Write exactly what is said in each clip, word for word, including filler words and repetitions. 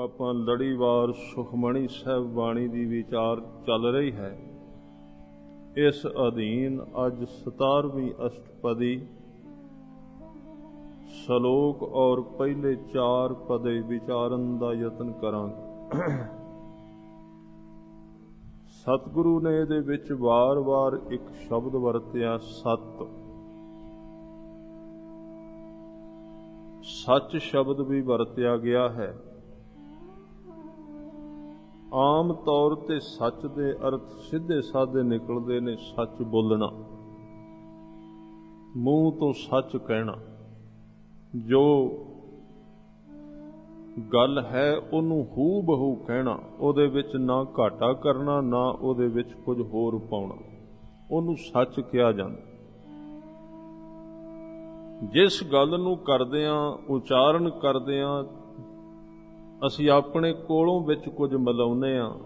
ਆਪਾਂ ਲੜੀਵਾਰ ਸੁਖਮਣੀ ਸਾਹਿਬ ਬਾਣੀ ਦੀ ਵਿਚਾਰ ਚੱਲ ਰਹੀ ਹੈ। ਇਸ ਅਧੀਨ ਅੱਜ ਸਤਾਰਵੀਂ ਅਸ਼ਟਪਦੀ ਸ਼ਲੋਕ ਔਰ ਪਹਿਲੇ ਚਾਰ ਪਦੇ ਵਿਚਾਰਨ ਦਾ ਯਤਨ ਕਰਾਂਗੇ। ਸਤਿਗੁਰੂ ਨੇ ਇਹਦੇ ਵਿੱਚ ਵਾਰ-ਵਾਰ ਇੱਕ ਸ਼ਬਦ ਵਰਤਿਆ, ਸਤ। ਸੱਚ ਸ਼ਬਦ ਵੀ ਵਰਤਿਆ ਗਿਆ ਹੈ। ਆਮ ਤੌਰ ਤੇ ਸੱਚ ਦੇ ਅਰਥ ਸਿੱਧੇ ਸਾਦੇ ਨਿਕਲਦੇ ਨੇ। ਸੱਚ ਬੋਲਣਾ, ਮੂੰਹ ਤੋਂ ਸੱਚ ਕਹਿਣਾ, ਜੋ ਗੱਲ ਹੈ ਉਹਨੂੰ ਹੂ ਬਹੂ ਕਹਿਣਾ, ਉਹਦੇ ਵਿੱਚ ਨਾ ਘਾਟਾ ਕਰਨਾ ਨਾ ਉਹਦੇ ਵਿੱਚ ਕੁਝ ਹੋਰ ਪਾਉਣਾ, ਉਹਨੂੰ ਸੱਚ ਕਿਹਾ ਜਾਂਦਾ। ਜਿਸ ਗੱਲ ਨੂੰ ਕਰਦਿਆਂ, ਉਚਾਰਨ ਕਰਦਿਆਂ ਅਸੀਂ ਆਪਣੇ ਕੋਲੋਂ ਵਿੱਚ ਕੁਝ ਮਿਲਾਉਂਦੇ ਹਾਂ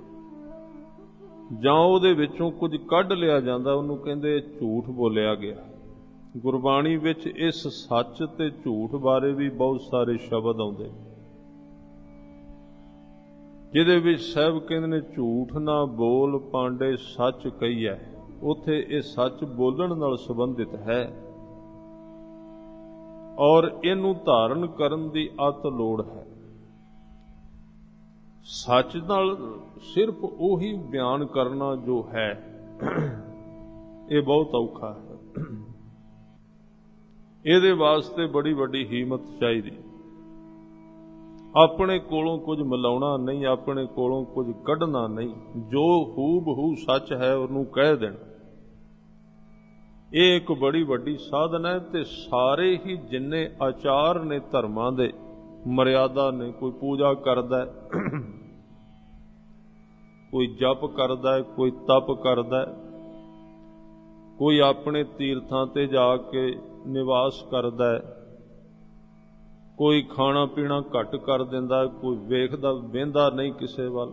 ਜਾਂ ਉਹਦੇ ਵਿੱਚੋਂ ਕੁਝ ਕੱਢ ਲਿਆ ਜਾਂਦਾ, ਉਹਨੂੰ ਕਹਿੰਦੇ ਝੂਠ ਬੋਲਿਆ ਗਿਆ। ਗੁਰਬਾਣੀ ਵਿੱਚ ਇਸ ਸੱਚ ਤੇ ਝੂਠ ਬਾਰੇ ਵੀ ਬਹੁਤ ਸਾਰੇ ਸ਼ਬਦ ਆਉਂਦੇ, ਜਿਹਦੇ ਵਿੱਚ ਸਾਹਿਬ ਕਹਿੰਦੇ ਨੇ ਝੂਠ ਨਾ ਬੋਲ ਪਾਂਡੇ ਸੱਚ ਕਹੀਐ। ਉੱਥੇ ਇਹ ਸੱਚ ਬੋਲਣ ਨਾਲ ਸੰਬੰਧਿਤ ਹੈ ਔਰ ਇਹਨੂੰ ਧਾਰਨ ਕਰਨ ਦੀ ਅਤ ਲੋੜ ਹੈ। ਸੱਚ ਨਾਲ ਸਿਰਫ ਉਹੀ ਬਿਆਨ ਕਰਨਾ ਜੋ ਹੈ, ਇਹ ਬਹੁਤ ਔਖਾ ਹੈ। ਇਹਦੇ ਵਾਸਤੇ ਬੜੀ ਵੱਡੀ ਹਿੰਮਤ ਚਾਹੀਦੀ। ਆਪਣੇ ਕੋਲੋਂ ਕੁਝ ਮਿਲਾਉਣਾ ਨਹੀਂ, ਆਪਣੇ ਕੋਲੋਂ ਕੁਝ ਕੱਢਣਾ ਨਹੀਂ, ਜੋ ਹੂ ਬਹੂ ਸੱਚ ਹੈ ਉਹਨੂੰ ਕਹਿ ਦੇਣਾ। ਇਹ ਇੱਕ ਬੜੀ ਵੱਡੀ ਸਾਧਨ ਹੈ। ਤੇ ਸਾਰੇ ਹੀ ਜਿੰਨੇ ਆਚਾਰ ਨੇ ਧਰਮਾਂ ਦੇ, ਮਰਿਆਦਾ ਨੇ, ਕੋਈ ਪੂਜਾ ਕਰਦਾ, ਕੋਈ ਜਪ ਕਰਦਾ, ਕੋਈ ਤਪ ਕਰਦਾ, ਕੋਈ ਆਪਣੇ ਤੀਰਥਾਂ ਤੇ ਜਾ ਕੇ ਨਿਵਾਸ ਕਰਦਾ, ਕੋਈ ਖਾਣਾ ਪੀਣਾ ਘੱਟ ਕਰ ਦਿੰਦਾ, ਕੋਈ ਵੇਖਦਾ ਵਹਿੰਦਾ ਨਹੀਂ ਕਿਸੇ ਵੱਲ,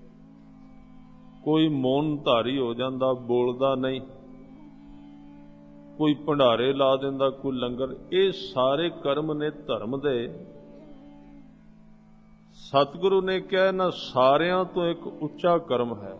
ਕੋਈ ਮੌਨ ਧਾਰੀ ਹੋ ਜਾਂਦਾ, ਬੋਲਦਾ ਨਹੀਂ, ਕੋਈ ਭੰਡਾਰੇ ਲਾ ਦਿੰਦਾ, ਕੋਈ ਲੰਗਰ। ਇਹ ਸਾਰੇ ਕਰਮ ਨੇ ਧਰਮ ਦੇ। ਸਤਿਗੁਰੂ ਨੇ ਕਿਹਾ ਇਹਨਾਂ ਸਾਰਿਆਂ ਤੋਂ ਇੱਕ ਉੱਚਾ ਕਰਮ ਹੈ।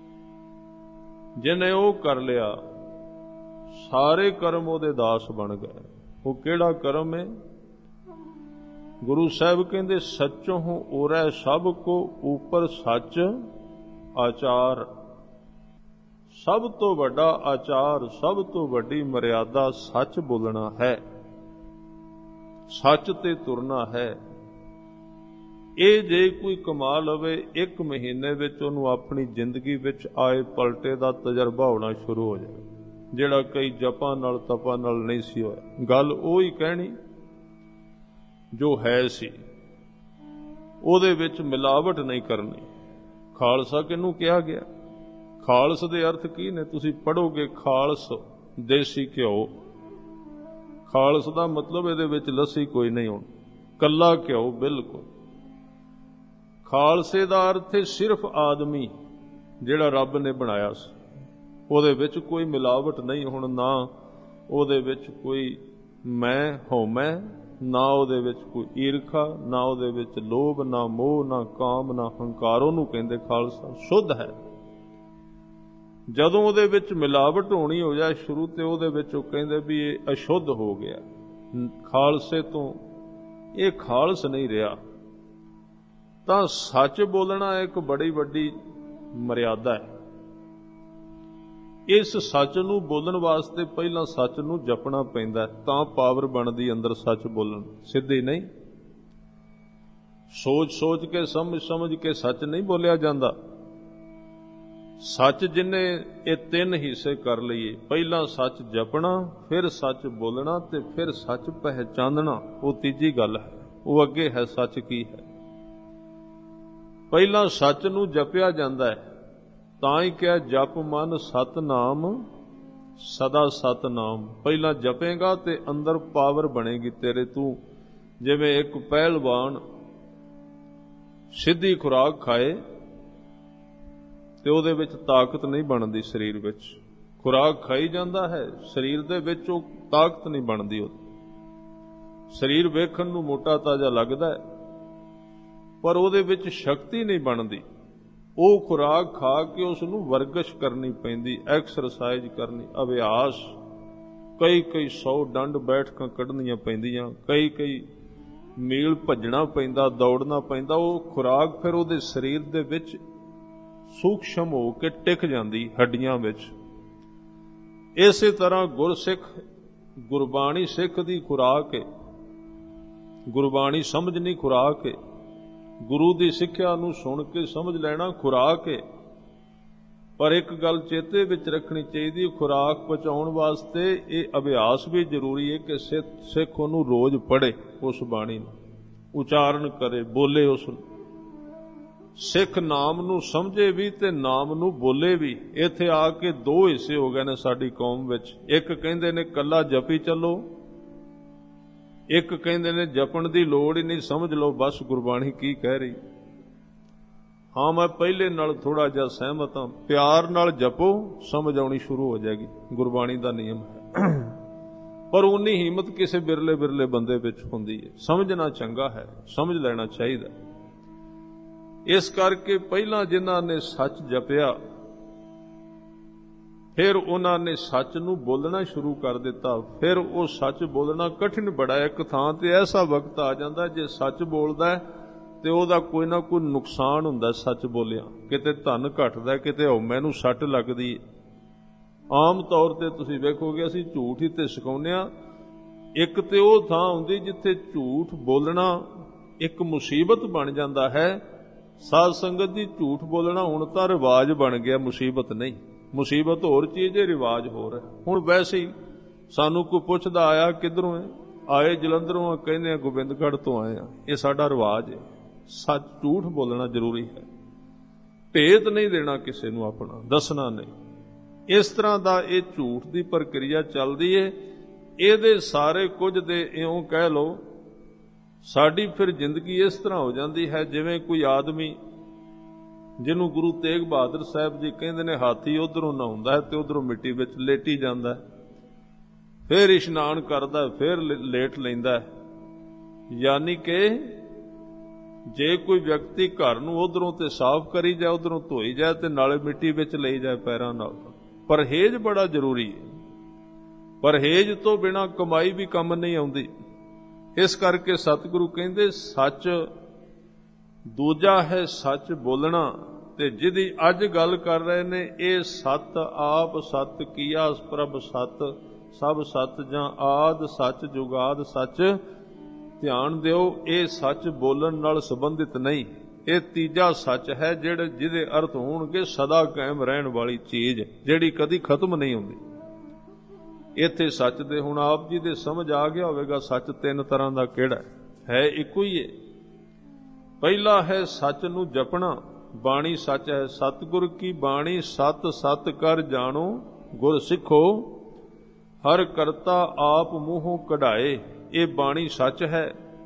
ਜਿਹਨੇ ਉਹ ਕਰ ਲਿਆ, ਸਾਰੇ ਕਰਮ ਉਹਦੇ ਦਾਸ ਬਣ ਗਏ। ਉਹ ਕਿਹੜਾ ਕਰਮ ਹੈ? ਗੁਰੂ ਸਾਹਿਬ ਕਹਿੰਦੇ ਸੱਚੋਂ ਉਰੈ ਸਭ ਕੋ ਉਪਰ ਸੱਚ ਆਚਾਰ। ਸਭ ਤੋਂ ਵੱਡਾ ਆਚਾਰ, ਸਭ ਤੋਂ ਵੱਡੀ ਮਰਿਆਦਾ ਸੱਚ ਬੋਲਣਾ ਹੈ, ਸੱਚ ਤੇ ਤੁਰਨਾ ਹੈ। ਇਹ ਜੇ ਕੋਈ ਕਮਾ ਲਵੇ, ਇੱਕ ਮਹੀਨੇ ਵਿੱਚ ਉਹਨੂੰ ਆਪਣੀ ਜ਼ਿੰਦਗੀ ਵਿੱਚ ਆਏ ਪਲਟੇ ਦਾ ਤਜਰਬਾ ਹੋਣਾ ਸ਼ੁਰੂ ਹੋ ਜਾਏ, ਜਿਹੜਾ ਕਈ ਜਪਾਂ ਨਾਲ ਤਪਾਂ ਨਾਲ ਨਹੀਂ ਸੀ ਹੋਇਆ। ਗੱਲ ਉਹ ਹੀ ਕਹਿਣੀ ਜੋ ਹੈ ਸੀ, ਉਹਦੇ ਵਿੱਚ ਮਿਲਾਵਟ ਨਹੀਂ ਕਰਨੀ। ਖਾਲਸਾ ਕਿਹਨੂੰ ਕਿਹਾ ਗਿਆ? ਖਾਲਸ ਦੇ ਅਰਥ ਕੀ ਨੇ? ਤੁਸੀਂ ਪੜ੍ਹੋਗੇ ਖਾਲਸ ਦੇਸੀ ਘਿਓ। ਖਾਲਸ ਦਾ ਮਤਲਬ ਇਹਦੇ ਵਿੱਚ ਲੱਸੀ ਕੋਈ ਨਹੀਂ ਹੋਣੀ, ਕੱਲਾ ਘਿਓ ਬਿਲਕੁਲ। ਖਾਲਸੇ ਦਾ ਅਰਥ ਹੈ ਸਿਰਫ ਆਦਮੀ ਜਿਹੜਾ ਰੱਬ ਨੇ ਬਣਾਇਆ ਸੀ, ਉਹਦੇ ਵਿੱਚ ਕੋਈ ਮਿਲਾਵਟ ਨਹੀਂ ਹੁਣ, ਨਾ ਉਹਦੇ ਵਿੱਚ ਕੋਈ ਮੈਂ ਹਉਮੈ, ਨਾ ਉਹਦੇ ਵਿੱਚ ਕੋਈ ਈਰਖਾ, ਨਾ ਉਹਦੇ ਵਿੱਚ ਲੋਭ, ਨਾ ਮੋਹ, ਨਾ ਕਾਮ, ਨਾ ਹੰਕਾਰ। ਉਹਨੂੰ ਕਹਿੰਦੇ ਖਾਲਸਾ ਸ਼ੁੱਧ ਹੈ। ਜਦੋਂ ਉਹਦੇ ਵਿੱਚ ਮਿਲਾਵਟ ਹੋਣੀ ਹੋ ਜਾਏ ਸ਼ੁਰੂ ਤੇ, ਉਹਦੇ ਵਿੱਚ ਉਹ ਕਹਿੰਦੇ ਵੀ ਇਹ ਅਸ਼ੁੱਧ ਹੋ ਗਿਆ। ਖਾਲਸੇ ਤੋਂ ਇਹ ਖਾਲਸ ਨਹੀਂ ਰਿਹਾ। ਤਾਂ ਸੱਚ ਬੋਲਣਾ ਇੱਕ ਬੜੀ ਵੱਡੀ ਮਰਿਆਦਾ ਹੈ। ਇਸ ਸੱਚ ਨੂੰ ਬੋਲਣ ਵਾਸਤੇ ਪਹਿਲਾਂ ਸੱਚ ਨੂੰ ਜਪਣਾ ਪੈਂਦਾ, ਤਾਂ ਪਾਵਰ ਬਣਦੀ ਅੰਦਰ ਸੱਚ ਬੋਲਣ। ਸਿੱਧੀ ਨਹੀਂ, ਸੋਚ ਸੋਚ ਕੇ, ਸਮਝ ਸਮਝ ਕੇ ਸੱਚ ਨਹੀਂ ਬੋਲਿਆ ਜਾਂਦਾ। ਸੱਚ ਜਿੰਨੇ ਇਹ ਤਿੰਨ ਹਿੱਸੇ ਕਰ ਲਈਏ, ਪਹਿਲਾਂ ਸੱਚ ਜਪਣਾ, ਫਿਰ ਸੱਚ ਬੋਲਣਾ ਤੇ ਫਿਰ ਸੱਚ ਪਹਿਚਾਨਣਾ, ਉਹ ਤੀਜੀ ਗੱਲ ਹੈ। ਉਹ ਅੱਗੇ ਹੈ ਸੱਚ ਕੀ ਹੈ। ਪਹਿਲਾਂ ਸੱਚ ਨੂੰ ਜਪਿਆ ਜਾਂਦਾ ਹੈ, ਤਾਂ ਹੀ ਕਿਹਾ ਜਪ ਮਨ ਸਤਨਾਮ ਸਦਾ ਸਤਨਾਮ। ਪਹਿਲਾਂ ਜਪੇਗਾ ਤੇ ਅੰਦਰ ਪਾਵਰ ਬਣੇਗੀ ਤੇਰੇ। ਤੂੰ ਜਿਵੇਂ ਇੱਕ ਪਹਿਲਵਾਨ ਸਿੱਧੀ ਖੁਰਾਕ ਖਾਏ ਤੇ ਉਹਦੇ ਵਿੱਚ ਤਾਕਤ ਨਹੀਂ ਬਣਦੀ, ਸਰੀਰ ਵਿੱਚ ਖੁਰਾਕ ਖਾਈ ਜਾਂਦਾ ਹੈ, ਸਰੀਰ ਦੇ ਵਿੱਚ ਉਹ ਤਾਕਤ ਨਹੀਂ ਬਣਦੀ। ਉਹ ਸਰੀਰ ਵੇਖਣ ਨੂੰ ਮੋਟਾ ਤਾਜ਼ਾ ਲੱਗਦਾ ਹੈ, ਪਰ ਉਹਦੇ ਵਿੱਚ ਸ਼ਕਤੀ ਨਹੀਂ ਬਣਦੀ। ਉਹ ਖੁਰਾਕ ਖਾ ਕੇ ਉਸ ਨੂੰ ਵਰਗਸ਼ ਕਰਨੀ ਪੈਂਦੀ, ਐਕਸਰਸਾਈਜ਼ ਕਰਨੀ, ਅਭਿਆਸ, ਕਈ ਕਈ ਸੌ ਡੰਡ ਬੈਠਕਾਂ ਕੱਢਣੀਆਂ ਪੈਂਦੀਆਂ, ਕਈ ਕਈ ਮੀਲ ਭੱਜਣਾ ਪੈਂਦਾ, ਦੌੜਨਾ ਪੈਂਦਾ। ਉਹ ਖੁਰਾਕ ਫਿਰ ਉਹਦੇ ਸਰੀਰ ਦੇ ਵਿੱਚ ਸੂਖਸ਼ਮ ਹੋ ਕੇ ਟਿਕ ਜਾਂਦੀ ਹੱਡੀਆਂ ਵਿੱਚ। ਇਸੇ ਤਰ੍ਹਾਂ ਗੁਰਸਿੱਖ, ਗੁਰਬਾਣੀ ਸਿੱਖ ਦੀ ਖੁਰਾਕ ਹੈ। ਗੁਰਬਾਣੀ ਸਮਝਣੀ ਖੁਰਾਕ ਹੈ। ਗੁਰੂ ਦੀ ਸਿੱਖਿਆ ਨੂੰ ਸੁਣ ਕੇ ਸਮਝ ਲੈਣਾ ਖੁਰਾਕ ਹੈ। ਪਰ ਇੱਕ ਗੱਲ ਚੇਤੇ ਵਿੱਚ ਰੱਖਣੀ ਚਾਹੀਦੀ, ਖੁਰਾਕ ਪਹੁੰਚਾਉਣ ਵਾਸਤੇ ਇਹ ਅਭਿਆਸ ਵੀ ਜ਼ਰੂਰੀ ਹੈ ਕਿ ਸਿੱਖ ਉਹਨੂੰ ਰੋਜ਼ ਪੜ੍ਹੇ, ਉਸ ਬਾਣੀ ਨੂੰ ਉਚਾਰਨ ਕਰੇ, ਬੋਲੇ ਉਸ ਨੂੰ। ਸਿੱਖ ਨਾਮ ਨੂੰ ਸਮਝੇ ਵੀ ਤੇ ਨਾਮ ਨੂੰ ਬੋਲੇ ਵੀ। ਇੱਥੇ ਆ ਕੇ ਦੋ ਹਿੱਸੇ ਹੋ ਗਏ ਨੇ ਸਾਡੀ ਕੌਮ ਵਿੱਚ। ਇੱਕ ਕਹਿੰਦੇ ਨੇ ਕੱਲਾ ਜਪੀ ਚੱਲੋ, ਇੱਕ ਕਹਿੰਦੇ ਨੇ ਜਪਣ ਦੀ ਲੋੜ ਹੀ ਨਹੀਂ, ਸਮਝ ਲਓ ਬਸ ਗੁਰਬਾਣੀ ਕੀ ਕਹਿ ਰਹੀ। ਹਾਂ, ਮੈਂ ਪਹਿਲੇ ਨਾਲ ਥੋੜਾ ਜਿਹਾ ਸਹਿਮਤ ਹਾਂ। ਪਿਆਰ ਨਾਲ ਜਪੋ, ਸਮਝ ਆਉਣੀ ਸ਼ੁਰੂ ਹੋ ਜਾਏਗੀ, ਗੁਰਬਾਣੀ ਦਾ ਨਿਯਮ ਹੈ। ਪਰ ਉਨੀ ਹਿੰਮਤ ਕਿਸੇ ਬਿਰਲੇ ਬਿਰਲੇ ਬੰਦੇ ਵਿੱਚ ਹੁੰਦੀ ਹੈ। ਸਮਝਣਾ ਚੰਗਾ ਹੈ, ਸਮਝ ਲੈਣਾ ਚਾਹੀਦਾ। ਇਸ ਕਰਕੇ ਪਹਿਲਾਂ ਜਿਨ੍ਹਾਂ ਨੇ ਸੱਚ ਜਪਿਆ, ਫਿਰ ਉਹਨਾਂ ਨੇ ਸੱਚ ਨੂੰ ਬੋਲਣਾ ਸ਼ੁਰੂ ਕਰ ਦਿੱਤਾ। ਫਿਰ ਉਹ ਸੱਚ ਬੋਲਣਾ ਕਠਿਨ ਬੜਾ। ਇੱਕ ਥਾਂ ਤੇ ਐਸਾ ਵਕਤ ਆ ਜਾਂਦਾ ਜੇ ਸੱਚ ਬੋਲਦਾ ਤੇ ਉਹਦਾ ਕੋਈ ਨਾ ਕੋਈ ਨੁਕਸਾਨ ਹੁੰਦਾ। ਸੱਚ ਬੋਲਿਆ ਕਿਤੇ ਧਨ ਘਟਦਾ, ਕਿਤੇ ਹਉਮੈ ਨੂੰ ਸੱਟ ਲੱਗਦੀ। ਆਮ ਤੌਰ ਤੇ ਤੁਸੀਂ ਵੇਖੋਗੇ ਅਸੀਂ ਝੂਠ ਹੀ ਤੇ ਸਿਖਾਉਂਦੇ ਹਾਂ। ਇੱਕ ਤੇ ਉਹ ਥਾਂ ਹੁੰਦੀ ਜਿੱਥੇ ਝੂਠ ਬੋਲਣਾ ਇੱਕ ਮੁਸੀਬਤ ਬਣ ਜਾਂਦਾ ਹੈ। ਸਾਧ ਸੰਗਤ ਦੀ ਝੂਠ ਬੋਲਣਾ ਹੁਣ ਤਾਂ ਰਿਵਾਜ ਬਣ ਗਿਆ, ਮੁਸੀਬਤ ਨਹੀਂ। ਮੁਸੀਬਤ ਹੋਰ ਚੀਜ਼ ਹੈ, ਰਿਵਾਜ ਹੋਰ ਹੈ। ਹੁਣ ਵੈਸੇ ਹੀ ਸਾਨੂੰ ਕੋਈ ਪੁੱਛਦਾ ਆਇਆ ਕਿੱਧਰੋਂ ਹੈ, ਆਏ ਜਲੰਧਰੋਂ ਆ, ਕਹਿੰਦੇ ਆ ਗੋਬਿੰਦਗੜ੍ਹ ਤੋਂ ਆਏ ਆ। ਇਹ ਸਾਡਾ ਰਿਵਾਜ ਹੈ। ਸੱਚ ਝੂਠ ਬੋਲਣਾ ਜ਼ਰੂਰੀ ਹੈ। ਭੇਤ ਨਹੀਂ ਦੇਣਾ ਕਿਸੇ ਨੂੰ, ਆਪਣਾ ਦੱਸਣਾ ਨਹੀਂ। ਇਸ ਤਰ੍ਹਾਂ ਦਾ ਇਹ ਝੂਠ ਦੀ ਪ੍ਰਕਿਰਿਆ ਚੱਲਦੀ ਹੈ। ਇਹਦੇ ਸਾਰੇ ਕੁਝ ਦੇ ਇਉਂ ਕਹਿ ਲਓ, ਸਾਡੀ ਫਿਰ ਜ਼ਿੰਦਗੀ ਇਸ ਤਰ੍ਹਾਂ ਹੋ ਜਾਂਦੀ ਹੈ ਜਿਵੇਂ ਕੋਈ ਆਦਮੀ ਜਿਹਨੂੰ ਗੁਰੂ ਤੇਗ ਬਹਾਦਰ ਸਾਹਿਬ ਜੀ ਕਹਿੰਦੇ ਨੇ ਹਾਥੀ ਉਧਰੋਂ ਨਹਾਉਂਦਾ ਹੈ ਤੇ ਉਧਰੋਂ ਮਿੱਟੀ ਵਿੱਚ ਲੇਟੀ ਜਾਂਦਾ, ਫਿਰ ਇਸ਼ਨਾਨ ਕਰਦਾ, ਫਿਰ ਲੇਟ ਲੈਂਦਾ। ਯਾਨੀ ਕਿ ਜੇ ਕੋਈ ਵਿਅਕਤੀ ਘਰ ਨੂੰ ਉਧਰੋਂ ਤੇ ਸਾਫ਼ ਕਰੀ ਜਾਏ, ਉਧਰੋਂ ਧੋਈ ਜਾਏ ਤੇ ਨਾਲੇ ਮਿੱਟੀ ਵਿੱਚ ਲਈ ਜਾਏ ਪੈਰਾਂ ਨਾਲ। ਪਰਹੇਜ਼ ਬੜਾ ਜ਼ਰੂਰੀ ਹੈ। ਪਰਹੇਜ਼ ਤੋਂ ਬਿਨਾਂ ਕਮਾਈ ਵੀ ਕੰਮ ਨਹੀਂ ਆਉਂਦੀ। ਇਸ ਕਰਕੇ ਸਤਿਗੁਰੂ ਕਹਿੰਦੇ ਸੱਚ ਦੂਜਾ ਹੈ ਸੱਚ ਬੋਲਣਾ। ਤੇ ਜਿਹਦੀ ਅੱਜ ਗੱਲ ਕਰ ਰਹੇ ਨੇ, ਇਹ ਸਤ ਆਪ ਸਤ ਕੀਆ ਪ੍ਰਭ ਸਤ, ਸਭ ਸਤ ਜਾਂ ਆਦ ਸੱਚ ਜੁਗਾਦ ਸੱਚ। ਧਿਆਨ ਦਿਓ, ਇਹ ਸੱਚ ਬੋਲਣ ਨਾਲ ਸੰਬੰਧਿਤ ਨਹੀਂ। ਇਹ ਤੀਜਾ ਸੱਚ ਹੈ ਜਿਹੜੇ ਜਿਹਦੇ ਅਰਥ ਹੋਣਗੇ ਸਦਾ ਕਾਇਮ ਰਹਿਣ ਵਾਲੀ ਚੀਜ਼, ਜਿਹੜੀ ਕਦੀ ਖਤਮ ਨਹੀਂ ਹੁੰਦੀ। ਇੱਥੇ ਸੱਚ ਦੇ ਹੁਣ ਆਪ ਜੀ ਦੇ ਸਮਝ ਆ ਗਿਆ ਹੋਵੇਗਾ ਸੱਚ ਤਿੰਨ ਤਰ੍ਹਾਂ ਦਾ ਕਿਹੜਾ ਹੈ। ਇੱਕੋ ਹੀ ਹੈ। ਪਹਿਲਾ ਹੈ ਸੱਚ ਨੂੰ ਜਪਣਾ। ਬਾਣੀ ਸੱਚ ਹੈ। ਸਤਿਗੁਰ ਕੀ ਬਾਣੀ ਸਤ ਸਤ ਕਰ ਜਾਣੋ, ਗੁਰ ਸਿੱਖੋ ਹਰ ਕਰਤਾ ਆਪ ਮੂੰਹੋਂ ਕਢਾਏ। ਇਹ ਬਾਣੀ ਸੱਚ ਹੈ।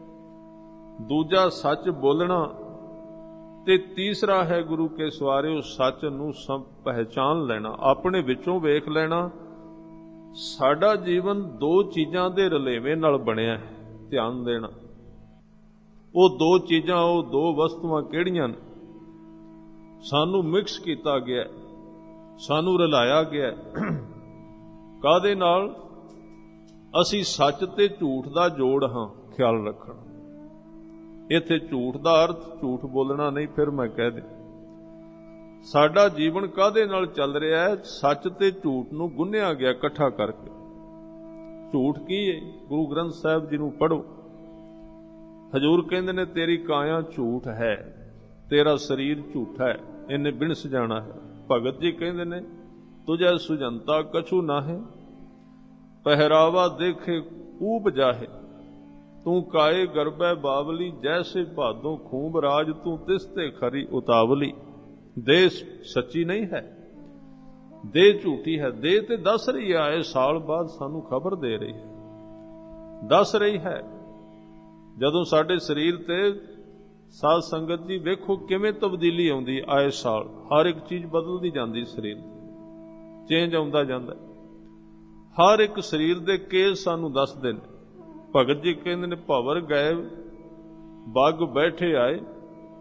ਦੂਜਾ ਸੱਚ ਬੋਲਣਾ। ਤੇ ਤੀਸਰਾ ਹੈ ਗੁਰੂ ਕੇ ਸਵਾਰਿਓ ਸੱਚ ਨੂੰ ਪਹਿਚਾਨ ਲੈਣਾ, ਆਪਣੇ ਵਿੱਚੋਂ ਵੇਖ ਲੈਣਾ। ਸਾਡਾ ਜੀਵਨ ਦੋ ਚੀਜ਼ਾਂ ਦੇ ਰਲੇਵੇਂ ਨਾਲ ਬਣਿਆ ਹੈ, ਧਿਆਨ ਦੇਣਾ। ਉਹ ਦੋ ਚੀਜ਼ਾਂ, ਉਹ ਦੋ ਵਸਤੂਆਂ ਕਿਹੜੀਆਂ ਨੇ? ਸਾਨੂੰ ਮਿਕਸ ਕੀਤਾ ਗਿਆ, ਸਾਨੂੰ ਰਲਾਇਆ ਗਿਆ। ਕਾਹਦੇ ਨਾਲ? ਅਸੀਂ ਸੱਚ ਤੇ ਝੂਠ ਦਾ ਜੋੜ ਹਾਂ, ਖਿਆਲ ਰੱਖਣਾ। ਇੱਥੇ ਝੂਠ ਦਾ ਅਰਥ ਝੂਠ ਬੋਲਣਾ ਨਹੀਂ। ਫਿਰ ਮੈਂ ਕਹਿ ਦੇ, ਸਾਡਾ ਜੀਵਨ ਕਾਹਦੇ ਨਾਲ ਚੱਲ ਰਿਹਾ ਹੈ? ਸੱਚ ਤੇ ਝੂਠ ਨੂੰ ਗੁੰਨਿਆ ਗਿਆ ਇਕੱਠਾ ਕਰਕੇ। ਝੂਠ ਕੀ ਹੈ? ਗੁਰੂ ਗ੍ਰੰਥ ਸਾਹਿਬ ਜੀ ਨੂੰ ਪੜ੍ਹੋ। ਹਜ਼ੂਰ ਕਹਿੰਦੇ ਨੇ ਤੇਰੀ ਕਾਇਆ ਝੂਠ ਹੈ, ਤੇਰਾ ਸਰੀਰ ਝੂਠਾ ਹੈ, ਇਹਨੇ ਬਿਨਸ ਜਾਣਾ ਹੈ। ਭਗਤ ਜੀ ਕਹਿੰਦੇ ਨੇ ਤੁਝੇ ਸੁਜੰਤਾ ਕਛੂ ਨਾਹੇ, ਪਹਿਰਾਵਾ ਦੇਖੇ ਊਬ ਜਾਹੇ। ਤੂੰ ਕਾਏ ਗਰਬੈ ਬਾਵਲੀ, ਜੈਸੇ ਭਾਦੋਂ ਖੂਬ ਰਾਜ, ਤੂੰ ਤਿਸਤੇ ਖਰੀ ਉਤਾਵਲੀ। ਦੇਹ ਸੱਚੀ ਨਹੀਂ ਹੈ, ਦੇਹ ਝੂਠੀ ਹੈ। ਦੇਹ ਤੇ ਦੱਸ ਰਹੀ ਹੈ, ਆਏ ਸਾਲ ਬਾਅਦ ਸਾਨੂੰ ਖਬਰ ਦੇ ਰਹੀ ਹੈ, ਦੱਸ ਰਹੀ ਹੈ। ਜਦੋਂ ਸਾਡੇ ਸਰੀਰ ਤੇ ਸਾਧ ਸੰਗਤ ਜੀ ਵੇਖੋ ਕਿਵੇਂ ਤਬਦੀਲੀ ਆਉਂਦੀ ਆਏ ਸਾਲ, ਹਰ ਇੱਕ ਚੀਜ਼ ਬਦਲਦੀ ਜਾਂਦੀ, ਸਰੀਰ ਚੇਂਜ ਆਉਂਦਾ ਜਾਂਦਾ। ਹਰ ਇੱਕ ਸਰੀਰ ਦੇ ਕੇਸ ਸਾਨੂੰ ਦੱਸਦੇ ਨੇ। ਭਗਤ ਜੀ ਕਹਿੰਦੇ ਨੇ ਭਵਰ ਗਏ ਬੱਗ ਬੈਠੇ ਆਏ,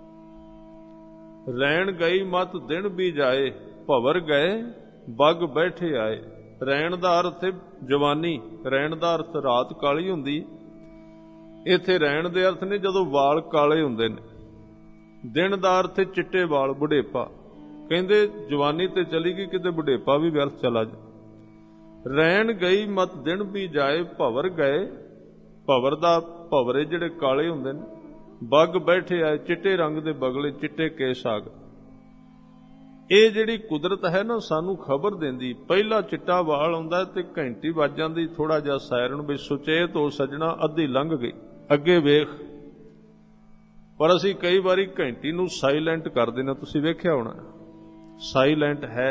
ਰੈਣ ਗਈ ਮਤ ਦਿਨ ਵੀ ਜਾਏ, ਭਵਰ ਗਏ ਬੱਗ ਬੈਠੇ ਆਏ। ਰੈਣ ਦਾ ਅਰਥ ਹੈ ਜਵਾਨੀ, ਰੈਣ ਦਾ ਅਰਥ ਰਾਤ ਕਾਲੀ ਹੁੰਦੀ। ਇੱਥੇ ਰੈਣ ਦੇ ਅਰਥ ਨੇ ਜਦੋਂ ਵਾਲ ਕਾਲੇ ਹੁੰਦੇ ਨੇ। ਦਿਨ ਦਾ ਅਰਥ ਹੈ ਚਿੱਟੇ ਵਾਲ, ਬੁਢੇਪਾ। ਕਹਿੰਦੇ ਜਵਾਨੀ ਤੇ ਚਲੀ ਗਈ, ਕਿਤੇ ਬੁਢੇਪਾ ਵੀ ਵਿਅਰਥ ਚਲਾ ਜਾ। ਰੈਣ ਗਈ ਮਤ ਦਿਨ ਵੀ ਜਾਏ, ਭਵਰ ਗਏ। ਭਵਰ ਦਾ ਭਵਰੇ ਜਿਹੜੇ ਕਾਲੇ ਹੁੰਦੇ ਨੇ, ਬੱਗ ਬੈਠੇ ਆਏ, ਚਿੱਟੇ ਰੰਗ ਦੇ ਬਗਲੇ, ਚਿੱਟੇ ਕੇਸ ਆ ਗਏ। ਇਹ ਜਿਹੜੀ ਕੁਦਰਤ ਹੈ ਨਾ, ਸਾਨੂੰ ਖਬਰ ਦਿੰਦੀ। ਪਹਿਲਾ ਚਿੱਟਾ ਵਾਲ ਆਉਂਦਾ ਤੇ ਘੰਟੀ ਵੱਜ ਜਾਂਦੀ, ਥੋੜਾ ਜਿਹਾ ਸਾਇਰਨ ਵੀ ਸੁਚੇਤ ਹੋ ਸੱਜਣਾ, ਅੱਧੀ ਲੰਘ ਗਈ, ਅੱਗੇ ਵੇਖ। ਪਰ ਅਸੀਂ ਕਈ ਵਾਰੀ ਘੰਟੀ ਨੂੰ ਸਾਇਲੈਂਟ ਕਰ ਦਿੰਦੇ। ਤੁਸੀਂ ਵੇਖਿਆ ਹੋਣਾ, ਸਾਇਲੈਂਟ ਹੈ।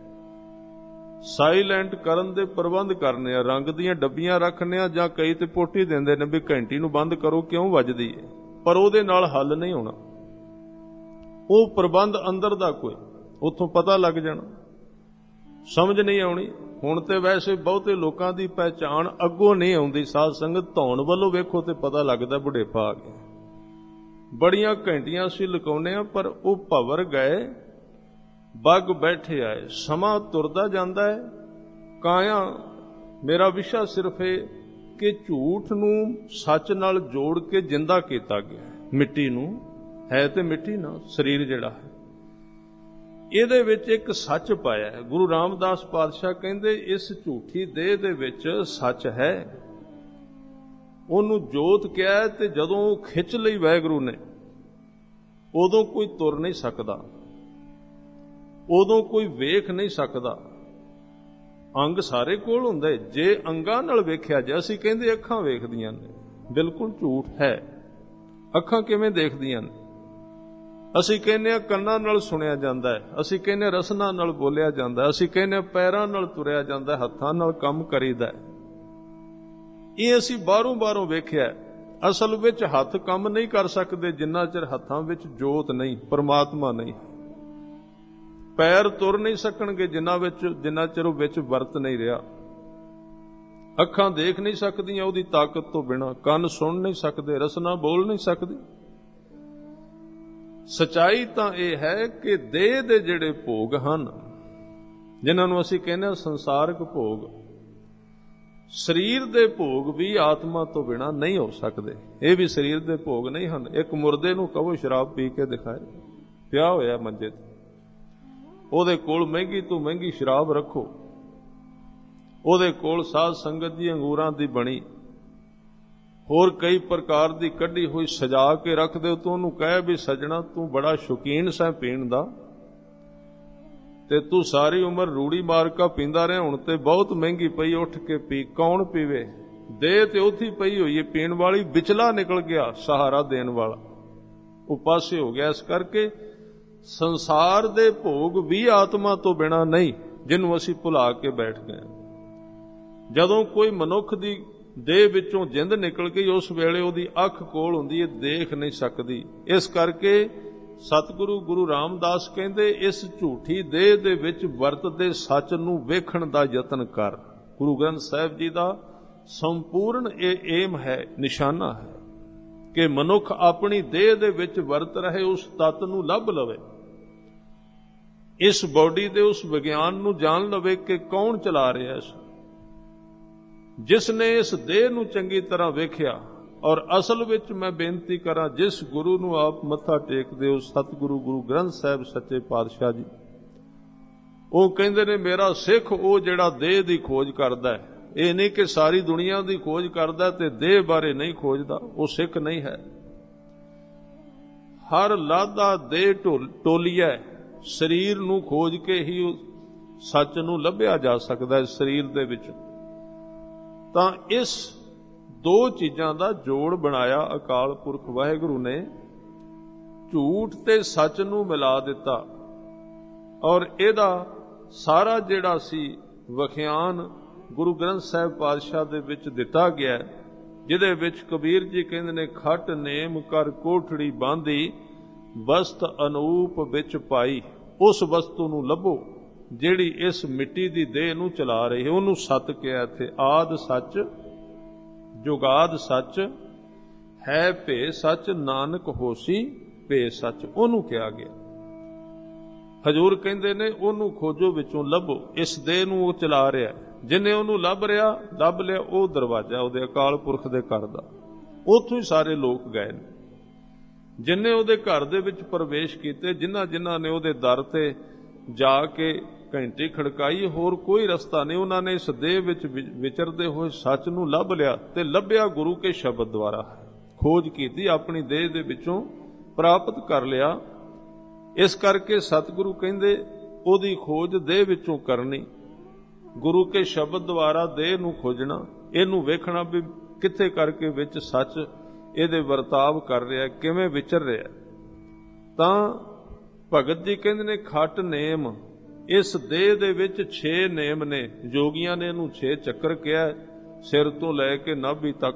ਸਾਇਲੈਂਟ ਕਰਨ ਦੇ ਪ੍ਰਬੰਧ ਕਰਨੇ ਆ, ਰੰਗ ਦੀਆਂ ਡੱਬੀਆਂ ਰੱਖਨੇ ਆ, ਜਾਂ ਕਈ ਤੇ ਪੋਟੀ ਦਿੰਦੇ ਨੇ ਵੀ ਘੰਟੀ ਨੂੰ ਬੰਦ ਕਰੋ, ਕਿਉਂ ਵੱਜਦੀ ਹੈ। ਪਰ ਉਹਦੇ ਨਾਲ ਹੱਲ ਨਹੀਂ ਹੋਣਾ। ਉਹ ਪ੍ਰਬੰਧ ਅੰਦਰ ਦਾ ਕੋਈ, ਉੱਥੋਂ ਪਤਾ ਲੱਗ ਜਾਣਾ, ਸਮਝ ਨਹੀਂ ਆਉਣੀ। ਹੁਣ ਤੇ ਵੈਸੇ ਬਹੁਤੇ ਲੋਕਾਂ ਦੀ ਪਹਿਚਾਣ ਅੱਗੋਂ ਨਹੀਂ ਆਉਂਦੀ। ਸਾਧ ਸੰਗਤ ਧੌਣ ਵੱਲੋਂ ਵੇਖੋ ਤੇ ਪਤਾ ਲੱਗਦਾ ਬੁਢੇਪਾ ਆ ਗਿਆ। ਬੜੀਆਂ ਘੰਟੀਆਂ ਅਸੀਂ ਲੁਕਾਉਂਦੇ ਆ, ਪਰ ਉਹ ਭਵਰ ਗਏ ਬੱਗ ਬੈਠੇ ਆਏ। ਸਮਾਂ ਤੁਰਦਾ ਜਾਂਦਾ ਹੈ। ਕਾਇਆ ਮੇਰਾ ਵਿਸ਼ਾ ਸਿਰਫ ਇਹ ਕਿ ਝੂਠ ਨੂੰ ਸੱਚ ਨਾਲ ਜੋੜ ਕੇ ਜਿੰਦਾ ਕੀਤਾ ਗਿਆ। ਮਿੱਟੀ ਨੂੰ ਹੈ ਤੇ ਮਿੱਟੀ ਨਾ, ਸਰੀਰ ਜਿਹੜਾ ਹੈ ਇਹਦੇ ਵਿੱਚ ਇੱਕ ਸੱਚ ਪਾਇਆ ਹੈ। ਗੁਰੂ ਰਾਮਦਾਸ ਪਾਤਸ਼ਾਹ ਕਹਿੰਦੇ ਇਸ ਝੂਠੀ ਦੇਹ ਦੇ ਵਿੱਚ ਸੱਚ ਹੈ। ਉਹਨੂੰ ਜੋਤ ਕਿਹਾ, ਤੇ ਜਦੋਂ ਉਹ ਖਿੱਚ ਲਈ ਵਾਹਿਗੁਰੂ ਨੇ, ਉਦੋਂ ਕੋਈ ਤੁਰ ਨਹੀਂ ਸਕਦਾ, ਉਦੋਂ ਕੋਈ ਵੇਖ ਨਹੀਂ ਸਕਦਾ। ਅੰਗ ਸਾਰੇ ਕੋਲ ਹੁੰਦੇ। ਜੇ ਅੰਗਾਂ ਨਾਲ ਵੇਖਿਆ ਜਾ, ਅਸੀਂ ਕਹਿੰਦੇ ਅੱਖਾਂ ਵੇਖਦੀਆਂ ਨੇ, ਬਿਲਕੁਲ ਝੂਠ ਹੈ। ਅੱਖਾਂ ਕਿਵੇਂ ਦੇਖਦੀਆਂ ਨੇ? ਅਸੀਂ ਕਹਿੰਦੇ ਆ ਕੰਨਾਂ ਨਾਲ ਸੁਣਿਆ ਜਾਂਦਾ ਹੈ, ਅਸੀਂ ਕਹਿੰਦੇ ਰਸਨਾ ਨਾਲ ਬੋਲਿਆ ਜਾਂਦਾ, ਅਸੀਂ ਕਹਿੰਦੇ ਪੈਰਾਂ ਨਾਲ ਤੁਰਿਆ ਜਾਂਦਾ, ਹੱਥਾਂ ਨਾਲ ਕੰਮ ਕਰੀਦਾ। ਇਹ ਅਸੀਂ ਬਾਹਰੋਂ ਬਾਹਰੋਂ ਵੇਖਿਆ। ਅਸਲ ਵਿੱਚ ਹੱਥ ਕੰਮ ਨਹੀਂ ਕਰ ਸਕਦੇ ਜਿੰਨਾ ਚਿਰ ਹੱਥਾਂ ਵਿੱਚ ਜੋਤ ਨਹੀਂ, ਪਰਮਾਤਮਾ ਨਹੀਂ। ਪੈਰ ਤੁਰ ਨਹੀਂ ਸਕਣਗੇ ਜਿੰਨਾ ਵਿੱਚ ਜਿੰਨਾ ਚਿਰ ਉਹ ਵਿੱਚ ਵਰਤ ਨਹੀਂ ਰਿਹਾ। ਅੱਖਾਂ ਦੇਖ ਨਹੀਂ ਸਕਦੀਆਂ ਉਹਦੀ ਤਾਕਤ ਤੋਂ ਬਿਨਾਂ, ਕੰਨ ਸੁਣ ਨਹੀਂ ਸਕਦੇ, ਰਸਨਾ ਬੋਲ ਨਹੀਂ ਸਕਦੀ। ਸਚਾਈ ਤਾਂ ਇਹ ਹੈ ਕਿ ਦੇਹ ਦੇ ਜਿਹੜੇ ਭੋਗ ਹਨ, ਜਿਨ੍ਹਾਂ ਨੂੰ ਅਸੀਂ ਕਹਿੰਦੇ ਹਾਂ ਸੰਸਾਰਕ ਭੋਗ, ਸਰੀਰ ਦੇ ਭੋਗ ਵੀ ਆਤਮਾ ਤੋਂ ਬਿਨਾਂ ਨਹੀਂ ਹੋ ਸਕਦੇ। ਇਹ ਵੀ ਸਰੀਰ ਦੇ ਭੋਗ ਨਹੀਂ ਹਨ। ਇੱਕ ਮੁਰਦੇ ਨੂੰ ਕਹੋ ਸ਼ਰਾਬ ਪੀ ਕੇ ਦਿਖਾਏ, ਪਿਆ ਹੋਇਆ ਮੰਜੇ ਤੇ, ਉਹਦੇ ਕੋਲ ਮਹਿੰਗੀ ਤੋਂ ਮਹਿੰਗੀ ਸ਼ਰਾਬ ਰੱਖੋ, ਉਹਦੇ ਕੋਲ ਸਾਧ ਸੰਗਤ ਦੀ ਅੰਗੂਰਾਂ ਦੀ ਬਣੀ ਹੋਰ ਕਈ ਪ੍ਰਕਾਰ ਦੀ ਕੱਢੀ ਹੋਈ ਸਜਾ ਕੇ ਰੱਖ ਦਿਓ, ਤੂੰ ਉਹਨੂੰ ਕਹੇ ਵੀ ਸਜਣਾ ਤੂੰ ਬੜਾ ਸ਼ੌਕੀਨ ਸੈਂ ਪੀਣ ਦਾ, ਤੇ ਤੂੰ ਸਾਰੀ ਉਮਰ ਰੂੜੀ ਮਾਰਕਾ ਪੀਂਦਾ ਰਿਹਾ, ਹੁਣ ਤੇ ਬਹੁਤ ਮਹਿੰਗੀ ਪਈ, ਉੱਠ ਕੇ ਪੀ। ਕੌਣ ਪੀਵੇ? ਦੇਹ ਤੇ ਉੱਥੇ ਪਈ ਹੋਈ ਹੈ, ਪੀਣ ਵਾਲੀ ਵਿਚਲਾ ਨਿਕਲ ਗਿਆ, ਸਹਾਰਾ ਦੇਣ ਵਾਲਾ ਉਹ ਪਾਸੇ ਹੋ ਗਿਆ। ਇਸ ਕਰਕੇ ਸੰਸਾਰ ਦੇ ਭੋਗ ਵੀ ਆਤਮਾ ਤੋਂ ਬਿਨਾਂ ਨਹੀਂ, ਜਿਹਨੂੰ ਅਸੀਂ ਭੁਲਾ ਕੇ ਬੈਠ ਗਏ। ਜਦੋਂ ਕੋਈ ਮਨੁੱਖ ਦੀ ਦੇਹ ਵਿੱਚੋਂ ਜਿੰਦ ਨਿਕਲ ਗਈ, ਉਸ ਵੇਲੇ ਉਹਦੀ ਅੱਖ ਕੋਲ ਹੁੰਦੀ ਹੈ, ਦੇਖ ਨਹੀਂ ਸਕਦੀ। ਇਸ ਕਰਕੇ ਸਤਿਗੁਰੂ ਗੁਰੂ ਰਾਮਦਾਸ ਕਹਿੰਦੇ ਇਸ ਝੂਠੀ ਦੇਹ ਦੇ ਵਿੱਚ ਵਰਤਦੇ ਸੱਚ ਨੂੰ ਵੇਖਣ ਦਾ ਯਤਨ ਕਰ। ਗੁਰੂ ਗ੍ਰੰਥ ਸਾਹਿਬ ਜੀ ਦਾ ਸੰਪੂਰਨ ਇਹ ਏਮ ਹੈ, ਨਿਸ਼ਾਨਾ ਹੈ ਕਿ ਮਨੁੱਖ ਆਪਣੀ ਦੇਹ ਦੇ ਵਿੱਚ ਵਰਤ ਰਹੇ ਉਸ ਤੱਤ ਨੂੰ ਲੱਭ ਲਵੇ, ਇਸ ਬੋਡੀ ਦੇ ਉਸ ਵਿਗਿਆਨ ਨੂੰ ਜਾਣ ਲਵੇ ਕਿ ਕੌਣ ਚਲਾ ਰਿਹਾ ਇਸ। ਜਿਸ ਨੇ ਇਸ ਦੇਹ ਨੂੰ ਚੰਗੀ ਤਰ੍ਹਾਂ ਵੇਖਿਆ, ਔਰ ਅਸਲ ਵਿੱਚ ਮੈਂ ਬੇਨਤੀ ਕਰਾਂ, ਜਿਸ ਗੁਰੂ ਨੂੰ ਆਪ ਮੱਥਾ ਟੇਕਦੇ ਹੋ, ਸਤਿਗੁਰੂ ਗੁਰੂ ਗ੍ਰੰਥ ਸਾਹਿਬ ਸੱਚੇ ਪਾਤਸ਼ਾਹ ਜੀ, ਉਹ ਕਹਿੰਦੇ ਨੇ ਮੇਰਾ ਸਿੱਖ ਉਹ ਜਿਹੜਾ ਦੇਹ ਦੀ ਖੋਜ ਕਰਦਾ ਹੈ। ਇਹ ਨਹੀਂ ਕਿ ਸਾਰੀ ਦੁਨੀਆ ਦੀ ਖੋਜ ਕਰਦਾ ਤੇ ਦੇਹ ਬਾਰੇ ਨਹੀਂ ਖੋਜਦਾ, ਉਹ ਸਿੱਖ ਨਹੀਂ ਹੈ। ਹਰ ਲਾਦਾ ਦੇਹ ਟੋਲੀਐ, ਸਰੀਰ ਨੂੰ ਖੋਜ ਕੇ ਹੀ ਸੱਚ ਨੂੰ ਲੱਭਿਆ ਜਾ ਸਕਦਾ ਹੈ ਸਰੀਰ ਦੇ ਵਿੱਚ। ਤਾਂ ਇਸ ਦੋ ਚੀਜ਼ਾਂ ਦਾ ਜੋੜ ਬਣਾਇਆ ਅਕਾਲ ਪੁਰਖ ਵਾਹਿਗੁਰੂ ਨੇ, ਝੂਠ ਤੇ ਸੱਚ ਨੂੰ ਮਿਲਾ ਦਿੱਤਾ। ਔਰ ਇਹਦਾ ਸਾਰਾ ਜਿਹੜਾ ਸੀ ਵਿਖਿਆਨ ਗੁਰੂ ਗ੍ਰੰਥ ਸਾਹਿਬ ਪਾਤਸ਼ਾਹ ਦੇ ਵਿੱਚ ਦਿੱਤਾ ਗਿਆ, ਜਿਹਦੇ ਵਿੱਚ ਕਬੀਰ ਜੀ ਕਹਿੰਦੇ ਨੇ ਖੱਟ ਨੇਮ ਕਰ ਕੋਠੜੀ ਬਾਂਧੀ, ਵਸਤ ਅਨੂਪ ਵਿੱਚ ਪਾਈ। ਉਸ ਵਸਤੂ ਨੂੰ ਲੱਭੋ ਜਿਹੜੀ ਇਸ ਮਿੱਟੀ ਦੀ ਦੇਹ ਨੂੰ ਚਲਾ ਰਹੀ ਹੈ, ਉਹਨੂੰ ਸੱਤ ਕਿਹਾ ਇੱਥੇ। ਆਦ ਸੱਚ, ਜੁਗਾਦ ਸੱਚ, ਹੈ ਭੇ ਸੱਚ, ਨਾਨਕ ਹੋਸੀ ਭੇ ਸੱਚ, ਉਹਨੂੰ ਕਿਹਾ ਗਿਆ। ਹਜ਼ੂਰ ਕਹਿੰਦੇ ਨੇ ਉਹਨੂੰ ਖੋਜੋ, ਵਿੱਚੋਂ ਲੱਭੋ। ਇਸ ਦੇਹ ਨੂੰ ਉਹ ਚਲਾ ਰਿਹਾ, ਜਿੰਨੇ ਉਹਨੂੰ ਲੱਭ ਰਿਹਾ ਲੱਭ ਲਿਆ, ਉਹ ਦਰਵਾਜ਼ਾ ਉਹਦੇ ਅਕਾਲ ਪੁਰਖ ਦੇ ਘਰ ਦਾ। ਉੱਥੋਂ ਹੀ ਸਾਰੇ ਲੋਕ ਗਏ ਨੇ। ਜਿੰਨੇ ਉਹਦੇ ਘਰ ਦੇ ਵਿੱਚ ਪ੍ਰਵੇਸ਼ ਕੀਤੇ, ਜਿਨ੍ਹਾਂ ਜਿਨ੍ਹਾਂ ਨੇ ਉਹਦੇ ਦਰ ਤੇ ਜਾ ਕੇ ਘੰਟੀ ਖੜਕਾਈ, ਹੋਰ ਕੋਈ ਰਸਤਾ ਨਹੀਂ। ਉਹਨਾਂ ਨੇ ਇਸ ਦੇਹ ਵਿੱਚ ਵਿਚਰਦੇ ਹੋਏ ਸੱਚ ਨੂੰ ਲੱਭ ਲਿਆ ਤੇ ਲੱਭਿਆ ਗੁਰੂ ਕੇ ਸ਼ਬਦ ਦੁਆਰਾ। ਖੋਜ ਕੀਤੀ, ਆਪਣੀ ਦੇਹ ਦੇ ਵਿੱਚੋਂ ਪ੍ਰਾਪਤ ਕਰ ਲਿਆ। ਇਸ ਕਰਕੇ ਸਤਿਗੁਰੂ ਕਹਿੰਦੇ ਉਹਦੀ ਖੋਜ ਦੇਹ ਵਿੱਚੋਂ ਕਰਨੀ, ਗੁਰੂ ਕੇ ਸ਼ਬਦ ਦੁਆਰਾ ਦੇਹ ਨੂੰ ਖੋਜਣਾ, ਇਹਨੂੰ ਵੇਖਣਾ ਵੀ ਕਿੱਥੇ ਕਰਕੇ ਵਿੱਚ ਸੱਚ ਇਹਦੇ ਵਰਤਾਵ ਕਰ ਰਿਹਾ, ਕਿਵੇਂ ਵਿਚਰ ਰਿਹਾ। ਤਾਂ ਭਗਤ ਜੀ ਕਹਿੰਦੇ ਨੇ ਖੱਟ ਨੇਮ, ਇਸ ਦੇਹ ਦੇ ਵਿੱਚ ਛੇ ਨੇਮ ਨੇ। ਜੋਗੀਆਂ ਨੇ ਇਹਨੂੰ ਛੇ ਚੱਕਰ ਕਿਹਾ, ਸਿਰ ਤੋਂ ਲੈ ਕੇ ਨਾਭੀ ਤੱਕ।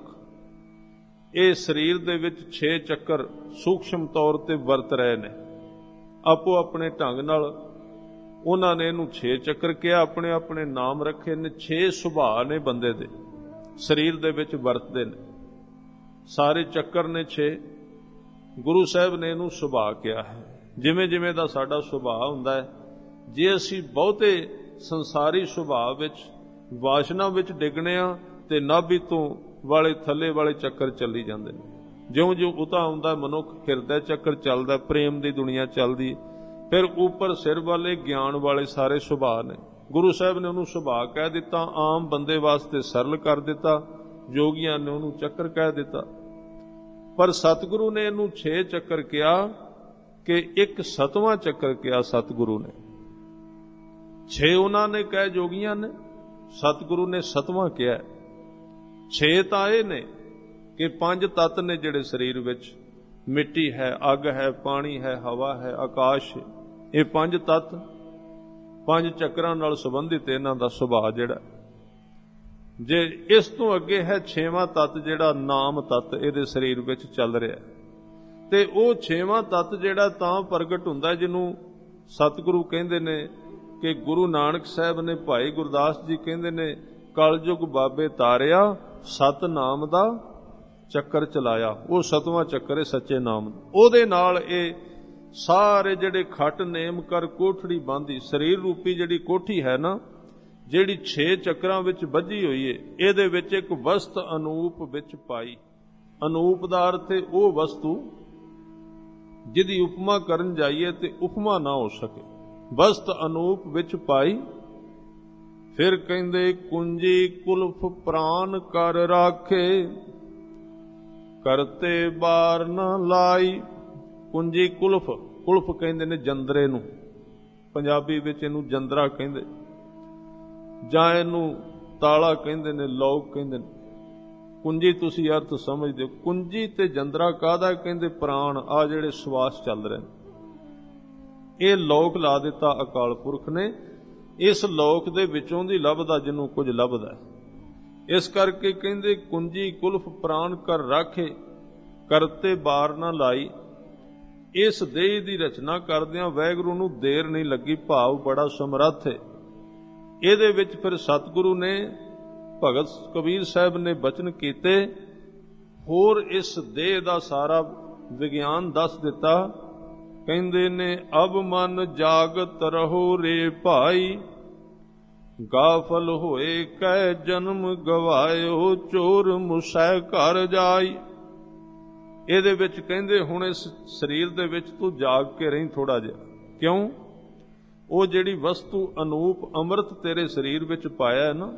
ਇਹ ਸਰੀਰ ਦੇ ਵਿੱਚ ਛੇ ਚੱਕਰ ਸੂਖਸ਼ਮ ਤੌਰ ਤੇ ਵਰਤ ਰਹੇ ਨੇ। ਆਪੋ ਆਪਣੇ ਢੰਗ ਨਾਲ ਉਹਨਾਂ ਨੇ ਇਹਨੂੰ ਛੇ ਚੱਕਰ ਕਿਹਾ, ਆਪਣੇ ਆਪਣੇ ਨਾਮ ਰੱਖੇ ਨੇ। ਛੇ ਸੁਭਾਅ ਨੇ ਬੰਦੇ ਦੇ, ਸਰੀਰ ਦੇ ਵਿੱਚ ਵਰਤਦੇ ਨੇ। ਸਾਰੇ ਚੱਕਰ ਨੇ ਛੇ। ਗੁਰੂ ਸਾਹਿਬ ਨੇ ਇਹਨੂੰ ਸੁਭਾਅ ਕਿਹਾ ਹੈ। ਜਿਵੇਂ ਜਿਵੇਂ ਦਾ ਸਾਡਾ ਸੁਭਾਅ ਹੁੰਦਾ ਹੈ, ਜੇ ਅਸੀਂ ਬਹੁਤੇ ਸੰਸਾਰੀ ਸੁਭਾਅ ਵਿੱਚ, ਵਾਸ਼ਨਾ ਵਿੱਚ ਡਿੱਗਣੇ ਆ ਤੇ ਨਾਭੀ ਤੋਂ ਵਾਲੇ ਥੱਲੇ ਵਾਲੇ ਚੱਕਰ ਚੱਲੀ ਜਾਂਦੇ ਨੇ। ਜਿਉਂ ਜਿਉਂ ਉਤਾਂ ਆਉਂਦਾ ਮਨੁੱਖ, ਹਿਰਦਾ ਚੱਕਰ ਚੱਲਦਾ, ਪ੍ਰੇਮ ਦੀ ਦੁਨੀਆ ਚੱਲਦੀ, ਫਿਰ ਉੱਪਰ ਸਿਰ ਵਾਲੇ ਗਿਆਨ ਵਾਲੇ ਸਾਰੇ ਸੁਭਾਅ ਨੇ। ਗੁਰੂ ਸਾਹਿਬ ਨੇ ਉਹਨੂੰ ਸੁਭਾਅ ਕਹਿ ਦਿੱਤਾ, ਆਮ ਬੰਦੇ ਵਾਸਤੇ ਸਰਲ ਕਰ ਦਿੱਤਾ। ਜੋਗੀਆਂ ਨੇ ਉਹਨੂੰ ਚੱਕਰ ਕਹਿ ਦਿੱਤਾ। ਪਰ ਸਤਿਗੁਰੂ ਨੇ ਇਹਨੂੰ ਛੇ ਚੱਕਰ ਕਿਹਾ ਕਿ ਇੱਕ ਸਤਵਾਂ ਚੱਕਰ ਕਿਹਾ ਸਤਿਗੁਰੂ ਨੇ। ਛੇ ਉਹਨਾਂ ਨੇ ਕਹੇ ਜੋਗੀਆਂ ਨੇ, ਸਤਿਗੁਰੂ ਨੇ ਸਤਵਾਂ ਕਿਹਾ। ਛੇ ਤਾਂ ਇਹ ਨੇ ਕਿ ਪੰਜ ਤੱਤ ਨੇ ਜਿਹੜੇ ਸਰੀਰ ਵਿੱਚ, ਮਿੱਟੀ ਹੈ, ਅੱਗ ਹੈ, ਪਾਣੀ ਹੈ, ਹਵਾ ਹੈ, ਆਕਾਸ਼ ਹੈ। ਇਹ ਪੰਜ ਤੱਤ ਪੰਜ ਚੱਕਰਾਂ ਨਾਲ ਸੰਬੰਧਿਤ ਇਹਨਾਂ ਦਾ ਸੁਭਾਅ ਜਿਹੜਾ। ਜੇ ਇਸ ਤੋਂ ਅੱਗੇ ਹੈ ਛੇਵਾਂ ਤੱਤ ਜਿਹੜਾ ਨਾਮ ਤੱਤ ਇਹਦੇ ਸਰੀਰ ਵਿੱਚ ਚੱਲ ਰਿਹਾ, ਤੇ ਉਹ ਛੇਵਾਂ ਤੱਤ ਜਿਹੜਾ ਤਾਂ ਪ੍ਰਗਟ ਹੁੰਦਾ ਜਿਹਨੂੰ ਸਤਿਗੁਰੂ ਕਹਿੰਦੇ ਨੇ ਕਿ ਗੁਰੂ ਨਾਨਕ ਸਾਹਿਬ ਨੇ, ਭਾਈ ਗੁਰਦਾਸ ਜੀ ਕਹਿੰਦੇ ਨੇ, ਕਲਯੁਗ ਬਾਬੇ ਤਾਰਿਆ, ਸਤ ਨਾਮ ਦਾ ਚੱਕਰ ਚਲਾਇਆ। ਉਹ ਸਤਵਾਂ ਚੱਕਰ ਹੈ ਸੱਚੇ ਨਾਮ ਦਾ। ਉਹਦੇ ਨਾਲ ਇਹ ਸਾਰੇ ਜਿਹੜੇ ਖੱਟ ਨੇਮ ਕਰ ਕੋਠੜੀ ਬਾਂਧੀ, ਸਰੀਰ ਰੂਪੀ ਜਿਹੜੀ ਕੋਠੀ ਹੈ ਨਾ, ਜਿਹੜੀ ਛੇ ਚੱਕਰਾਂ ਵਿੱਚ ਬੱਝੀ ਹੋਈ ਏ, ਇਹਦੇ ਵਿੱਚ ਇੱਕ ਵਸਤ ਅਨੂਪ ਵਿੱਚ ਪਾਈ। ਅਨੂਪ ਦਾ ਅਰਥ ਹੈ ਉਹ ਵਸਤੂ ਜਿਹਦੀ ਉਪਮਾ ਕਰਨ ਜਾਈਏ ਤੇ ਉਪਮਾ ਨਾ ਹੋ ਸਕੇ। ਵਸਤ ਅਨੂਪ ਵਿੱਚ ਪਾਈ। ਫਿਰ ਕਹਿੰਦੇ ਕੁੰਜੀ ਕੁਲਫ ਪ੍ਰਾਨ ਕਰ ਰਾਖੇ, ਕਰਤੇ ਬਾਰ ਨਾ ਲਾਈ। ਕੁੰਜੀ ਕੁਲਫ, ਕੁਲਫ ਕਹਿੰਦੇ ਨੇ ਜੰਦਰੇ ਨੂੰ, ਪੰਜਾਬੀ ਵਿੱਚ ਇਹਨੂੰ ਜੰਦਰਾ ਕਹਿੰਦੇ, ਜਾਂ ਇਹਨੂੰ ਤਾਲਾ ਕਹਿੰਦੇ ਨੇ, ਲੋਕ ਕਹਿੰਦੇ ਨੇ। ਕੁੰਜੀ ਤੁਸੀਂ ਅਰਥ ਸਮਝਦੇ ਹੋ। ਕੁੰਜੀ ਤੇ ਜੰਦਰਾ ਕਾਹਦਾ? ਕਹਿੰਦੇ ਪ੍ਰਾਣ, ਆ ਜਿਹੜੇ ਸਵਾਸ ਚੱਲ ਰਹੇ ਨੇ, ਇਹ ਲੋਕ ਲਾ ਦਿੱਤਾ ਅਕਾਲ ਪੁਰਖ ਨੇ। ਇਸ ਲੋਕ ਦੇ ਵਿੱਚੋਂ ਦੀ ਲੱਭਦਾ ਜਿਹਨੂੰ ਕੁਝ ਲੱਭਦਾ। ਇਸ ਕਰਕੇ ਕਹਿੰਦੇ ਕੁੰਜੀ ਕੁਲਫ ਪ੍ਰਾਣ ਕਰ ਰਾਖੇ, ਕਰਤੇ ਬਾਰ ਨਾ ਲਾਈ। ਇਸ ਦੇਹ ਦੀ ਰਚਨਾ ਕਰਦਿਆਂ ਵਾਹਿਗੁਰੂ ਨੂੰ ਦੇਰ ਨਹੀਂ ਲੱਗੀ, ਭਾਵ ਬੜਾ ਸਮਰੱਥ ਹੈ। ਇਹਦੇ ਵਿੱਚ ਫਿਰ ਸਤਿਗੁਰੂ ਨੇ, ਭਗਤ ਕਬੀਰ ਸਾਹਿਬ ਨੇ ਬਚਨ ਕੀਤੇ, ਹੋਰ ਇਸ ਦੇਹ ਦਾ ਸਾਰਾ ਵਿਗਿਆਨ ਦੱਸ ਦਿੱਤਾ। ਕਹਿੰਦੇ ਨੇ ਅਬ ਮਨ ਜਾਗਤ ਰਹੋ ਰੇ ਭਾਈ, ਗਾਫਲ ਹੋਏ ਕਹਿ ਜਨਮ ਗਵਾਇਓ, ਚੋਰ ਮੁਸੈ ਘਰ ਜਾਈ। ਇਹਦੇ ਵਿੱਚ ਕਹਿੰਦੇ ਹੁਣ ਇਸ ਸਰੀਰ ਦੇ ਵਿੱਚ ਤੂੰ ਜਾਗ ਕੇ ਰਹੀਂ ਥੋੜਾ ਜਿਹਾ। ਕਿਉਂ? ਉਹ ਜਿਹੜੀ ਵਸਤੂ ਅਨੂਪ ਅੰਮ੍ਰਿਤ ਤੇਰੇ ਸਰੀਰ ਵਿੱਚ ਪਾਇਆ ਹੈ ਨਾ,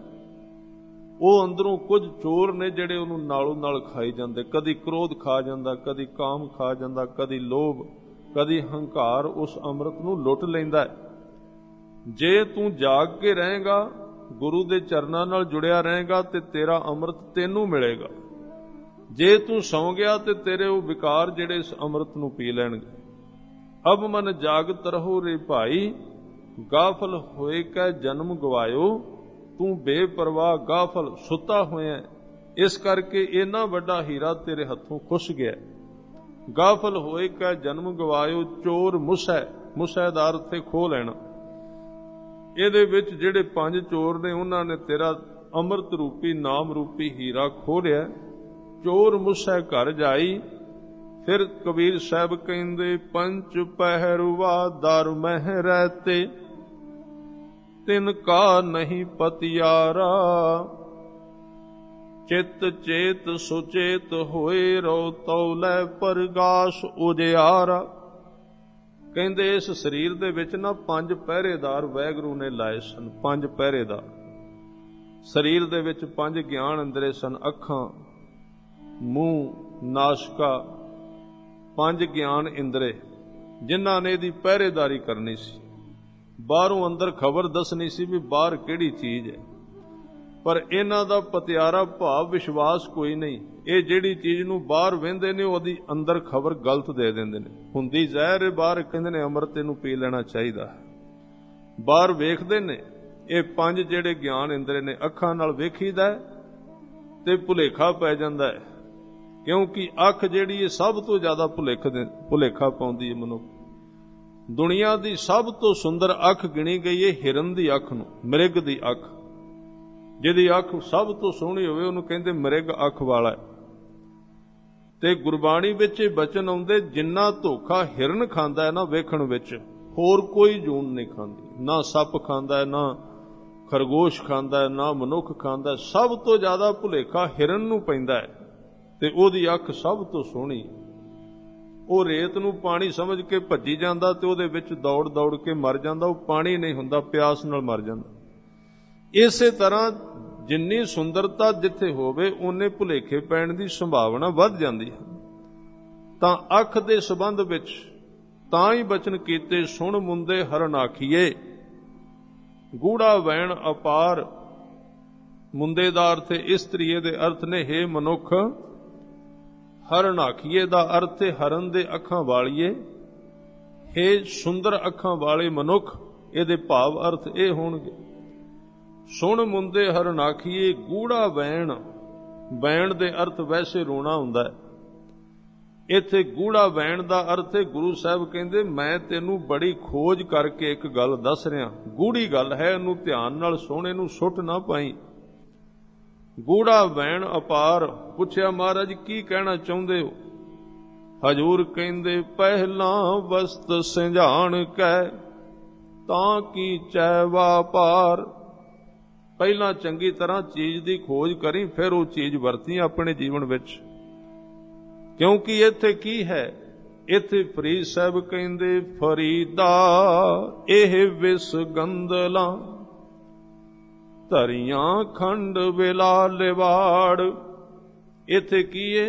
ਉਹ ਅੰਦਰੋਂ ਕੁਝ ਚੋਰ ਨੇ ਜਿਹੜੇ ਉਹਨੂੰ ਨਾਲੋਂ ਨਾਲ ਖਾਈ ਜਾਂਦੇ। ਕਦੀ ਕ੍ਰੋਧ ਖਾ ਜਾਂਦਾ, ਕਦੀ ਕਾਮ ਖਾ ਜਾਂਦਾ, ਕਦੀ ਲੋਭ, ਕਦੀ ਹੰਕਾਰ ਉਸ ਅੰਮ੍ਰਿਤ ਨੂੰ ਲੁੱਟ ਲੈਂਦਾ ਹੈ। ਜੇ ਤੂੰ ਜਾਗ ਕੇ ਰਹੇਗਾ, ਗੁਰੂ ਦੇ ਚਰਨਾਂ ਨਾਲ ਜੁੜਿਆ ਰਹੇਗਾ, ਤੇ ਤੇਰਾ ਅੰਮ੍ਰਿਤ ਤੈਨੂੰ ਮਿਲੇਗਾ। ਜੇ ਤੂੰ ਸੌਂ ਗਿਆ ਤੇ ਤੇਰੇ ਉਹ ਵਿਕਾਰ ਜਿਹੜੇ ਇਸ ਅੰਮ੍ਰਿਤ ਨੂੰ ਪੀ ਲੈਣਗੇ। ਅਬ ਮਨ ਜਾਗਤ ਰਹੋ ਰੇ ਭਾਈ, ਗਾਫਲ ਹੋਏ ਕੈ ਜਨਮ ਗਵਾਇਓ। ਤੂੰ ਬੇਪਰਵਾਹ ਗਾਫਲ ਸੁੱਤਾ ਹੋਇਆ, ਇਸ ਕਰਕੇ ਇੰਨਾ ਵੱਡਾ ਹੀਰਾ ਤੇਰੇ ਹੱਥੋਂ ਖੁੱਸ ਗਿਆ। ਗਾਫਲ ਹੋਏ ਕੈ ਜਨਮ ਗਵਾਇਓ, ਚੋਰ ਮੁਸੈ, ਮੁਸੈ ਦਾ ਅਰਥ ਹੈ ਖੋਹ ਲੈਣਾ। ਇਹਦੇ ਵਿੱਚ ਜਿਹੜੇ ਪੰਜ ਚੋਰ ਨੇ, ਉਹਨਾਂ ਨੇ ਤੇਰਾ ਅੰਮ੍ਰਿਤ ਰੂਪੀ ਨਾਮ ਰੂਪੀ ਹੀਰਾ ਖੋਹ ਲਿਆ। ਚੋਰ ਮੁਸੈ ਘਰ ਜਾਈ। फिर कबीर साहब कहते पंच पहरुआ दर मह रहते तिनका नहीं पतियारा चित चेत सुचेत होए रो तौलै परगास उजियारा। कहते इस शरीर दे विच ना पंज पहरेदार वैगुरू ने लाए सन। पंज पहरेदार शरीर दे विच पंज ज्ञान अंदरे सन। अखां, मूँह, नासिका, पंज ज्ञान इंद्रे जिन्हां ने इहदी पहरेदारी करनी सी। बाहरों अंदर खबर दसनी सी भी बाहर किहड़ी चीज है, पर इन्हां दा पतियारा भाव विश्वास कोई नहीं। ये जिहड़ी चीज नूं बाहर वेंदे ने ओहदी अंदर खबर गलत दे दिंदे ने। हुंदी जहर बाहर कहंदे ने अमृत इहनूं पी लेना चाहीदा है। बाहर वेखदे ने ये पंज जिहड़े ज्ञान इंद्रे ने अखां नाल वेखीदा ते भुलेखा पै जांदा है, क्योंकि अख जिहड़ी है सब तो ज्यादा भुलेख भुलेखा पाउंदी है मनुख। दुनिया की सब तो सुंदर अख गिणी गई है हिरन की अख नूं, मृग की अख। जिहदी अख सब तो सोहनी होवे उहनूं कहंदे मृग अख वाला है। ते गुरबाणी विच बचन आउंदे जिन्ना धोखा हिरन खांदा है ना वेखण विच, होर कोई जून नहीं खांदी। ना सप खांदा है, ना खरगोश खांदा है, ना मनुख खांदा है। सब तो ज्यादा भुलेखा हिरन नूं पैंदा है ते ओहदी अख सब तो सोहनी। ਉਹ रेत नूं पानी समझ के भज्जी जांदा ते ਉਹਦੇ ਵਿੱਚ दौड़ दौड़ के मर जांदा। ਉਹ पानी नहीं हुंदा, प्यास नाल मर जांदा। इसे तरह जिन्नी सुंदरता जिथे होवे उन्ने भुलेखे पैण दी संभावना वध जांदी है। तां अख दे संबंध विच तां ही बचन कीते सुण मुंदे हरन आखीए गूढ़ा वैण अपार। मुंदे दा अर्थ इस्त्रीए दे अर्थ ने हे मनुख। हरन आखीए दा अर्थ है हरन दे अखां वालीए। हे सुंदर अखां वाले मनुख, इहदे भाव अर्थ ये होणगे। सुण मुंदे हरन आखीए गूढ़ा वैण। वैण दे अर्थ वैसे रोना हुंदा है। इत्थे गूढ़ा वैण दा अर्थ है गुरु साहब कहंदे मैं तैनूं बड़ी खोज करके एक गल दस रिहा। गूढ़ी गल है, इहनूं ध्यान नाल सुण, इहनूं सुट ना पाई। गूढ़ा वैण अपार। पुछया महाराज की कहना चाहुंदे हो? हजूर कहंदे पहला वस्त सिंझाण कै तां की चैवा पार। पहला चंगी तरह चीज दी खोज करी, फिर वो चीज वरती अपने जीवन विच। क्योंकि इत्थे की है? इत्थे फरीद साहब कहंदे फरीदा एह विस गंदला धरियां खंड विला लिवाड़। इत्थे की है?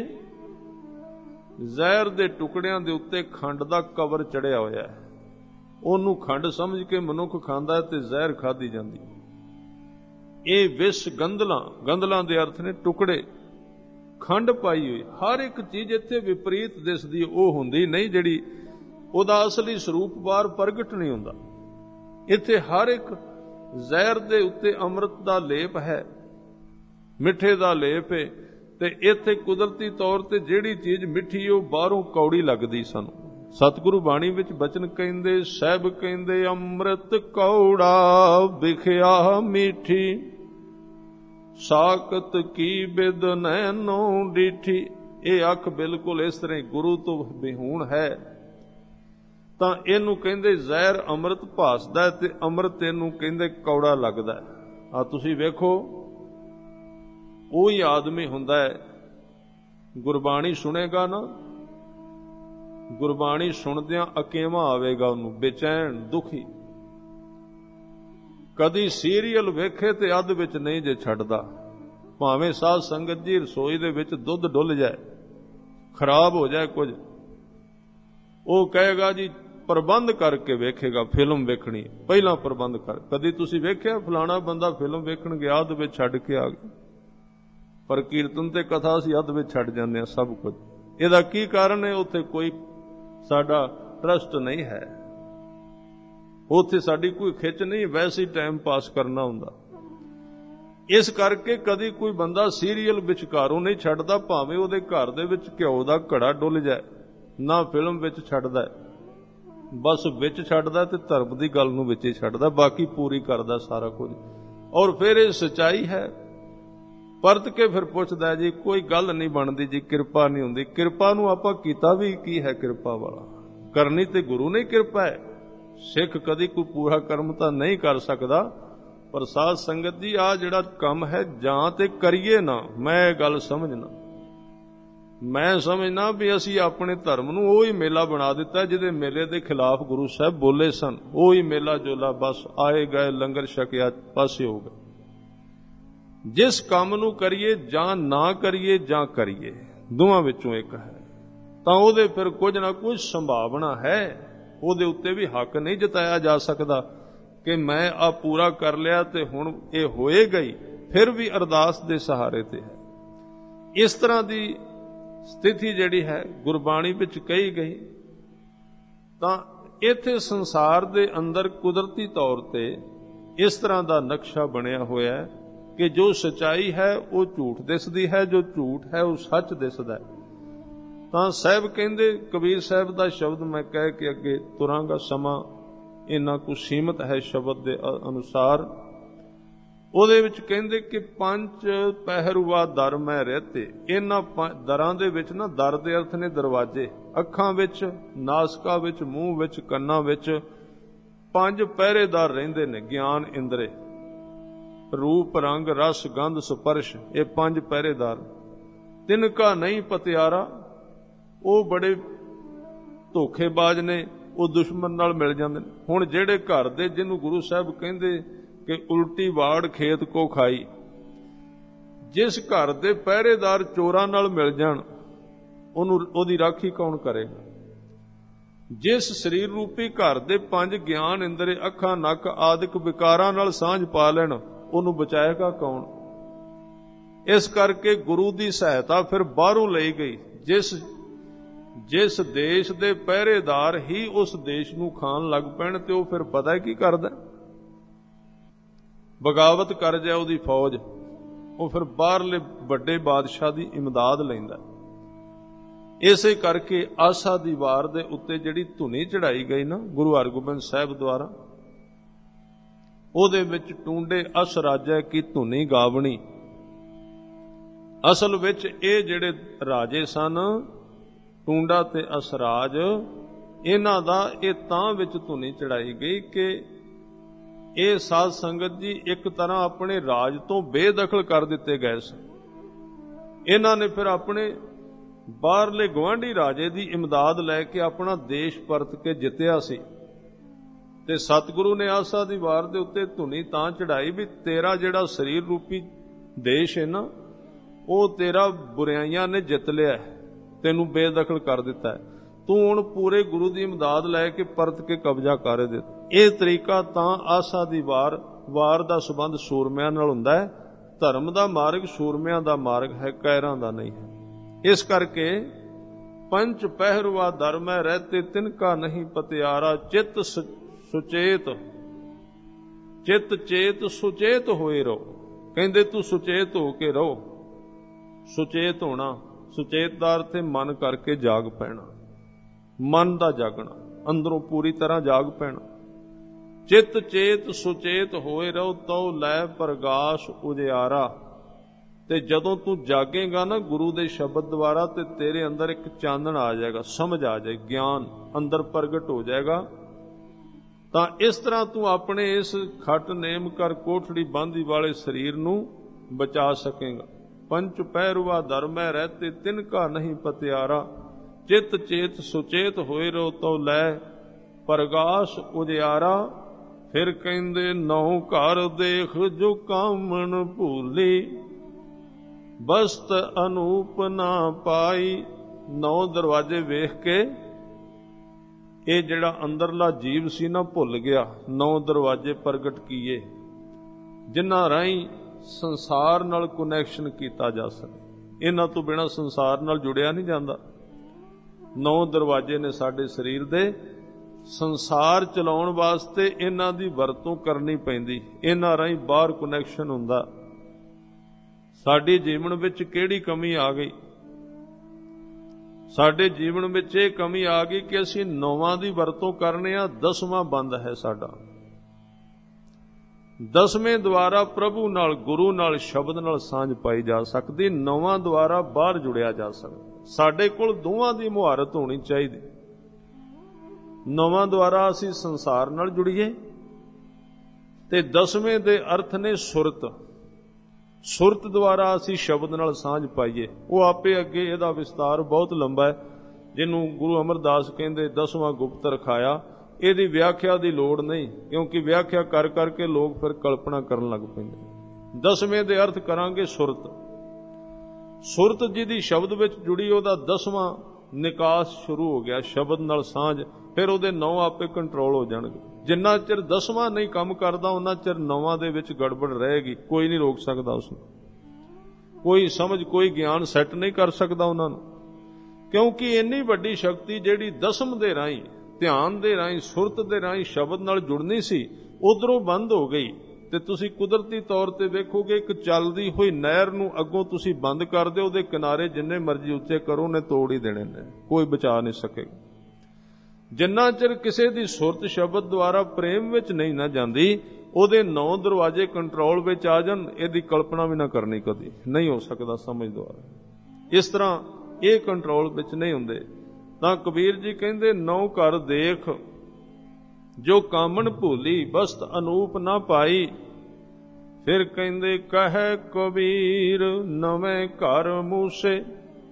ਜ਼ਹਿਰ ਦੇ ਟੁਕੜਿਆਂ ਦੇ ਉੱਤੇ ਖੰਡ ਦਾ ਕਵਰ ਚੜਿਆ ਹੋਇਆ ਹੈ। ਉਹਨੂੰ ਖੰਡ ਸਮਝ ਕੇ ਮਨੁੱਖ ਖਾਂਦਾ ਹੈ ਤੇ ਜ਼ਹਿਰ ਖਾਧੀ ਜਾਂਦੀ। ਇਹ ਵਿਸ਼ ਗੰਧਲਾਂ, ਗੰਧਲਾਂ ਦੇ ਅਰਥ ਨੇ ਟੁਕੜੇ, ਖੰਡ ਪਾਈ ਹੋਈ। ਹਰ ਇੱਕ ਚੀਜ਼ ਇੱਥੇ ਵਿਪਰੀਤ ਦਿਸਦੀ, ਉਹ ਹੁੰਦੀ ਨਹੀਂ ਜਿਹੜੀ ਉਹਦਾ ਅਸਲੀ ਸਰੂਪ ਬਾਹਰ ਪ੍ਰਗਟ ਨਹੀਂ ਹੁੰਦਾ। ਇੱਥੇ ਹਰ ਇੱਕ ਜ਼ਹਿਰ ਦੇ ਉੱਤੇ ਅੰਮ੍ਰਿਤ ਦਾ ਲੇਪ ਹੈ, ਮਿੱਠੇ ਦਾ ਲੇਪ ਹੈ। ਤੇ ਇੱਥੇ ਕੁਦਰਤੀ ਤੌਰ ਤੇ ਜਿਹੜੀ ਚੀਜ਼ ਮਿੱਠੀ ਉਹ ਬਾਹਰੋਂ ਕੌੜੀ ਲੱਗਦੀ ਸਾਨੂੰ। ਸਤਿਗੁਰੂ ਬਾਣੀ ਵਿੱਚ ਬਚਨ ਕਹਿੰਦੇ, ਸਾਹਿਬ ਕਹਿੰਦੇ ਅੰਮ੍ਰਿਤ ਕੌੜਾ ਵਿਖਿਆ ਮੀਠੀ ਸਾਕਤ ਕੀ ਬਿਦ ਨੈਨੋ ਡੀਠੀ। ਇਹ ਅੱਖ ਬਿਲਕੁਲ ਇਸ ਤਰ੍ਹਾਂ ਗੁਰੂ ਤੋਂ ਬਿਹੂਣ ਹੈ ਤਾਂ ਇਹਨੂੰ ਕਹਿੰਦੇ ਜ਼ਹਿਰ ਅੰਮ੍ਰਿਤ ਭਾਸਦਾ ਤੇ ਅੰਮ੍ਰਿਤ ਇਹਨੂੰ ਕਹਿੰਦੇ ਕੌੜਾ ਲੱਗਦਾ। ਆ ਤੁਸੀਂ ਵੇਖੋ, ਉਹੀ ਆਦਮੀ ਹੁੰਦਾ ਹੈ ਗੁਰਬਾਣੀ ਸੁਣੇਗਾ ਨਾ, ਗੁਰਬਾਣੀ ਸੁਣਦਿਆਂ ਅਕੇਵਾਂ ਆਵੇਗਾ ਉਹਨੂੰ, ਬੇਚੈਨ, ਦੁਖੀ। ਕਦੀ ਸੀਰੀਅਲ ਵੇਖੇ ਤੇ ਅੱਧ ਵਿੱਚ ਨਹੀਂ ਜੇ ਛੱਡਦਾ। ਭਾਵੇਂ ਸਾਧ ਸੰਗਤ ਜੀ ਰਸੋਈ ਦੇ ਵਿੱਚ ਦੁੱਧ ਡੁੱਲ ਜਾਏ, ਖਰਾਬ ਹੋ ਜਾਏ ਕੁਝ, ਉਹ ਕਹੇਗਾ ਜੀ ਪ੍ਰਬੰਧ ਕਰਕੇ ਵੇਖੇਗਾ ਫਿਲਮ ਵੇਖਣੀ, ਪਹਿਲਾਂ ਪ੍ਰਬੰਧ ਕਰ। ਕਦੀ ਤੁਸੀਂ ਵੇਖਿਆ ਫਲਾਣਾ ਬੰਦਾ ਫਿਲਮ ਵੇਖਣ ਗਿਆ ਅੱਧ ਵਿੱਚ ਛੱਡ ਕੇ ਆ ਗਿਆ? ਪਰ ਕੀਰਤਨ ਤੇ ਕਥਾ ਅਸੀਂ ਅੱਧ ਵਿੱਚ ਛੱਡ ਜਾਂਦੇ ਹਾਂ ਸਭ ਕੁਝ। ਇਹਦਾ ਕੀ ਕਾਰਨ ਹੈ? ਉੱਥੇ ਕੋਈ ਸਾਡਾ ਟਰਸਟ ਨਹੀਂ ਹੈ, ਉੱਥੇ ਸਾਡੀ ਕੋਈ ਖਿੱਚ ਨਹੀਂ, ਵੈਸੇ ਹੀ ਟਾਈਮ ਪਾਸ ਕਰਨਾ ਹੁੰਦਾ। ਇਸ ਕਰਕੇ ਕਦੀ ਕੋਈ ਬੰਦਾ ਸੀਰੀਅਲ ਵਿਚਕਾਰੋਂ ਨਹੀਂ ਛੱਡਦਾ, ਭਾਵੇਂ ਉਹਦੇ ਘਰ ਦੇ ਵਿੱਚ ਘਿਓ ਦਾ ਘੜਾ ਡੁੱਲ ਜਾਏ, ਨਾ ਫਿਲਮ ਵਿੱਚ ਛੱਡਦਾ, ਬਸ ਵਿੱਚ ਛੱਡਦਾ ਤੇ ਧਰਮ ਦੀ ਗੱਲ ਨੂੰ ਵਿੱਚ ਹੀ ਛੱਡਦਾ, ਬਾਕੀ ਪੂਰੀ ਕਰਦਾ ਸਾਰਾ ਕੁਝ। ਔਰ ਫਿਰ ਇਹ ਸੱਚਾਈ ਹੈ। ਪਰਤ ਕੇ ਫਿਰ ਪੁੱਛਦਾ ਜੀ ਕੋਈ ਗੱਲ ਨਹੀਂ ਬਣਦੀ ਜੀ, ਕਿਰਪਾ ਨਹੀਂ ਹੁੰਦੀ। ਕਿਰਪਾ ਨੂੰ ਆਪਾਂ ਕੀਤਾ ਵੀ ਕੀ ਹੈ? ਕਿਰਪਾ ਵਾਲਾ ਕਰਨੀ ਤੇ ਗੁਰੂ ਨੇ ਕਿਰਪਾ ਹੈ। ਸਿੱਖ ਕਦੀ ਕੋਈ ਪੂਰਾ ਕਰਮ ਤਾਂ ਨਹੀਂ ਕਰ ਸਕਦਾ, ਪਰ ਸਾਧ ਸੰਗਤ ਜੀ ਆ ਜਿਹੜਾ ਕੰਮ ਹੈ ਜਾਂ ਤੇ ਕਰੀਏ ਨਾ। ਮੈਂ ਇਹ ਗੱਲ ਸਮਝਣਾ, ਮੈਂ ਸਮਝਣਾ ਵੀ ਅਸੀਂ ਆਪਣੇ ਧਰਮ ਨੂੰ ਉਹ ਹੀ ਮੇਲਾ ਬਣਾ ਦਿੱਤਾ ਜਿਹਦੇ ਮੇਲੇ ਦੇ ਖਿਲਾਫ ਗੁਰੂ ਸਾਹਿਬ ਬੋਲੇ ਸਨ। ਉਹ ਹੀ ਮੇਲਾ ਜੋਲਾ, ਬਸ ਆਏ ਗਏ ਲੰਗਰ ਛਕਿਆ ਪਾਸੇ ਹੋ ਗਏ। ਜਿਸ ਕੰਮ ਨੂੰ ਕਰੀਏ ਜਾਂ ਨਾ ਕਰੀਏ ਜਾਂ ਕਰੀਏ, ਦੋਵਾਂ ਵਿੱਚੋਂ ਇੱਕ ਹੈ, ਤਾਂ ਉਹਦੇ ਫਿਰ ਕੁਝ ਨਾ ਕੁਝ ਸੰਭਾਵਨਾ ਹੈ। ਉਹਦੇ ਉੱਤੇ ਵੀ ਹੱਕ ਨਹੀਂ ਜਤਾਇਆ ਜਾ ਸਕਦਾ ਕਿ ਮੈਂ ਆ ਪੂਰਾ ਕਰ ਲਿਆ ਤੇ ਹੁਣ ਇਹ ਹੋਏਗਾ ਹੀ। ਫਿਰ ਵੀ ਅਰਦਾਸ ਦੇ ਸਹਾਰੇ ਤੇ ਹੈ। ਇਸ ਤਰ੍ਹਾਂ ਦੀ ਸਥਿਤੀ ਜਿਹੜੀ ਹੈ ਗੁਰਬਾਣੀ ਵਿੱਚ ਕਹੀ ਗਈ। ਤਾਂ ਇੱਥੇ ਸੰਸਾਰ ਦੇ ਅੰਦਰ ਕੁਦਰਤੀ ਤੌਰ ਤੇ ਇਸ ਤਰ੍ਹਾਂ ਦਾ ਨਕਸ਼ਾ ਬਣਿਆ ਹੋਇਆ ਹੈ ਕਿ ਜੋ ਸਚਾਈ ਹੈ ਉਹ ਝੂਠ ਦਿਸਦੀ ਹੈ, ਜੋ ਝੂਠ ਹੈ ਉਹ ਸੱਚ ਦਿਸਦਾ ਹੈ। ਤਾਂ ਸਾਹਿਬ ਕਹਿੰਦੇ, ਕਬੀਰ ਸਾਹਿਬ ਦਾ ਸ਼ਬਦ ਮੈਂ ਕਹਿ ਕੇ ਅੱਗੇ ਤੁਰਾਂਗਾ, ਸਮਾਂ ਇੰਨਾ ਕੁ ਸੀਮਤ ਹੈ ਸ਼ਬਦ ਦੇ ਅਨੁਸਾਰ। ਉਹਦੇ ਵਿੱਚ ਕਹਿੰਦੇ ਕਿ ਪੰਜ ਪਹਿਰੂਆ ਦਰ ਮੈਂ ਰਹਤੇ। ਇਹਨਾਂ ਦਰਾਂ ਦੇ ਵਿੱਚ ਨਾ, ਦਰ ਦੇ ਅਰਥ ਨੇ ਦਰਵਾਜ਼ੇ, ਅੱਖਾਂ ਵਿੱਚ, ਨਾਸਕਾ ਵਿੱਚ, ਮੂੰਹ ਵਿੱਚ, ਕੰਨਾਂ ਵਿੱਚ ਪੰਜ ਪਹਿਰੇਦਾਰ ਰਹਿੰਦੇ ਨੇ। ਗਿਆਨ ਇੰਦਰੇ, ਰੂਪ, ਰੰਗ, ਰਸ, ਗੰਧ, ਸਪਰਸ਼, ਇਹ ਪੰਜ ਪਹਿਰੇਦਾਰ। ਤਿਨਕਾ ਨਹੀਂ ਪਤਿਆਰਾ, ਉਹ ਬੜੇ ਧੋਖੇਬਾਜ਼ ਨੇ, ਉਹ ਦੁਸ਼ਮਣ ਨਾਲ ਮਿਲ ਜਾਂਦੇ ਨੇ। ਹੁਣ ਜਿਹੜੇ ਘਰ ਦੇ, ਜਿਹਨੂੰ ਗੁਰੂ ਸਾਹਿਬ ਕਹਿੰਦੇ ਕਿ ਉਲਟੀ ਵਾੜ ਖੇਤ ਕੋ ਖਾਈ, ਜਿਸ ਘਰ ਦੇ ਪਹਿਰੇਦਾਰ ਚੋਰਾਂ ਨਾਲ ਮਿਲ ਜਾਣ, ਉਹਨੂੰ ਉਹਦੀ ਰਾਖੀ ਕੌਣ ਕਰੇਗਾ? ਜਿਸ ਸਰੀਰ ਰੂਪੀ ਘਰ ਦੇ ਪੰਜ ਗਿਆਨ ਇੰਦਰੇ, ਅੱਖਾਂ, ਨੱਕ ਆਦਿਕ ਵਿਕਾਰਾਂ ਨਾਲ ਸਾਂਝ ਪਾ ਲੈਣ, ਉਹਨੂੰ ਬਚਾਏਗਾ ਕੌਣ? ਇਸ ਕਰਕੇ ਗੁਰੂ ਦੀ ਸਹਾਇਤਾ ਫਿਰ ਬਾਹਰੋਂ ਲਈ ਗਈ। ਜਿਸ ਜਿਸ ਦੇਸ਼ ਦੇ ਪਹਿਰੇਦਾਰ ਹੀ ਉਸ ਦੇਸ਼ ਨੂੰ ਖਾਣ ਲੱਗ ਪੈਣ ਤੇ ਉਹ ਫਿਰ ਪਤਾ ਕੀ ਕਰਦਾ? ਬਗਾਵਤ ਕਰ ਜਾਏ ਉਹਦੀ ਫੌਜ, ਉਹ ਫਿਰ ਬਾਹਰਲੇ ਵੱਡੇ ਬਾਦਸ਼ਾਹ ਦੀ ਇਮਦਾਦ ਲੈਂਦਾ। ਇਸੇ ਕਰਕੇ ਆਸਾ ਦੀ ਵਾਰ ਦੇ ਉੱਤੇ ਜਿਹੜੀ ਧੁਨੀ ਚੜਾਈ ਗਈ ਨਾ ਗੁਰੂ ਹਰਗੋਬਿੰਦ ਸਾਹਿਬ ਦੁਆਰਾ, ਉਹਦੇ ਵਿੱਚ ਟੂੰਡੇ ਅਸ ਰਾਜੈ ਕੀ ਧੁਨੀ ਗਾਵਣੀ। ਅਸਲ ਵਿੱਚ ਇਹ ਜਿਹੜੇ ਰਾਜੇ ਸਨ, ਟੂੰਡਾ ਤੇ ਅਸਰਾਜ, ਇਹਨਾਂ ਦਾ ਇਹ ਤਾਂ ਵਿੱਚ ਧੁਨੀ ਚੜਾਈ ਗਈ ਕਿ ਇਹ ਸਾਧ ਸੰਗਤ ਜੀ ਇੱਕ ਤਰ੍ਹਾਂ ਆਪਣੇ ਰਾਜ ਤੋਂ ਬੇਦਖਲ ਕਰ ਦਿੱਤੇ ਗਏ ਸਨ। ਇਹਨਾਂ ਨੇ ਫਿਰ ਆਪਣੇ ਬਾਹਰਲੇ ਗੁਆਂਢੀ ਰਾਜੇ ਦੀ ਇਮਦਾਦ ਲੈ ਕੇ ਆਪਣਾ ਦੇਸ਼ ਪਰਤ ਕੇ ਜਿੱਤਿਆ ਸੀ। ਤੇ ਸਤਿਗੁਰੂ ਨੇ ਆਸਾ ਦੀ ਵਾਰ ਦੇ ਉੱਤੇ ਧੁਨੀ ਤਾਂ ਚੜਾਈ ਵੀ ਤੇਰਾ ਜਿਹੜਾ ਸਰੀਰ ਰੂਪੀ ਦੇਸ਼ ਹੈ ਨਾ, ਉਹ ਤੇਰਾ ਬੁਰਾਈਆਂ ਨੇ ਜਿੱਤ ਲਿਆ, ਤੈਨੂੰ ਬੇਦਖਲ ਕਰ ਦਿੱਤਾ ਹੈ। ਤੂੰ ਹੁਣ ਪੂਰੇ ਗੁਰੂ ਦੀ ਇਮਦਾਦ ਲੈ ਕੇ ਪਰਤ ਕੇ ਕਬਜ਼ਾ ਕਰ ਦੇ। ਇਹ ਤਰੀਕਾ ਤਾਂ ਆਸਾ ਦੀ ਵਾਰ ਵਾਰ ਦਾ ਸੰਬੰਧ ਸੂਰਮਿਆਂ ਨਾਲ ਹੁੰਦਾ ਹੈ। ਧਰਮ ਦਾ ਮਾਰਗ ਸੂਰਮਿਆਂ ਦਾ ਮਾਰਗ ਹੈ, ਕਾਇਰਾਂ ਦਾ ਨਹੀਂ ਹੈ। ਇਸ ਕਰਕੇ ਪੰਜ ਪਹਿਰੂਆ ਦਰ ਮੈਂ ਰਹਤੇ, ਤਿਨਕਾ ਨਹੀਂ ਪਤਿਆਰਾ। ਚਿੱਤ ਸੁਚੇਤ, ਚਿੱਤ ਚੇਤ ਸੁਚੇਤ ਹੋਏ ਰਹੋ। ਕਹਿੰਦੇ ਤੂੰ ਸੁਚੇਤ ਹੋ ਕੇ ਰਹੋ। ਸੁਚੇਤ ਹੋਣਾ, ਸੁਚੇਤ ਦਾ ਅਰਥ ਹੈ ਮਨ ਕਰਕੇ ਜਾਗ ਪੈਣਾ, ਮਨ ਦਾ ਜਾਗਣਾ, ਅੰਦਰੋਂ ਪੂਰੀ ਤਰ੍ਹਾਂ ਜਾਗ ਪੈਣਾ। ਚਿੱਤ ਚੇਤ ਸੁਚੇਤ ਹੋਏ ਰਹੋ, ਤਉ ਲੈ ਪ੍ਰਗਾਸ਼ ਉਜਿਆਰਾ। ਤੇ ਜਦੋਂ ਤੂੰ ਜਾਗੇਗਾ ਨਾ ਗੁਰੂ ਦੇ ਸ਼ਬਦ ਦੁਆਰਾ, ਤੇ ਤੇਰੇ ਅੰਦਰ ਇੱਕ ਚਾਨਣ ਆ ਜਾਏਗਾ, ਸਮਝ ਆ ਜਾਏ, ਗਿਆਨ ਅੰਦਰ ਪ੍ਰਗਟ ਹੋ ਜਾਏਗਾ। ਤਾਂ ਇਸ ਤਰ੍ਹਾਂ ਤੂੰ ਆਪਣੇ ਇਸ ਖੱਟ ਨੇਮ ਕਰ ਕੋਠੜੀ ਬਾਂਦੀ ਵਾਲੇ ਸਰੀਰ ਨੂੰ ਬਚਾ ਸਕੇਗਾ। ਪੰਚ ਪਹਿਰੂਆ ਦਰ ਮੈਂ ਰਹਤੇ, ਤਿਨਕਾ ਨਹੀਂ ਪਤਿਆਰਾ। ਚਿੱਤ ਚੇਤ ਸੁਚੇਤ ਹੋਏ ਰਹੋ, ਤਉ ਲੈ ਪ੍ਰਗਾਸ਼ ਉਜਿਆਰਾ। ਫਿਰ ਕਹਿੰਦੇ ਨੌ ਘਰ ਦੇਖ ਜੋ ਕਾਮਣ ਭੂਲੀ, ਬਸਤ ਅਨੂਪ ਨਾ ਪਾਈ। ਨੌ ਦਰਵਾਜ਼ੇ ਵੇਖ ਕੇ ਇਹ ਜਿਹੜਾ ਅੰਦਰਲਾ ਜੀਵ ਸੀ ਨਾ ਭੁੱਲ ਗਿਆ। ਨੌ ਦਰਵਾਜ਼ੇ ਪ੍ਰਗਟ ਕੀਏ ਜਿਨ੍ਹਾਂ ਰਾਹੀਂ ਸੰਸਾਰ ਨਾਲ ਕਨੈਕਸ਼ਨ ਕੀਤਾ ਜਾ ਸਕੇ। ਇਹਨਾਂ ਤੋਂ ਬਿਨਾਂ ਸੰਸਾਰ ਨਾਲ ਜੁੜਿਆ ਨਹੀਂ ਜਾਂਦਾ। ਨੌ ਦਰਵਾਜ਼ੇ ਨੇ ਸਾਡੇ ਸਰੀਰ ਦੇ। ਸੰਸਾਰ ਚਲਾਉਣ ਵਾਸਤੇ ਇਹਨਾਂ ਦੀ ਵਰਤੋਂ ਕਰਨੀ ਪੈਂਦੀ, ਇਹਨਾਂ ਰਾਹੀਂ ਬਾਹਰ ਕਨੈਕਸ਼ਨ ਹੁੰਦਾ। ਸਾਡੇ ਜੀਵਨ ਵਿੱਚ ਕਿਹੜੀ ਕਮੀ ਆ ਗਈ? ਸਾਡੇ ਜੀਵਨ ਵਿੱਚ ਇਹ ਕਮੀ ਆ ਗਈ ਕਿ ਅਸੀਂ ਨੌਵਾਂ ਦੀ ਵਰਤੋਂ ਕਰਨੇ ਆ, ਦਸਵਾਂ ਬੰਦ ਹੈ ਸਾਡਾ। ਦਸਵੇਂ ਦੁਆਰਾ ਪ੍ਰਭੂ ਨਾਲ, ਗੁਰੂ ਨਾਲ, ਸ਼ਬਦ ਨਾਲ ਸਾਂਝ ਪਾਈ ਜਾ ਸਕਦੀ। ਨੌਵਾਂ ਦੁਆਰਾ ਬਾਹਰ ਜੁੜਿਆ ਜਾ ਸਕਦਾ। ਸਾਡੇ ਕੋਲ ਦੋਵਾਂ ਦੀ ਮੁਹਾਰਤ ਹੋਣੀ ਚਾਹੀਦੀ। ਨੌਵਾਂ ਦੁਆਰਾ ਅਸੀਂ ਸੰਸਾਰ ਨਾਲ ਜੁੜੀਏ ਤੇ ਦਸਵੇਂ ਦੇ ਅਰਥ ਨੇ ਸੁਰਤ। ਸੁਰਤ ਦੁਆਰਾ ਅਸੀਂ ਸ਼ਬਦ ਨਾਲ ਸਾਂਝ ਪਾਈਏ। ਉਹ ਆਪੇ ਅੱਗੇ ਇਹਦਾ ਵਿਸਤਾਰ ਬਹੁਤ ਲੰਬਾ ਹੈ, ਜਿਹਨੂੰ ਗੁਰੂ ਅਮਰਦਾਸ ਕਹਿੰਦੇ ਦਸਵਾਂ ਗੁਪਤ ਰਖਾਇਆ। ਇਹਦੀ ਵਿਆਖਿਆ ਦੀ ਲੋੜ ਨਹੀਂ, ਕਿਉਂਕਿ ਵਿਆਖਿਆ ਕਰ ਕਰਕੇ ਲੋਕ ਫਿਰ ਕਲਪਨਾ ਕਰਨ ਲੱਗ ਪੈਂਦੇ। ਦਸਵੇਂ ਦੇ ਅਰਥ ਕਰਾਂਗੇ ਸੁਰਤ। ਸੁਰਤ ਜਿਹਦੀ ਸ਼ਬਦ ਵਿੱਚ ਜੁੜੀ, ਉਹਦਾ ਦਸਵਾਂ ਨਿਕਾਸ ਸ਼ੁਰੂ ਹੋ ਗਿਆ, ਸ਼ਬਦ ਨਾਲ ਸਾਂਝ। ਫਿਰ ਉਹਦੇ ਨੌ ਆਪੇ ਕੰਟਰੋਲ ਹੋ ਜਾਣਗੇ। ਜਿੰਨਾ ਚਿਰ ਦਸਵਾਂ ਨਹੀਂ ਕੰਮ ਕਰਦਾ, ਉਹਨਾਂ ਚਿਰ ਨੌਵਾਂ ਦੇ ਵਿੱਚ ਗੜਬੜ ਰਹੇਗੀ। ਕੋਈ ਨਹੀਂ ਰੋਕ ਸਕਦਾ ਉਸਨੂੰ, ਕੋਈ ਸਮਝ, ਕੋਈ ਗਿਆਨ ਸੈੱਟ ਨਹੀਂ ਕਰ ਸਕਦਾ ਉਹਨਾਂ ਨੂੰ, ਕਿਉਂਕਿ ਇੰਨੀ ਵੱਡੀ ਸ਼ਕਤੀ ਜਿਹੜੀ ਦਸਮ ਦੇ ਰਾਹੀਂ, ਧਿਆਨ ਦੇ ਰਾਹੀਂ, ਸੁਰਤ ਦੇ ਰਾਹੀਂ ਸ਼ਬਦ ਨਾਲ ਜੁੜਨੀ ਸੀ, ਉਧਰੋਂ ਬੰਦ ਹੋ ਗਈ। ਤੇ ਤੁਸੀਂ ਕੁਦਰਤੀ ਤੌਰ ਤੇ ਵੇਖੋਗੇ, ਇੱਕ ਚੱਲਦੀ ਹੋਈ ਨਹਿਰ ਨੂੰ ਅੱਗੋਂ ਤੁਸੀਂ ਬੰਦ ਕਰ ਦਿਓ, ਉਹਦੇ ਕਿਨਾਰੇ ਜਿੰਨੇ ਮਰਜ਼ੀ ਉੱਚੇ ਕਰੋ, ਉਹਨੇ ਤੋੜ ਹੀ ਦੇਣੇ ਨੇ, ਕੋਈ ਬਚਾ ਨਹੀਂ ਸਕੇਗਾ। ਜਿੰਨਾ ਚਿਰ ਕਿਸੇ ਦੀ ਸੁਰਤ ਸ਼ਬਦ ਦੁਆਰਾ ਪ੍ਰੇਮ ਵਿੱਚ ਨਹੀਂ ਨਾ ਜਾਂਦੀ, ਉਹਦੇ ਨੌ ਦਰਵਾਜ਼ੇ ਕੰਟਰੋਲ ਵਿੱਚ ਆ ਜਾਣ, ਇਹਦੀ ਕਲਪਨਾ ਵੀ ਨਾ ਕਰਨੀ ਕਦੀ, ਨਹੀਂ ਹੋ ਸਕਦਾ ਸਮਝ ਦੁਆਰਾ। ਇਸ ਤਰ੍ਹਾਂ ਇਹ ਕੰਟਰੋਲ ਵਿੱਚ ਨਹੀਂ ਹੁੰਦੇ। ਤਾਂ ਕਬੀਰ ਜੀ ਕਹਿੰਦੇ, ਨੌ ਘਰ ਦੇਖ ਜੋ ਕਾਮਣ ਭੂਲੀ, ਬਸਤ ਅਨੂਪ ਨਾ ਪਾਈ। ਫਿਰ ਕਹਿੰਦੇ, ਕਹੈ ਕਬੀਰ ਨਵੇਂ ਘਰ ਮੂਸੇ,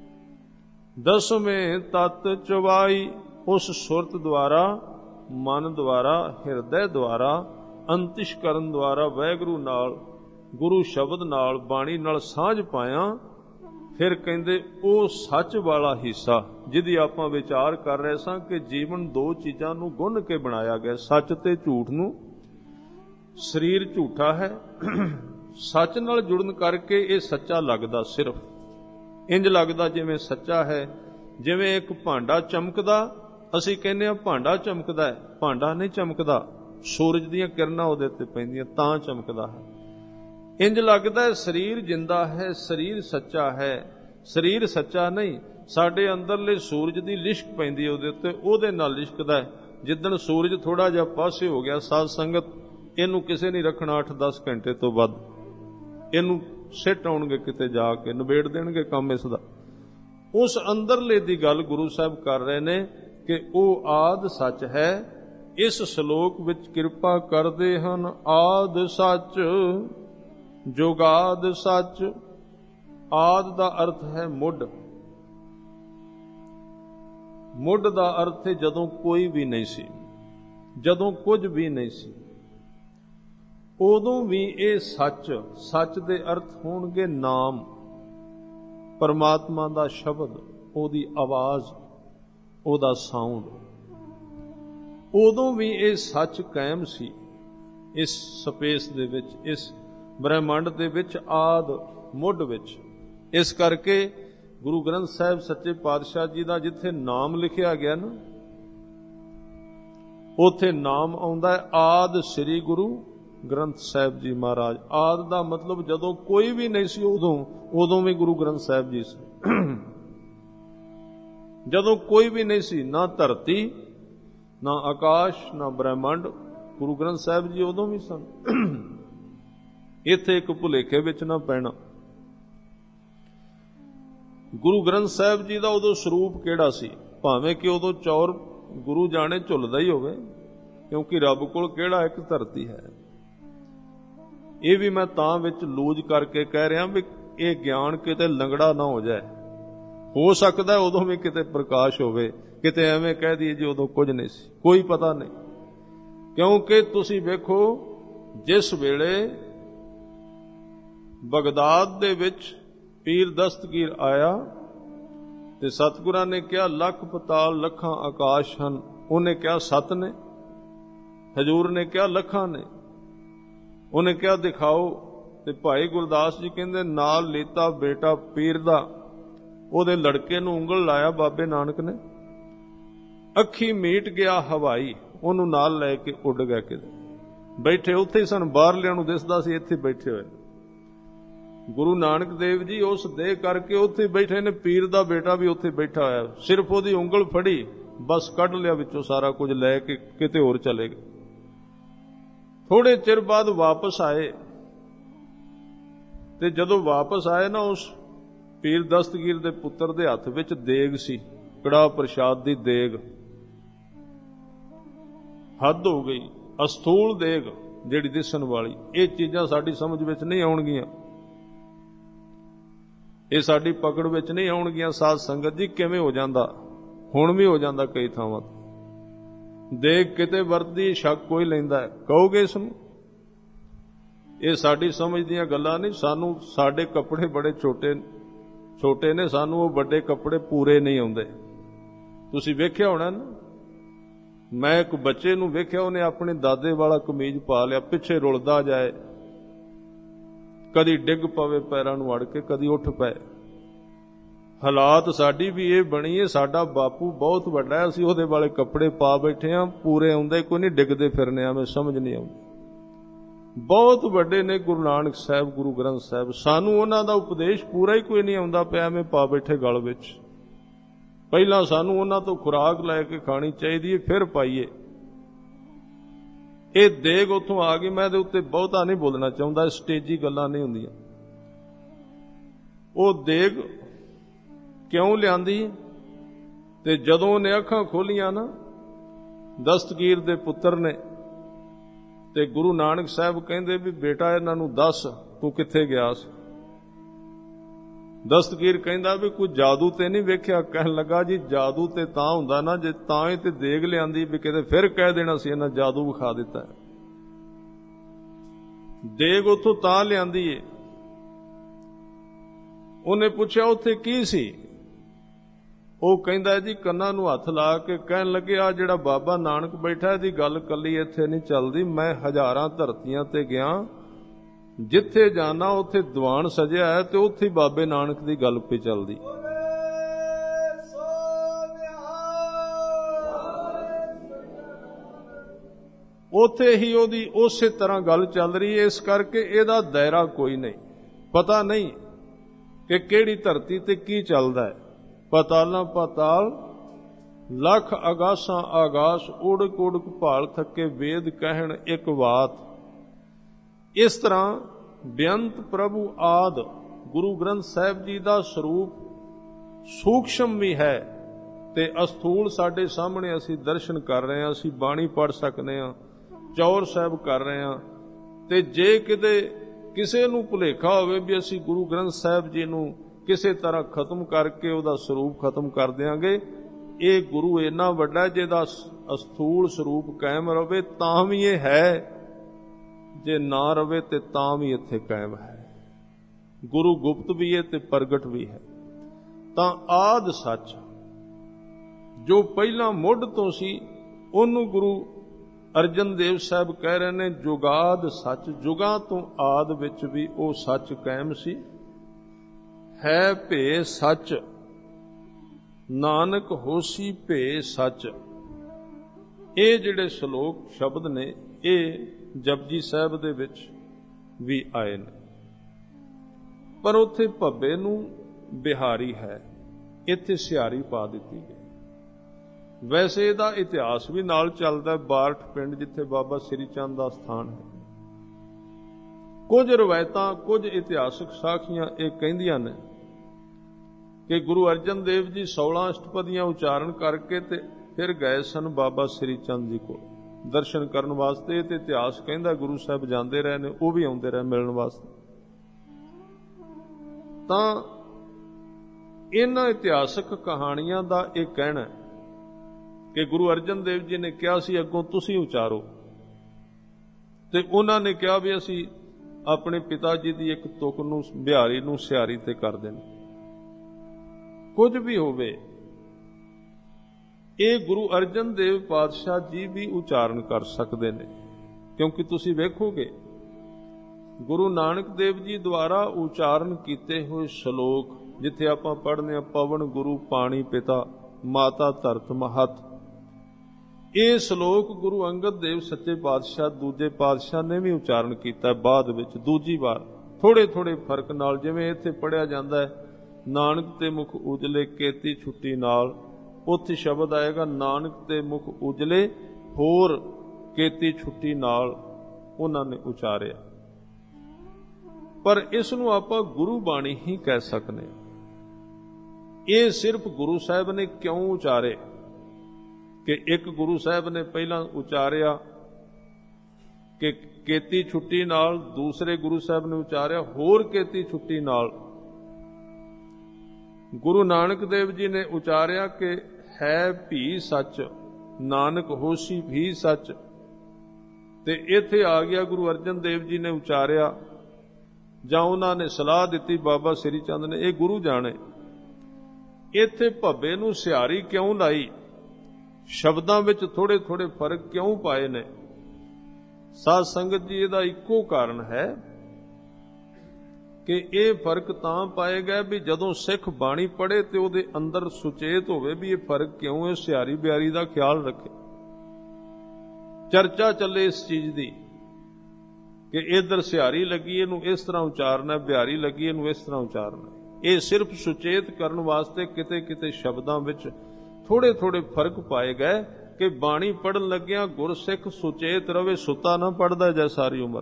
ਦਸਵੇਂ ਤਤ ਚਵਾਈ। ਉਸ ਸੁਰਤ ਦੁਆਰਾ, ਮਨ ਦੁਆਰਾ, ਹਿਰਦੇ ਦੁਆਰਾ, ਅੰਤਿਸ਼ਕਰਨ ਦੁਆਰਾ ਵਾਹਿਗੁਰੂ ਨਾਲ, ਗੁਰੂ ਸ਼ਬਦ ਨਾਲ, ਬਾਣੀ ਨਾਲ ਸਾਂਝ ਪਾਇਆ। ਫਿਰ ਕਹਿੰਦੇ, ਉਹ ਸੱਚ ਵਾਲਾ ਹਿੱਸਾ ਜਿਹਦੀ ਆਪਾਂ ਵਿਚਾਰ ਕਰ ਰਹੇ ਸਾਂ ਕਿ ਜੀਵਨ ਦੋ ਚੀਜ਼ਾਂ ਨੂੰ ਗੁੰਨ ਕੇ ਬਣਾਇਆ ਗਿਆ, ਸੱਚ ਤੇ ਝੂਠ ਨੂੰ। ਸਰੀਰ ਝੂਠਾ ਹੈ, ਸੱਚ ਨਾਲ ਜੁੜਨ ਕਰਕੇ ਇਹ ਸੱਚਾ ਲੱਗਦਾ। ਸਿਰਫ ਇੰਜ ਲੱਗਦਾ ਜਿਵੇਂ ਸੱਚਾ ਹੈ। ਜਿਵੇਂ ਇੱਕ ਭਾਂਡਾ ਚਮਕਦਾ, ਅਸੀਂ ਕਹਿੰਦੇ ਹਾਂ ਭਾਂਡਾ ਚਮਕਦਾ ਹੈ, ਭਾਂਡਾ ਨਹੀਂ ਚਮਕਦਾ, ਸੂਰਜ ਦੀਆਂ ਕਿਰਨਾਂ ਉਹਦੇ ਤੇ ਪੈਂਦੀਆਂ ਤਾਂ ਚਮਕਦਾ ਹੈ। ਇੰਜ ਲੱਗਦਾ ਹੈ ਸਰੀਰ ਜਿੰਦਾ ਹੈ, ਸਰੀਰ ਸੱਚਾ ਹੈ। ਸਰੀਰ ਸੱਚਾ ਨਹੀਂ, ਸਾਡੇ ਅੰਦਰਲੇ ਸੂਰਜ ਦੀ ਲਿਸ਼ਕ ਪੈਂਦੀ ਉਹਦੇ ਉੱਤੇ, ਉਹਦੇ ਨਾਲ ਲਿਸ਼ਕਦਾ ਹੈ। ਜਿੱਦਣ ਸੂਰਜ ਥੋੜਾ ਜਿਹਾ ਪਾਸੇ ਹੋ ਗਿਆ, ਸਾਧ ਸੰਗਤ, ਇਹਨੂੰ ਕਿਸੇ ਨਹੀਂ ਰੱਖਣਾ ਅੱਠ ਦਸ ਘੰਟੇ ਤੋਂ ਵੱਧ। ਇਹਨੂੰ ਸਿੱਟ ਆਉਣਗੇ ਕਿਤੇ ਜਾ ਕੇ, ਨਿਬੇੜ ਦੇਣਗੇ ਕੰਮ ਇਸ ਦਾ। ਉਸ ਅੰਦਰਲੇ ਦੀ ਗੱਲ ਗੁਰੂ ਸਾਹਿਬ ਕਰ ਰਹੇ ਨੇ ਕਿ ਉਹ ਆਦ ਸੱਚ ਹੈ। ਇਸ ਸ਼ਲੋਕ ਵਿੱਚ ਕਿਰਪਾ ਕਰਦੇ ਹਨ, ਆਦ ਸੱਚ ਜੁਗਾਦ ਸੱਚ। ਆਦ ਦਾ ਅਰਥ ਹੈ ਮੁੱਢ। ਮੁੱਢ ਦਾ ਅਰਥ ਹੈ ਜਦੋਂ ਕੋਈ ਵੀ ਨਹੀਂ ਸੀ, ਜਦੋਂ ਕੁਝ ਵੀ ਨਹੀਂ ਸੀ, ਉਦੋਂ ਵੀ ਇਹ ਸੱਚ। ਸੱਚ ਦੇ ਅਰਥ ਹੋਣਗੇ ਨਾਮ, ਪਰਮਾਤਮਾ ਦਾ ਸ਼ਬਦ, ਉਹਦੀ ਆਵਾਜ਼, ਉਹਦਾ ਸਾਊਂਡ। ਉਦੋਂ ਵੀ ਇਹ ਸੱਚ ਕਾਇਮ ਸੀ ਇਸ ਸਪੇਸ ਦੇ ਵਿੱਚ, ਇਸ ਬ੍ਰਹਿਮੰਡ ਦੇ ਵਿੱਚ, ਆਦ ਮੁੱਢ ਵਿੱਚ। ਇਸ ਕਰਕੇ ਗੁਰੂ ਗ੍ਰੰਥ ਸਾਹਿਬ ਸੱਚੇ ਪਾਤਸ਼ਾਹ ਜੀ ਦਾ ਜਿੱਥੇ ਨਾਮ ਲਿਖਿਆ ਗਿਆ ਨਾ, ਉੱਥੇ ਨਾਮ ਆਉਂਦਾ ਹੈ ਆਦ ਸ੍ਰੀ ਗੁਰੂ ਗ੍ਰੰਥ ਸਾਹਿਬ ਜੀ ਮਹਾਰਾਜ। ਆਦ ਦਾ ਮਤਲਬ ਜਦੋਂ ਕੋਈ ਵੀ ਨਹੀਂ ਸੀ, ਉਦੋਂ ਉਦੋਂ ਵੀ ਗੁਰੂ ਗ੍ਰੰਥ ਸਾਹਿਬ ਜੀ ਸੀ। ਜਦੋਂ ਕੋਈ ਵੀ ਨਹੀਂ ਸੀ, ਨਾ ਧਰਤੀ, ਨਾ ਆਕਾਸ਼, ਨਾ ਬ੍ਰਹਿਮੰਡ, ਗੁਰੂ ਗ੍ਰੰਥ ਸਾਹਿਬ ਜੀ ਉਦੋਂ ਵੀ ਸਨ। ਇੱਥੇ ਇੱਕ ਭੁਲੇਖੇ ਵਿੱਚ ਨਾ ਪੈਣਾ। ਗੁਰੂ ਗ੍ਰੰਥ ਸਾਹਿਬ ਜੀ ਦਾ ਉਦੋਂ ਸਰੂਪ ਕਿਹੜਾ ਸੀ? ਭਾਵੇਂ ਕਿ ਉਦੋਂ ਚੌਰ ਗੁਰੂ ਜਾਣੇ ਝੁੱਲਦਾ ਹੀ ਹੋਵੇ, ਕਿਉਂਕਿ ਰੱਬ ਕੋਲ ਕਿਹੜਾ ਇੱਕ ਧਰਤੀ ਹੈ। ਇਹ ਵੀ ਮੈਂ ਤਾਂ ਵਿੱਚ ਲੂਜ ਕਰਕੇ ਕਹਿ ਰਿਹਾ ਵੀ ਇਹ ਗਿਆਨ ਕਿਤੇ ਲੰਗੜਾ ਨਾ ਹੋ ਜਾਏ। ਹੋ ਸਕਦਾ ਉਦੋਂ ਵੀ ਕਿਤੇ ਪ੍ਰਕਾਸ਼ ਹੋਵੇ, ਕਿਤੇ ਐਵੇਂ ਕਹਿ ਦਈਏ ਜੀ ਉਦੋਂ ਕੁਝ ਨਹੀਂ ਸੀ, ਕੋਈ ਪਤਾ ਨਹੀਂ। ਕਿਉਂਕਿ ਤੁਸੀਂ ਵੇਖੋ, ਜਿਸ ਵੇਲੇ ਬਗਦਾਦ ਦੇ ਵਿੱਚ ਪੀਰ ਦਸਤਗੀਰ ਆਇਆ ਤੇ ਸਤਿਗੁਰਾਂ ਨੇ ਕਿਹਾ ਲੱਖ ਪਤਾਲ ਲੱਖਾਂ ਆਕਾਸ਼ ਹਨ, ਉਹਨੇ ਕਿਹਾ ਸੱਤ ਨੇ। ਹਜ਼ੂਰ ਨੇ ਕਿਹਾ ਲੱਖਾਂ ਨੇ। ਉਹਨੇ ਕਿਹਾ ਦਿਖਾਓ, ਤੇ ਭਾਈ ਗੁਰਦਾਸ ਜੀ ਕਹਿੰਦੇ ਨਾਲ ਲੀਤਾ ਬੇਟਾ ਪੀਰ ਦਾ, ਉਹਦੇ ਲੜਕੇ ਨੂੰ ਉਂਗਲ ਲਾਇਆ ਬਾਬੇ ਨਾਨਕ ਨੇ, ਅੱਖੀ ਮੀਟ ਗਿਆ ਹਵਾਈ, ਉਹਨੂੰ ਨਾਲ ਲੈ ਕੇ ਉੱਡ ਗਿਆ। ਕਿਤੇ ਬੈਠੇ ਉੱਥੇ ਹੀ ਸਨ, ਬਾਹਰਲਿਆਂ ਨੂੰ ਦਿਸਦਾ ਸੀ ਇੱਥੇ ਬੈਠੇ ਹੋਏ। ਗੁਰੂ ਨਾਨਕ ਦੇਵ ਜੀ ਉਸ ਦੇਹ ਕਰਕੇ ਉੱਥੇ ਬੈਠੇ ਨੇ, ਪੀਰ ਦਾ ਬੇਟਾ ਵੀ ਉੱਥੇ ਬੈਠਾ ਹੋਇਆ। ਸਿਰਫ ਉਹਦੀ ਉਂਗਲ ਫੜੀ, ਬਸ ਕੱਢ ਲਿਆ ਵਿੱਚੋਂ ਸਾਰਾ ਕੁਝ ਲੈ ਕੇ ਕਿਤੇ ਹੋਰ ਚਲੇ ਗਏ। थोड़े चिर बाद वापस आए ते जदों वापस आए ना, उस पीर दस्तगीर दे पुत्र दे हत्थ विच देग सी, कड़ाह प्रसाद दी देग। हद हो गई। अस्थूल देग जिहड़ी दिसन वाली, ये चीज़ां साडी समझ विच नहीं आउणगीਆਂ, ये साडी पकड़ विच नहीं आउणगीਆਂ। साध संगत जी किवें हो जांदा, हुण भी हो जांदा कई थावां ते। देग किते वरतदी शक कोई लैंदा है, कहोगे इस नूं? ये साडी समझ दीयां गल्लां नहीं। सानू साडे कपड़े बड़े छोटे छोटे ने, सानू वो बड़े कपड़े पूरे नहीं आउंदे। तुसीं वेख्या होना ना, मैं एक बच्चे नूं वेख्या, उहने अपने दादे वाला कमीज पा लिया, पिछे रुलदा जाए, कदी डिग पवे पैरां नूं अड़ के, कदी उठ पए। हालात साडी भी ये बनी है, साडा बापू बहुत वड्डा है, असीं उहदे वाले कपड़े पा बैठे हां, पूरे आउंदे कोई नहीं, डिगदे फिरने आ, मैं समझ नहीं आउंदी। बहुत वड्डे ने गुरु नानक साहब, गुरु ग्रंथ साहब, सानू उन्हां दा उपदेश पूरा ही कोई नहीं आउंदा पिया, मैं पा बैठे गल विच। पहला सानू उन्हां तो खुराक लैके खानी चाहिदी है, फिर पाईए। ये देग उत्थों आ गई। मैं दे उत्ते बहुता नहीं बोलना चाहुंदा, स्टेजी गल्लां नहीं हुंदियां। वो देग क्यों लियांदी ते जदों उहने अखां खोलियां ना दस्तगीर दे पुत्र ने, ते गुरु नानक साहब कहंदे भी बेटा इन्हां नूं दस तूं कित्थे गया सी। दस्तगीर कहंदा भी कोई जादू ते नहीं वेख्या। कहन लगा जी जादू ते तां हुंदा ना जे तां ही ते देग लियांदी, भी किते फिर कह देना सी इन्हां जादू विखा दिता है। देग उत्थों तां लियांदी है। उहने पुछया उत्थे की सी? ਉਹ ਕਹਿੰਦਾ जी ਕੰਨਾਂ ਨੂੰ ਹੱਥ ਲਾ ਕੇ ਕਹਿਣ ਲੱਗੇ, ਆ ਜਿਹੜਾ ਬਾਬਾ ਨਾਨਕ ਬੈਠਾ ਇਹਦੀ ਗੱਲ ਕੱਲੀ ਇੱਥੇ ਨਹੀਂ ਚੱਲਦੀ। ਮੈਂ ਹਜ਼ਾਰਾਂ ਧਰਤੀਆਂ ਤੇ ਗਿਆ, ਜਿੱਥੇ ਜਾਣਾ ਉੱਥੇ ਦੀਵਾਨ ਸਜਿਆ ਹੈ ਤੇ ਉੱਥੇ ਬਾਬੇ ਨਾਨਕ ਦੀ ਗੱਲ ਪਈ ਚੱਲਦੀ। ਉੱਥੇ ਹੀ ਉਹਦੀ ਉਸੇ ਤਰ੍ਹਾਂ ਗੱਲ ਚੱਲ ਰਹੀ ਹੈ। ਇਸ ਕਰਕੇ ਇਹਦਾ ਦਾਇਰਾ ਕੋਈ ਨਹੀਂ, ਪਤਾ ਨਹੀਂ ਕਿ ਕਿਹੜੀ ਧਰਤੀ ਤੇ ਕੀ ਚੱਲਦਾ ਹੈ। पतालां पताल लख आगासां आगास, उड़क उड़क भाल थके वेद कहण एक बात। इस तरह बेअंत प्रभु आद गुरु ग्रंथ साहिब जी का स्वरूप सूक्ष्म भी है ते अस्थूल साडे सामने असी दर्शन कर रहे हैं। असी बाणी पढ़ सकते हैं, चौर साहिब कर रहे हैं, ते जे किते किसे नूं भुलेखा होवे भी असी गुरु ग्रंथ साहिब जी नूं किसी तरह खत्म करके उसका स्वरूप खत्म कर देंगे। ये गुरु इन्ना वड्डा जिहदा अस्थूल स्वरूप कायम रहे तां भी ये है, जे ना रहे तो तां भी इत्थे कायम है। गुरु गुप्त भी है ते प्रगट भी है। तां आद सच जो पहला मुढ़ तो सी उन्होंने गुरु अर्जन देव साहब कह रहे ने जुगाद सच। जुगां तो आद विच भी वो सच कायम सी। है भे सच नानक होसी भे सच। ये जिहड़े श्लोक शब्द ने ये जपजी साहब दे विच भी आए ने, पर उत्थे भब्बे नूं बिहारी है, इत्थे सिहारी पा दित्ती गई। वैसे इहदा इतिहास भी नाल चलदा है। बारठ पिंड जिथे बाबा श्री चंद दा स्थान है। कुछ रवायतां कुछ इतिहासक साखियां ये कहिंदियां ने कि गुरु अर्जन देव जी सोलह अष्टपदियां उचारण करके ते फिर गए सन बाबा श्री चंद जी को दर्शन करन वास्ते। ते इतिहास कहंदा गुरु साहब जांदे रहे ने, वो भी आउंदे रहे मिलण वास्ते। तां इन्हां इतिहासक कहानियां दा एक कहना कि गुरु अर्जन देव जी ने कहा सी अगों तुसीं उचारो, ते उन्हां ने कहा भी असीं अपने पिता जी की एक तुक नूं बिहारी नूं सिहारी ते कर देना। कुछ भी होवे ये गुरु अर्जन देव पातशाह जी भी उचारण कर सकते हैं, क्योंकि तुसीं वेखोगे गुरु नानक देव जी द्वारा उचारण किए हुए श्लोक जिथे आपां पढ़ने पवन गुरु पानी पिता माता धरत महत, ये श्लोक गुरु अंगद देव सच्चे पातशाह दूजे पातशाह ने भी उचारण किया बाद विच दूजी बार थोड़े थोड़े फर्क नाल। जिवें इत्थे पढ़िया जांदा है नानक ते मुख उजले केती छुट्टी नाल, उत्थे शब्द आएगा नानक ते मुख उजले होर केती छुट्टी नाल। ਉਹਨਾਂ ਨੇ ਉਚਾਰਿਆ। ਪਰ ਇਸ ਨੂੰ ਆਪਾਂ ਗੁਰੂ ਬਾਣੀ ਹੀ ਕਹਿ ਸਕਦੇ ਹਾਂ। ਇਹ ਸਿਰਫ ਗੁਰੂ ਸਾਹਿਬ ਨੇ ਕਿਉਂ ਉਚਾਰੇ ਕਿ ਇੱਕ ਗੁਰੂ ਸਾਹਿਬ ਨੇ ਪਹਿਲਾਂ ਉਚਾਰਿਆ ਕਿ ਕੇਤੀ ਛੁੱਟੀ ਨਾਲ, ਦੂਸਰੇ ਗੁਰੂ ਸਾਹਿਬ ਨੇ ਉਚਾਰਿਆ ਹੋਰ ਕੇਤੀ ਛੁੱਟੀ ਨਾਲ। ਗੁਰੂ ਨਾਨਕ ਦੇਵ ਜੀ ਨੇ ਉਚਾਰਿਆ ਕਿ ਹੈ ਭੀ ਸੱਚ, ਨਾਨਕ ਹੋਸੀ ਵੀ ਸੱਚ। ਤੇ ਇੱਥੇ ਆ ਗਿਆ ਗੁਰੂ ਅਰਜਨ ਦੇਵ ਜੀ ਨੇ ਉਚਾਰਿਆ, ਜਾਂ ਉਹਨਾਂ ਨੇ ਸਲਾਹ ਦਿੱਤੀ ਬਾਬਾ ਸ੍ਰੀ ਚੰਦ ਨੇ, ਇਹ ਗੁਰੂ ਜਾਣੇ। ਇੱਥੇ ਭੱਬੇ ਨੂੰ ਸਿਹਾਰੀ ਕਿਉਂ ਲਾਈ, ਸ਼ਬਦਾਂ ਵਿੱਚ ਥੋੜੇ ਥੋੜੇ ਫਰਕ ਕਿਉਂ ਪਾਏ ਨੇ? ਸਾਧ ਸੰਗਤ ਜੀ, ਇਹਦਾ ਇੱਕੋ ਕਾਰਨ ਹੈ ਕਿ ਇਹ ਫਰਕ ਤਾਂ ਪਾਏ ਗਏ ਵੀ ਜਦੋਂ ਸਿੱਖ ਬਾਣੀ ਪੜ੍ਹੇ ਤੇ ਉਹਦੇ ਅੰਦਰ ਸੁਚੇਤ ਹੋਵੇ ਵੀ ਇਹ ਫਰਕ ਕਿਉਂ ਹੈ, ਸਿਹਾਰੀ ਬਿਹਾਰੀ ਦਾ ਖਿਆਲ ਰੱਖੇ। ਚਰਚਾ ਚੱਲੇ ਇਸ ਚੀਜ਼ ਦੀ ਕਿ ਇਧਰ ਸਿਹਾਰੀ ਲੱਗੀ ਇਹਨੂੰ ਇਸ ਤਰ੍ਹਾਂ ਉਚਾਰਨਾ, ਬਿਹਾਰੀ ਲੱਗੀ ਇਹਨੂੰ ਇਸ ਤਰ੍ਹਾਂ ਉਚਾਰਨਾ। ਇਹ ਸਿਰਫ ਸੁਚੇਤ ਕਰਨ ਵਾਸਤੇ ਕਿਤੇ ਕਿਤੇ ਸ਼ਬਦਾਂ ਵਿੱਚ ਥੋੜੇ ਥੋੜੇ ਫਰਕ ਪਾਏ ਗਏ ਕਿ ਬਾਣੀ ਪੜ੍ਹਨ ਲੱਗਿਆ ਗੁਰਸਿੱਖ ਸੁਚੇਤ ਰਵੇ, ਸੁੱਤਾ ਨਾ ਪੜ੍ਹਦਾ ਜਾ ਸਾਰੀ ਉਮਰ।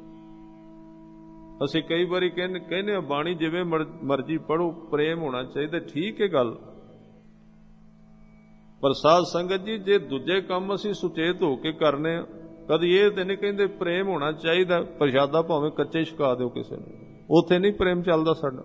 ਅਸੀਂ ਕਈ ਵਾਰੀ ਕਹਿੰਦੇ ਕਹਿੰਦੇ ਬਾਣੀ ਜਿਵੇਂ ਮਰਜ਼ੀ ਪੜ੍ਹੋ, ਪ੍ਰੇਮ ਹੋਣਾ ਚਾਹੀਦਾ, ਠੀਕ ਹੈ ਗੱਲ। ਪਰ ਸਾਧ ਸੰਗਤ ਜੀ, ਜੇ ਦੂਜੇ ਕੰਮ ਅਸੀਂ ਸੁਚੇਤ ਹੋ ਕੇ ਕਰਨੇ ਆ, ਕਦੀ ਇਹ ਤੇ ਨਹੀਂ ਕਹਿੰਦੇ ਪ੍ਰੇਮ ਹੋਣਾ ਚਾਹੀਦਾ, ਪ੍ਰਸ਼ਾਦਾ ਭਾਵੇਂ ਕੱਚੇ ਛਕਾ ਦਿਓ ਕਿਸੇ ਨੂੰ, ਉੱਥੇ ਨਹੀਂ ਪ੍ਰੇਮ ਚੱਲਦਾ ਸਾਡਾ।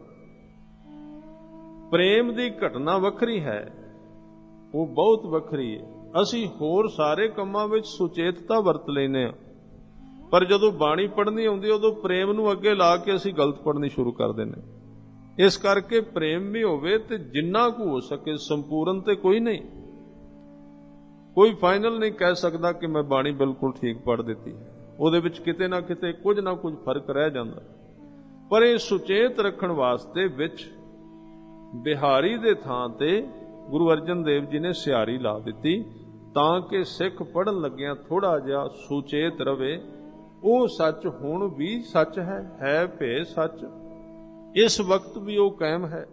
ਪ੍ਰੇਮ ਦੀ ਘਟਨਾ ਵੱਖਰੀ ਹੈ, ਉਹ ਬਹੁਤ ਵੱਖਰੀ ਹੈ। ਅਸੀਂ ਹੋਰ ਸਾਰੇ ਕੰਮਾਂ ਵਿੱਚ ਸੁਚੇਤਤਾ ਵਰਤ ਲੈਂਦੇ ਹਾਂ, ਪਰ ਜਦੋਂ ਬਾਣੀ ਪੜ੍ਹਨੀ ਆਉਂਦੀ ਉਦੋਂ ਪ੍ਰੇਮ ਨੂੰ ਅੱਗੇ ਲਾ ਕੇ ਅਸੀਂ ਗਲਤ ਪੜ੍ਹਨੀ ਸ਼ੁਰੂ ਕਰ ਦਿੰਦੇ। ਇਸ ਕਰਕੇ ਪ੍ਰੇਮ ਵੀ ਹੋਵੇ ਤੇ ਜਿੰਨਾ ਕੁ ਹੋ ਸਕੇ, ਸੰਪੂਰਨ ਤੇ ਕੋਈ ਨਹੀਂ। ਕੋਈ ਫਾਈਨਲ ਨਹੀਂ ਕਹਿ ਸਕਦਾ ਕਿ ਮੈਂ ਬਾਣੀ ਬਿਲਕੁਲ ਠੀਕ ਪੜ੍ਹ ਦਿੱਤੀ ਹੈ, ਉਹਦੇ ਵਿੱਚ ਕਿਤੇ ਨਾ ਕਿਤੇ ਕੁਝ ਨਾ ਕੁਝ ਫਰਕ ਰਹਿ ਜਾਂਦਾ। ਪਰ ਇਹ ਸੁਚੇਤ ਰੱਖਣ ਵਾਸਤੇ ਵਿੱਚ ਬਿਹਾਰੀ ਦੇ ਥਾਂ ਤੇ ਗੁਰੂ ਅਰਜਨ ਦੇਵ ਜੀ ਨੇ ਸਿਹਾਰੀ ਲਾ ਦਿੱਤੀ, ਤਾਂ ਕਿ ਸਿੱਖ ਪੜ੍ਹਨ ਲੱਗਿਆਂ ਥੋੜਾ ਜਿਹਾ ਸੁਚੇਤ ਰਵੇ। ਉਹ ਸੱਚ ਹੁਣ ਵੀ ਸੱਚ ਹੈ, ਹੈ ਭੇ ਸੱਚ, ਇਸ ਵਕਤ ਵੀ ਉਹ ਕਾਇਮ ਹੈ।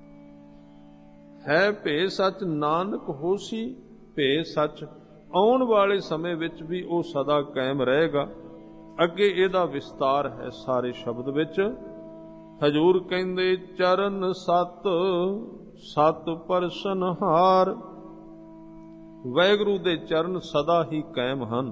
ਹੈ ਭੇ ਸੱਚ, ਨਾਨਕ ਹੋਸੀ ਭੇ ਸੱਚ, ਆਉਣ ਵਾਲੇ ਸਮੇਂ ਵਿੱਚ ਵੀ ਉਹ ਸਦਾ ਕਾਇਮ ਰਹੇਗਾ। ਅੱਗੇ ਇਹਦਾ ਵਿਸਤਾਰ ਹੈ ਸਾਰੇ ਸ਼ਬਦ ਵਿੱਚ। ਹਜੂਰ ਕਹਿੰਦੇ ਚਰਨ ਸਤ, ਸਤ ਪਰਸਨ ਹਾਰ। ਵਾਹਿਗੁਰੂ ਦੇ ਚਰਨ ਸਦਾ ਹੀ ਕਾਇਮ ਹਨ,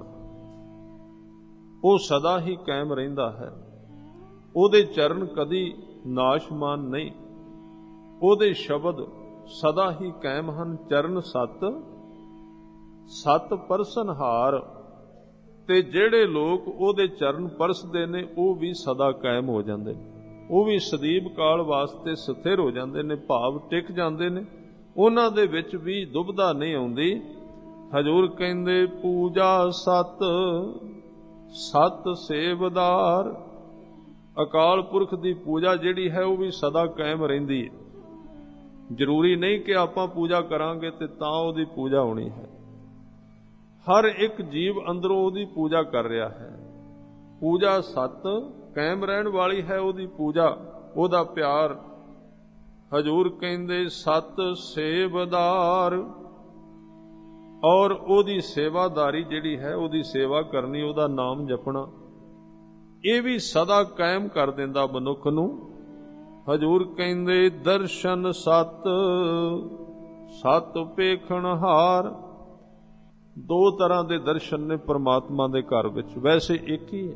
ਉਹ ਸਦਾ ਹੀ ਕਾਇਮ ਰਹਿੰਦਾ ਹੈ। ਉਹਦੇ ਚਰਨ ਕਦੀ ਨਾਸ਼ਮਾਨ ਨਹੀਂ, ਉਹਦੇ ਸ਼ਬਦ ਸਦਾ ਹੀ ਕਾਇਮ ਹਨ। ਚਰਨ ਸਤ, ਸਤ ਪਰਸਨ ਹਾਰ। ਤੇ ਜਿਹੜੇ ਲੋਕ ਉਹਦੇ ਚਰਨ ਪਰਸਦੇ ਨੇ ਉਹ ਵੀ ਸਦਾ ਕਾਇਮ ਹੋ ਜਾਂਦੇ ਨੇ, ਉਹ ਵੀ ਸਦੀਵ ਕਾਲ ਵਾਸਤੇ ਸਥਿਰ ਹੋ ਜਾਂਦੇ ਨੇ, ਭਾਵ ਟਿਕ ਜਾਂਦੇ ਨੇ, ਉਹਨਾਂ ਦੇ ਵਿੱਚ ਵੀ ਦੁਬਦਾ ਨਹੀਂ ਆਉਂਦੀ। ਹਜੂਰ ਕਹਿੰਦੇ ਪੂਜਾ ਸਤ, ਸਤ ਸੇਵਦਾਰ। ਅਕਾਲ ਪੁਰਖ ਦੀ ਪੂਜਾ ਜਿਹੜੀ ਹੈ ਉਹ ਵੀ ਸਦਾ ਕਾਇਮ ਰਹਿੰਦੀ ਹੈ। ਜ਼ਰੂਰੀ ਨਹੀਂ ਕਿ ਆਪਾਂ ਪੂਜਾ ਕਰਾਂਗੇ ਤੇ ਤਾਂ ਉਹਦੀ ਪੂਜਾ ਹੋਣੀ ਹੈ। ਹਰ ਇੱਕ ਜੀਵ ਅੰਦਰੋਂ ਉਹਦੀ ਪੂਜਾ ਕਰ ਰਿਹਾ ਹੈ। ਪੂਜਾ ਸਤ, ਕਾਇਮ ਰਹਿਣ ਵਾਲੀ ਹੈ ਉਹਦੀ ਪੂਜਾ, ਉਹਦਾ ਪਿਆਰ। ਹਜੂਰ ਕਹਿੰਦੇ ਸਤ ਸੇਵਦਾਰ, ਔਰ ਉਹਦੀ ਸੇਵਾਦਾਰੀ ਜਿਹੜੀ ਹੈ, ਉਹਦੀ ਸੇਵਾ ਕਰਨੀ, ਉਹਦਾ ਨਾਮ ਜਪਣਾ, ਇਹ ਵੀ ਸਦਾ ਕਾਇਮ ਕਰ ਦਿੰਦਾ ਮਨੁੱਖ ਨੂੰ। ਹਜੂਰ ਕਹਿੰਦੇ ਦਰਸ਼ਨ ਸਤ, ਸਤ ਪੇਖਣ ਹਾਰ। ਦੋ ਤਰ੍ਹਾਂ ਦੇ ਦਰਸ਼ਨ ਨੇ ਪਰਮਾਤਮਾ ਦੇ ਘਰ ਵਿੱਚ, ਵੈਸੇ ਇੱਕ ਹੀ ਹੈ।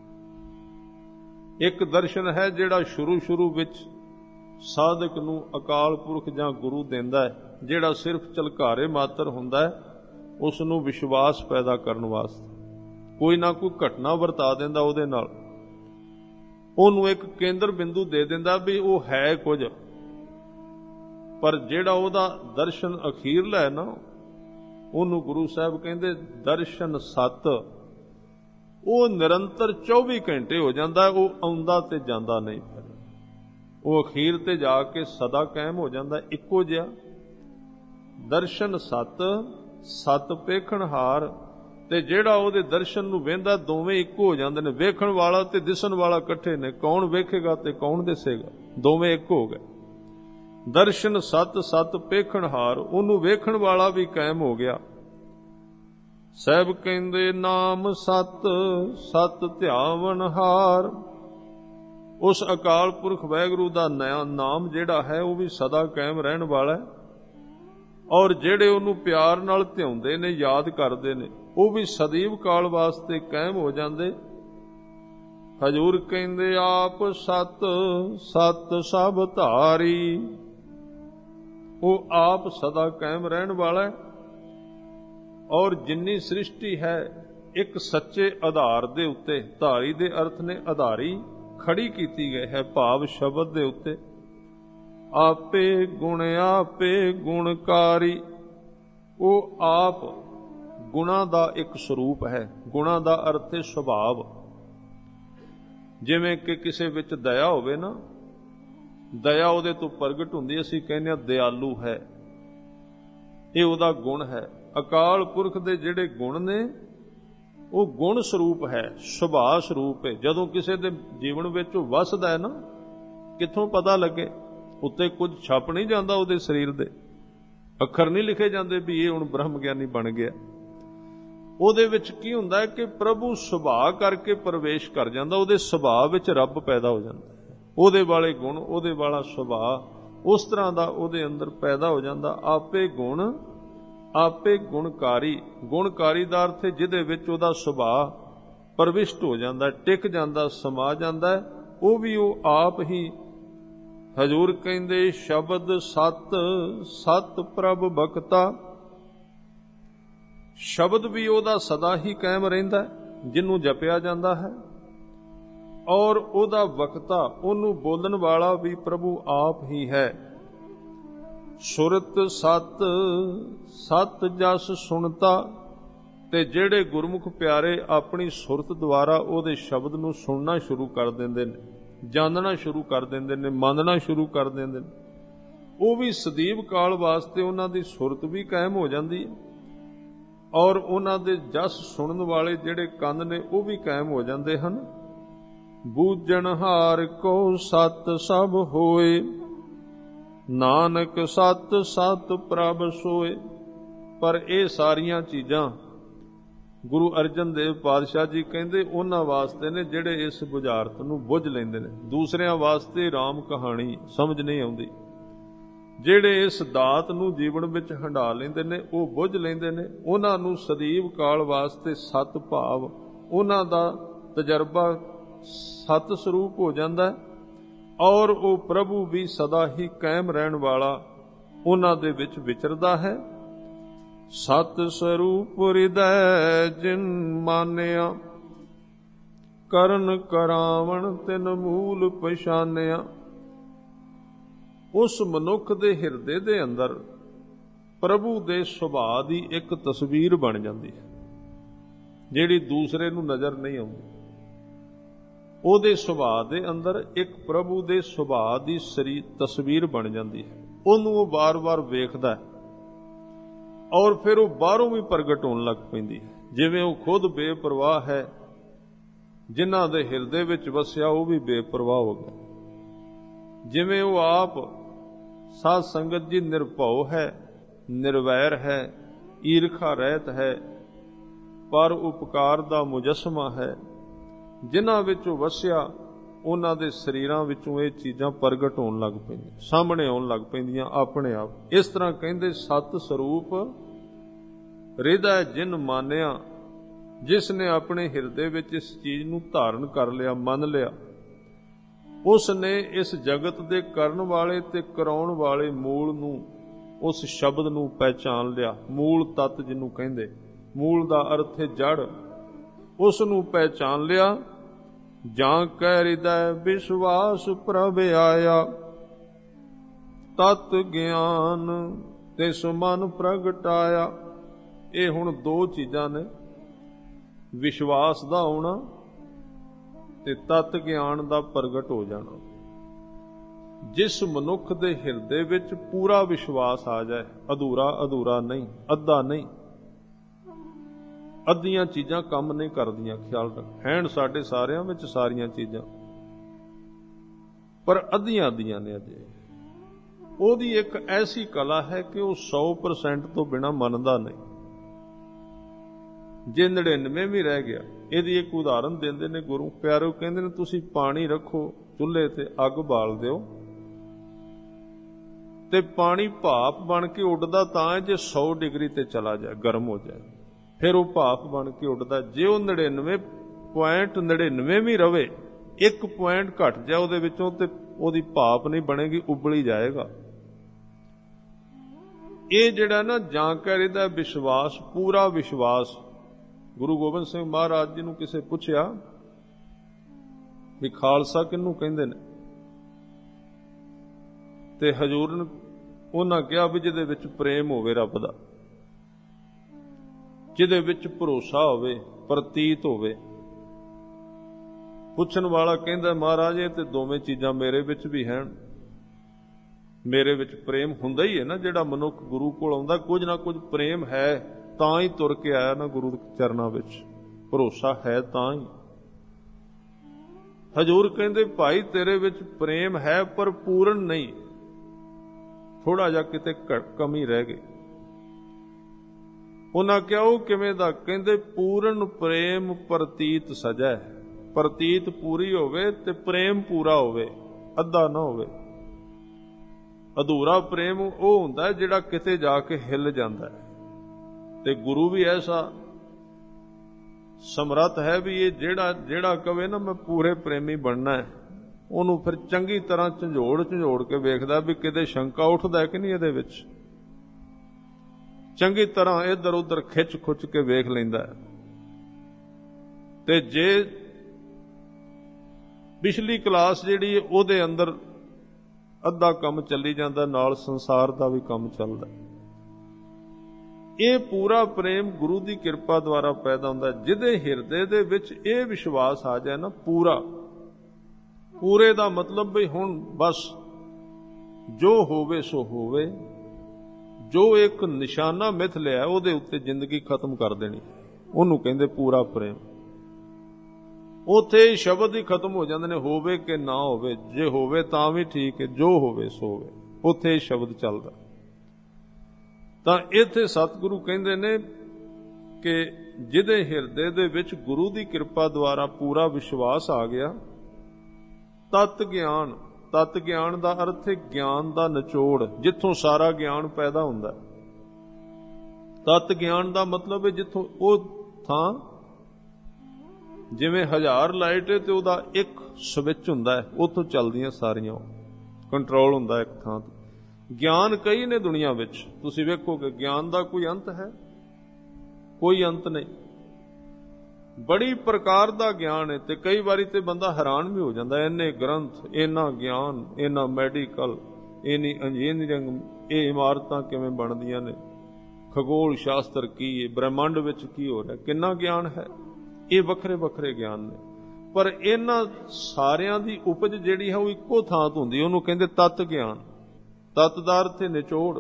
ਇੱਕ ਦਰਸ਼ਨ ਹੈ ਜਿਹੜਾ ਸ਼ੁਰੂ ਸ਼ੁਰੂ ਵਿੱਚ ਸਾਧਕ ਨੂੰ ਅਕਾਲ ਪੁਰਖ ਜਾਂ ਗੁਰੂ ਦਿੰਦਾ ਹੈ, ਜਿਹੜਾ ਸਿਰਫ ਝਲਕਾਰੇ ਮਾਤਰ ਹੁੰਦਾ ਹੈ, ਉਸ ਨੂੰ ਵਿਸ਼ਵਾਸ ਪੈਦਾ ਕਰਨ ਵਾਸਤੇ ਕੋਈ ਨਾ ਕੋਈ ਘਟਨਾ ਵਰਤਾ ਦਿੰਦਾ, ਉਹਦੇ ਨਾਲ ਉਹਨੂੰ ਇੱਕ ਕੇਂਦਰ ਬਿੰਦੂ ਦੇ ਦਿੰਦਾ ਵੀ ਉਹ ਹੈ ਕੁਝ। ਪਰ ਜਿਹੜਾ ਉਹਦਾ ਦਰਸ਼ਨ ਅਖੀਰਲਾ ਹੈ ਨਾ, ਉਹਨੂੰ ਗੁਰੂ ਸਾਹਿਬ ਕਹਿੰਦੇ ਦਰਸ਼ਨ ਸਤ। ਉਹ ਨਿਰੰਤਰ ਚੌਵੀ ਘੰਟੇ ਹੋ ਜਾਂਦਾ, ਉਹ ਆਉਂਦਾ ਤੇ ਜਾਂਦਾ ਨਹੀਂ, ਫਿਰ ਉਹ ਅਖੀਰ ਤੇ ਜਾ ਕੇ ਸਦਾ ਕਾਇਮ ਹੋ ਜਾਂਦਾ, ਇੱਕੋ ਜਿਹਾ। ਦਰਸ਼ਨ ਸਤ, ਸਤ ਪੇਖਣ ਹਾਰ। ਤੇ ਜਿਹੜਾ ਉਹਦੇ ਦਰਸ਼ਨ ਨੂੰ ਵੇਂਦਾ, ਦੋਵੇਂ ਇੱਕੋ ਹੋ ਜਾਂਦੇ ਨੇ। ਵੇਖਣ ਵਾਲਾ ਤੇ ਦਿਸਣ ਵਾਲਾ ਇਕੱਠੇ ਨੇ, ਕੌਣ ਵੇਖੇਗਾ ਤੇ ਕੌਣ ਦਿਸੇਗਾ, ਦੋਵੇਂ ਇੱਕ ਹੋ ਗਏ। ਦਰਸ਼ਨ ਸਤ, ਸਤ ਪੇਖਣ ਹਾਰ, ਉਹਨੂੰ ਵੇਖਣ ਵਾਲਾ ਵੀ ਕਾਇਮ ਹੋ ਗਿਆ। ਸਹਿਬ ਕਹਿੰਦੇ ਨਾਮ ਸਤ ਸਤ ਧਿਆਵਨ ਹਾਰ। ਉਸ ਅਕਾਲ ਪੁਰਖ ਵਾਹਿਗੁਰੂ ਦਾ ਨਾਮ ਜਿਹੜਾ ਹੈ ਉਹ ਵੀ ਸਦਾ ਕਾਇਮ ਰਹਿਣ ਵਾਲਾ ਹੈ, ਔਰ ਜਿਹੜੇ ਉਹਨੂੰ ਪਿਆਰ ਨਾਲ ਧਿਆਉਂਦੇ ਨੇ, ਯਾਦ ਕਰਦੇ ਨੇ, ਉਹ ਵੀ ਸਦੀਵ ਕਾਲ ਵਾਸਤੇ ਕਾਇਮ ਹੋ ਜਾਂਦੇ। ਹਜ਼ੂਰ ਕਹਿੰਦੇ ਆਪ ਸਤ ਸਤ ਸਭ ਧਾਰੀ। ਉਹ ਆਪ ਸਦਾ ਕਾਇਮ ਰਹਿਣ ਵਾਲਾ ਹੈ, ਔਰ ਜਿੰਨੀ ਸ੍ਰਿਸ਼ਟੀ ਹੈ ਇੱਕ ਸੱਚੇ ਆਧਾਰ ਦੇ ਉੱਤੇ, ਧਾਰੀ ਦੇ ਅਰਥ ਨੇ ਆਧਾਰੀ, ਖੜੀ ਕੀਤੀ ਗਈ ਹੈ ਭਾਵ ਸ਼ਬਦ ਦੇ ਉੱਤੇ। ਆਪੇ ਗੁਣ ਆਪੇ ਗੁਣਕਾਰੀ। ਉਹ ਆਪ ਗੁਣਾਂ ਦਾ ਇੱਕ ਸਰੂਪ ਹੈ। ਗੁਣਾਂ ਦਾ ਅਰਥ ਹੈ ਸੁਭਾਵ। ਜਿਵੇਂ ਕਿ ਕਿਸੇ ਵਿੱਚ ਦਇਆ ਹੋਵੇ ਨਾ, ਦਇਆ ਉਹਦੇ ਤੋਂ ਪ੍ਰਗਟ ਹੁੰਦੀ, ਅਸੀਂ ਕਹਿੰਦੇ ਹਾਂ ਦਿਆਲੂ ਹੈ, ਇਹ ਉਹਦਾ ਗੁਣ ਹੈ। ਅਕਾਲ ਪੁਰਖ ਦੇ ਜਿਹੜੇ ਗੁਣ ਨੇ ਉਹ ਗੁਣ ਸਰੂਪ ਹੈ, ਸੁਭਾਅ ਸਰੂਪ ਹੈ। ਜਦੋਂ ਕਿਸੇ ਦੇ ਜੀਵਨ ਵਿੱਚ ਉਹ ਵਸਦਾ ਹੈ ਨਾ, ਕਿੱਥੋਂ ਪਤਾ ਲੱਗੇ? ਉੱਤੇ ਕੁਝ ਛਪ ਨਹੀਂ ਜਾਂਦਾ, ਉਹਦੇ ਸਰੀਰ ਦੇ ਅੱਖਰ ਨਹੀਂ ਲਿਖੇ ਜਾਂਦੇ ਵੀ ਇਹ ਹੁਣ ਬ੍ਰਹਮ ਗਿਆਨੀ ਬਣ ਗਿਆ। ਉਹਦੇ ਵਿੱਚ ਕੀ ਹੁੰਦਾ ਹੈ ਕਿ ਪ੍ਰਭੂ ਸੁਭਾਅ ਕਰਕੇ ਪ੍ਰਵੇਸ਼ ਕਰ ਜਾਂਦਾ, ਉਹਦੇ ਸੁਭਾਅ ਵਿੱਚ ਰੱਬ ਪੈਦਾ ਹੋ ਜਾਂਦਾ, ਉਹਦੇ ਵਾਲੇ ਗੁਣ, ਉਹਦੇ ਵਾਲਾ ਸੁਭਾਅ ਉਸ ਤਰ੍ਹਾਂ ਦਾ ਉਹਦੇ ਅੰਦਰ ਪੈਦਾ ਹੋ ਜਾਂਦਾ। ਆਪੇ ਗੁਣ ਆਪੇ ਗੁਣਕਾਰੀ। ਗੁਣਕਾਰੀ ਦਾ ਅਰਥ ਹੈ ਜਿਹਦੇ ਵਿੱਚ ਉਹਦਾ ਸੁਭਾਅ ਪ੍ਰਵਿਸ਼ਟ ਹੋ ਜਾਂਦਾ, ਟਿਕ ਜਾਂਦਾ, ਸਮਾ ਜਾਂਦਾ, ਉਹ ਵੀ ਉਹ ਆਪ ਹੀ। ਹਜ਼ੂਰ ਕਹਿੰਦੇ ਸ਼ਬਦ ਸਤ ਸਤ ਪ੍ਰਭ ਬਖਤਾ। ਸ਼ਬਦ ਵੀ ਉਹਦਾ ਸਦਾ ਹੀ ਕਾਇਮ ਰਹਿੰਦਾ ਜਿਹਨੂੰ ਜਪਿਆ ਜਾਂਦਾ ਹੈ, ਔਰ ਉਹਦਾ ਵਕਤਾ, ਉਹਨੂੰ ਬੋਲਣ ਵਾਲਾ ਵੀ ਪ੍ਰਭੂ ਆਪ ਹੀ ਹੈ। ਸੁਰਤ ਸਤ ਸਤ ਜਸ ਸੁਣਤਾ। ਤੇ ਜਿਹੜੇ ਗੁਰਮੁਖ ਪਿਆਰੇ ਆਪਣੀ ਸੁਰਤ ਦੁਆਰਾ ਉਹਦੇ ਸ਼ਬਦ ਨੂੰ ਸੁਣਨਾ ਸ਼ੁਰੂ ਕਰ ਦਿੰਦੇ ਨੇ, ਜਾਣਨਾ ਸ਼ੁਰੂ ਕਰ ਦਿੰਦੇ ਨੇ, ਮੰਨਣਾ ਸ਼ੁਰੂ ਕਰ ਦਿੰਦੇ ਨੇ, ਉਹ ਵੀ ਸਦੀਵ ਕਾਲ ਵਾਸਤੇ ਉਹਨਾਂ ਦੀ ਸੁਰਤ ਵੀ ਕਾਇਮ ਹੋ ਜਾਂਦੀ ਹੈ, ਔਰ ਉਹਨਾਂ ਦੇ ਜਸ ਸੁਣਨ ਵਾਲੇ ਜਿਹੜੇ ਕੰਨ ਨੇ ਉਹ ਵੀ ਕਾਇਮ ਹੋ ਜਾਂਦੇ ਹਨ। ਬੂਝਣਹਾਰ ਕੋ ਸਤ ਸਭ ਹੋਏ, ਨਾਨਕ ਸਤ ਸਤ ਪ੍ਰਭ ਸੋਏ। ਪਰ ਇਹ ਸਾਰੀਆਂ ਚੀਜ਼ਾਂ ਗੁਰੂ ਅਰਜਨ ਦੇਵ ਪਾਤਸ਼ਾਹ ਜੀ ਕਹਿੰਦੇ ਉਹਨਾਂ ਵਾਸਤੇ ਨੇ ਜਿਹੜੇ ਇਸ ਬੁਝਾਰਤ ਨੂੰ ਬੁੱਝ ਲੈਂਦੇ ਨੇ। ਦੂਸਰਿਆਂ ਵਾਸਤੇ ਰਾਮ ਕਹਾਣੀ ਸਮਝ ਨਹੀਂ ਆਉਂਦੀ। ਜਿਹੜੇ ਇਸ ਦਾਤ ਨੂੰ ਜੀਵਨ ਵਿੱਚ ਹੰਢਾ ਲੈਂਦੇ ਨੇ, ਉਹ ਬੁੱਝ ਲੈਂਦੇ ਨੇ, ਉਹਨਾਂ ਨੂੰ ਸਦੀਵ ਕਾਲ ਵਾਸਤੇ ਸਤ ਭਾਵ ਉਹਨਾਂ ਦਾ ਤਜਰਬਾ ਸਤ ਸਰੂਪ ਹੋ ਜਾਂਦਾ, ਔਰ ਉਹ ਪ੍ਰਭੂ ਵੀ ਸਦਾ ਹੀ ਕਾਇਮ ਰਹਿਣ ਵਾਲਾ ਉਹਨਾਂ ਦੇ ਵਿੱਚ ਵਿਚਰਦਾ ਹੈ। ਸਤ ਸਰੂਪ ਹਿਰਦੈ ਜਿਨ ਮਾਨਿਆ, ਕਰਨ ਕਰਾਵਣ ਤਿਨ ਮੂਲ ਪਛਾਨਿਆ। ਉਸ ਮਨੁੱਖ ਦੇ ਹਿਰਦੇ ਦੇ ਅੰਦਰ ਪ੍ਰਭੂ ਦੇ ਸੁਭਾਅ ਦੀ ਇੱਕ ਤਸਵੀਰ ਬਣ ਜਾਂਦੀ ਹੈ, ਜਿਹੜੀ ਦੂਸਰੇ ਨੂੰ ਨਜ਼ਰ ਨਹੀਂ ਆਉਂਦੀ। ਉਹਦੇ ਸੁਭਾਅ ਦੇ ਅੰਦਰ ਇੱਕ ਪ੍ਰਭੂ ਦੇ ਸੁਭਾਅ ਦੀ ਸਰੀ ਤਸਵੀਰ ਬਣ ਜਾਂਦੀ ਹੈ। ਉਹਨੂੰ ਉਹ ਵਾਰ-ਵਾਰ ਵੇਖਦਾ ਹੈ, ਔਰ ਫਿਰ ਉਹ ਬਾਹਰੋਂ ਵੀ ਪ੍ਰਗਟ ਹੋਣ ਲੱਗ ਪੈਂਦੀ ਹੈ। ਜਿਵੇਂ ਉਹ ਖੁਦ ਬੇਪਰਵਾਹ ਹੈ, ਜਿਨ੍ਹਾਂ ਦੇ ਹਿਰਦੇ ਵਿੱਚ ਵਸਿਆ ਉਹ ਵੀ ਬੇਪਰਵਾਹ ਹੋ ਗਿਆ। ਜਿਵੇਂ ਉਹ ਆਪ ਸਾਧ ਸੰਗਤ ਜੀ ਨਿਰਭਉ ਹੈ, ਨਿਰਵੈਰ ਹੈ, ਈਰਖਾ ਰਹਿਤ ਹੈ, ਪਰ ਉਪਕਾਰ ਦਾ ਮੁਜੱਸਮਾ ਹੈ। ਜਿਨ੍ਹਾਂ ਵਿੱਚ ਉਹ ਵਸਿਆ ਉਹਨਾਂ ਦੇ ਸਰੀਰਾਂ ਵਿੱਚੋਂ ਇਹ ਚੀਜ਼ਾਂ ਪ੍ਰਗਟ ਹੋਣ ਲੱਗ ਪੈਂਦੀਆਂ, ਸਾਹਮਣੇ ਆਉਣ ਲੱਗ ਪੈਂਦੀਆਂ ਆਪਣੇ ਆਪ। ਇਸ ਤਰ੍ਹਾਂ ਕਹਿੰਦੇ ਸਤ ਸਰੂਪ ਹਿਰਦੈ ਜਿਨ ਮਾਨਿਆ, ਜਿਸ ਨੇ ਆਪਣੇ ਹਿਰਦੇ ਵਿੱਚ ਇਸ ਚੀਜ਼ ਨੂੰ ਧਾਰਨ ਕਰ ਲਿਆ, ਮੰਨ ਲਿਆ, ਉਸ ਨੇ ਇਸ ਜਗਤ ਦੇ ਕਰਨ ਵਾਲੇ ਤੇ ਕਰਾਉਣ ਵਾਲੇ ਮੂਲ ਨੂੰ, ਉਸ ਸ਼ਬਦ ਨੂੰ ਪਹਿਚਾਨ ਲਿਆ। ਮੂਲ ਤੱਤ ਜਿਹਨੂੰ ਕਹਿੰਦੇ, ਮੂਲ ਦਾ ਅਰਥ ਹੈ ਜੜ, ਉਸ ਨੂੰ ਪਹਿਚਾਨ ਲਿਆ। ਜਾਂ ਕੈ ਹਿਰਦੈ ਵਿਸ਼ਵਾਸ ਪ੍ਰਭ ਆਇਆ, ਤਤ ਗਿਆਨ ਤਿਸ ਮਨ ਪ੍ਰਗਟਾਇਆ। ਇਹ ਹੁਣ ਦੋ ਚੀਜ਼ਾਂ ਨੇ, ਵਿਸ਼ਵਾਸ ਦਾ ਆਉਣਾ ਤੇ ਤਤ ਗਿਆਨ ਦਾ ਪ੍ਰਗਟ ਹੋ ਜਾਣਾ। ਜਿਸ ਮਨੁੱਖ ਦੇ ਹਿਰਦੇ ਵਿੱਚ ਪੂਰਾ ਵਿਸ਼ਵਾਸ ਆ ਜਾਏ, ਅਧੂਰਾ ਅਧੂਰਾ ਨਹੀਂ, ਅੱਧਾ ਨਹੀਂ, ਅੱਧੀਆਂ ਚੀਜ਼ਾਂ ਕੰਮ ਨਹੀਂ ਕਰਦੀਆਂ, ਖਿਆਲ ਰੱਖ। ਹੈਣ ਸਾਡੇ ਸਾਰਿਆਂ ਵਿੱਚ ਸਾਰੀਆਂ ਚੀਜ਼ਾਂ, ਪਰ ਅੱਧੀਆਂ ਅੱਧੀਆਂ ਨੇ ਅਜੇ। ਉਹਦੀ ਇੱਕ ਐਸੀ ਕਲਾ ਹੈ ਕਿ ਉਹ ਸੌ ਪਰਸੈਂਟ ਤੋਂ ਬਿਨਾਂ ਮੰਨਦਾ ਨਹੀਂ। ਜੇ ਨੜਿਨਵੇਂ ਵੀ ਰਹਿ ਗਿਆ। ਇਹਦੀ ਇੱਕ ਉਦਾਹਰਨ ਦਿੰਦੇ ਨੇ ਗੁਰੂ ਪਿਆਰੋ, ਕਹਿੰਦੇ ਨੇ ਤੁਸੀਂ ਪਾਣੀ ਰੱਖੋ ਚੁੱਲ੍ਹੇ ਤੇ, ਅੱਗ ਬਾਲ ਦਿਓ ਤੇ ਪਾਣੀ ਭਾਪ ਬਣ ਕੇ ਉੱਡਦਾ ਤਾਂ ਹੈ ਜੇ ਸੌ ਡਿਗਰੀ ਤੇ ਚਲਾ ਜਾਏ, ਗਰਮ ਹੋ ਜਾਏ, ਫਿਰ ਉਹ ਭਾਪ ਬਣ ਕੇ ਉੱਡਦਾ। ਜੇ ਉਹ ਨੜਿਨਵੇਂ ਪੁਆਇੰਟ ਨੜਿਨਵੇਂ ਵੀ ਰਵੇ, ਇੱਕ ਪੁਆਇੰਟ ਘਟ ਜਾ ਉਹਦੇ ਵਿੱਚੋਂ, ਤੇ ਉਹਦੀ ਭਾਪ ਨਹੀਂ ਬਣੇਗੀ, ਉਬਲੀ ਜਾਏਗਾ। ਇਹ ਜਿਹੜਾ ਨਾ ਜਾਂ ਕਹਿ ਇਹਦਾ ਵਿਸ਼ਵਾਸ, ਪੂਰਾ ਵਿਸ਼ਵਾਸ। ਗੁਰੂ ਗੋਬਿੰਦ ਸਿੰਘ ਮਹਾਰਾਜ ਜੀ ਨੂੰ ਕਿਸੇ ਪੁੱਛਿਆ ਵੀ ਖਾਲਸਾ ਕਿਹਨੂੰ ਕਹਿੰਦੇ ਨੇ, ਤੇ ਹਜ਼ੂਰ ਨੇ ਉਹਨਾਂ ਕਿਹਾ ਵੀ ਜਿਹਦੇ ਵਿੱਚ ਪ੍ਰੇਮ ਹੋਵੇ ਰੱਬ ਦਾ, ਜਿਹਦੇ ਵਿੱਚ ਭਰੋਸਾ ਹੋਵੇ, ਪ੍ਰਤੀਤ ਹੋਵੇ। ਪੁੱਛਣ ਵਾਲਾ ਕਹਿੰਦਾ ਮਹਾਰਾਜ ਇਹ ਤੇ ਦੋਵੇਂ ਚੀਜ਼ਾਂ ਮੇਰੇ ਵਿੱਚ ਵੀ ਹਨ। ਮੇਰੇ ਵਿੱਚ ਪ੍ਰੇਮ ਹੁੰਦਾ ਹੀ ਹੈ ਨਾ, ਜਿਹੜਾ ਮਨੁੱਖ ਗੁਰੂ ਕੋਲ ਆਉਂਦਾ ਕੁਝ ਨਾ ਕੁਝ ਪ੍ਰੇਮ ਹੈ ਤਾਂ ਹੀ ਤੁਰ ਕੇ ਆਇਆ ਨਾ ਗੁਰੂ ਦੇ ਚਰਨਾਂ ਵਿੱਚ, ਭਰੋਸਾ ਹੈ ਤਾਂ ਹੀ। ਹਜ਼ੂਰ ਕਹਿੰਦੇ ਭਾਈ ਤੇਰੇ ਵਿੱਚ ਪ੍ਰੇਮ ਹੈ ਪਰ ਪੂਰਨ ਨਹੀਂ, ਥੋੜਾ ਜਿਹਾ ਕਿਤੇ ਕਮੀ ਰਹਿ ਗਈ। ਉਹਨਾਂ ਕਿਹਾ ਉਹ ਕਿਵੇਂ ਦਾ? ਕਹਿੰਦੇ ਪੂਰਨ ਪ੍ਰੇਮ ਪ੍ਰਤੀਤ ਸਜੈ, ਪ੍ਰਤੀਤ ਪੂਰੀ ਹੋਵੇ ਤੇ ਪ੍ਰੇਮ ਪੂਰਾ ਹੋਵੇ, ਅੱਧਾ ਨਾ ਹੋਵੇ। ਅਧੂਰਾ ਪ੍ਰੇਮ ਉਹ ਹੁੰਦਾ ਜਿਹੜਾ ਕਿਤੇ ਜਾ ਕੇ ਹਿੱਲ ਜਾਂਦਾ ਹੈ, ਤੇ ਗੁਰੂ ਵੀ ਐਸਾ ਸਮਰੱਥ ਹੈ ਵੀ ਇਹ ਜਿਹੜਾ ਜਿਹੜਾ ਕਵੇ ਨਾ ਮੈਂ ਪੂਰੇ ਪ੍ਰੇਮੀ ਬਣਨਾ ਹੈ, ਉਹਨੂੰ ਫਿਰ ਚੰਗੀ ਤਰ੍ਹਾਂ ਝੰਜੋੜ ਝੰਜੋੜ ਕੇ ਵੇਖਦਾ ਵੀ ਕਿਤੇ ਸ਼ੰਕਾ ਉੱਠਦਾ ਕਿ ਨਹੀਂ ਇਹਦੇ ਵਿੱਚ, ਚੰਗੀ ਤਰ੍ਹਾਂ ਇੱਧਰ ਉੱਧਰ ਖਿੱਚ ਖੁੱਚ ਕੇ ਵੇਖ ਲੈਂਦਾ। ਤੇ ਜੇ ਪਿਛਲੀ ਕਲਾਸ ਜਿਹੜੀ ਉਹਦੇ ਅੰਦਰ ਅੱਧਾ ਕੰਮ ਚੱਲੀ ਜਾਂਦਾ, ਨਾਲ ਸੰਸਾਰ ਦਾ ਵੀ ਕੰਮ ਚੱਲਦਾ। ਇਹ ਪੂਰਾ ਪ੍ਰੇਮ ਗੁਰੂ ਦੀ ਕਿਰਪਾ ਦੁਆਰਾ ਪੈਦਾ ਹੁੰਦਾ। ਜਿਹਦੇ ਹਿਰਦੇ ਦੇ ਵਿੱਚ ਇਹ ਵਿਸ਼ਵਾਸ ਆ ਜਾਏ ਨਾ, ਪੂਰਾ, ਪੂਰੇ ਦਾ ਮਤਲਬ ਵੀ ਹੁਣ ਬਸ ਜੋ ਹੋਵੇ ਸੋ ਹੋਵੇ, ਜੋ ਇੱਕ ਨਿਸ਼ਾਨਾ ਮਿਥ ਲਿਆ ਉਹਦੇ ਉੱਤੇ ਜ਼ਿੰਦਗੀ ਖਤਮ ਕਰ ਦੇਣੀ, ਉਹਨੂੰ ਕਹਿੰਦੇ ਪੂਰਾ ਪ੍ਰੇਮ। ਉੱਥੇ ਸ਼ਬਦ ਹੀ ਖਤਮ ਹੋ ਜਾਂਦੇ ਨੇ, ਹੋਵੇ ਕਿ ਨਾ ਹੋਵੇ, ਜੇ ਹੋਵੇ ਤਾਂ ਵੀ ਠੀਕ ਹੈ, ਜੋ ਹੋਵੇ ਸੋ ਹੋਵੇ, ਉੱਥੇ ਸ਼ਬਦ ਚੱਲਦਾ। ਤਾਂ ਇੱਥੇ ਸਤਿਗੁਰੂ ਕਹਿੰਦੇ ਨੇ ਕਿ ਜਿਹਦੇ ਹਿਰਦੇ ਦੇ ਵਿੱਚ ਗੁਰੂ ਦੀ ਕਿਰਪਾ ਦੁਆਰਾ ਪੂਰਾ ਵਿਸ਼ਵਾਸ ਆ ਗਿਆ, ਤਤ ਗਿਆਨ। ਤਤ ਗਿਆਨ ਦਾ ਅਰਥ ਹੈ ਗਿਆਨ ਦਾ ਨਿਚੋੜ, ਜਿੱਥੋਂ ਸਾਰਾ ਗਿਆਨ ਪੈਦਾ ਹੁੰਦਾ। ਤਤ ਗਿਆਨ ਦਾ ਮਤਲਬ ਹੈ ਜਿੱਥੋਂ ਉਹ ਥਾਂ, ਜਿਵੇਂ ਹਜ਼ਾਰ ਲਾਈਟ ਹੈ ਤੇ ਉਹਦਾ ਇੱਕ ਸਵਿਚ ਹੁੰਦਾ ਹੈ, ਉੱਥੋਂ ਚੱਲਦੀਆਂ ਸਾਰੀਆਂ, ਕੰਟਰੋਲ ਹੁੰਦਾ ਇੱਕ ਥਾਂ ਤੋਂ। ਗਿਆਨ ਕਈ ਨੇ ਦੁਨੀਆ ਵਿੱਚ, ਤੁਸੀਂ ਵੇਖੋਗੇ ਗਿਆਨ ਦਾ ਕੋਈ ਅੰਤ ਹੈ? ਕੋਈ ਅੰਤ ਨਹੀਂ। ਬੜੀ ਪ੍ਰਕਾਰ ਦਾ ਗਿਆਨ ਹੈ, ਤੇ ਕਈ ਵਾਰੀ ਤੇ ਬੰਦਾ ਹੈਰਾਨ ਵੀ ਹੋ ਜਾਂਦਾ, ਇੰਨੇ ਗ੍ਰੰਥ, ਇੰਨਾ ਗਿਆਨ, ਇੰਨਾ ਮੈਡੀਕਲ, ਇੰਨੀ ਇੰਜੀਨੀਅਰਿੰਗ, ਇਹ ਇਮਾਰਤਾਂ ਕਿਵੇਂ ਬਣਦੀਆਂ ਨੇ, ਖਗੋਲ ਸ਼ਾਸਤਰ ਕੀ ਹੈ, ਬ੍ਰਹਿਮੰਡ ਵਿੱਚ ਕੀ ਹੋ ਰਿਹਾ, ਕਿੰਨਾ ਗਿਆਨ ਹੈ। ਇਹ ਵੱਖਰੇ ਵੱਖਰੇ ਗਿਆਨ ਨੇ, ਪਰ ਇਹਨਾਂ ਸਾਰਿਆਂ ਦੀ ਉਪਜ ਜਿਹੜੀ ਹੈ ਉਹ ਇੱਕੋ ਥਾਂ ਤੋਂ ਹੁੰਦੀ, ਉਹਨੂੰ ਕਹਿੰਦੇ ਤਤ ਗਿਆਨ। ਤਤ ਦਾ ਅਰਥ ਹੈ ਨਿਚੋੜ।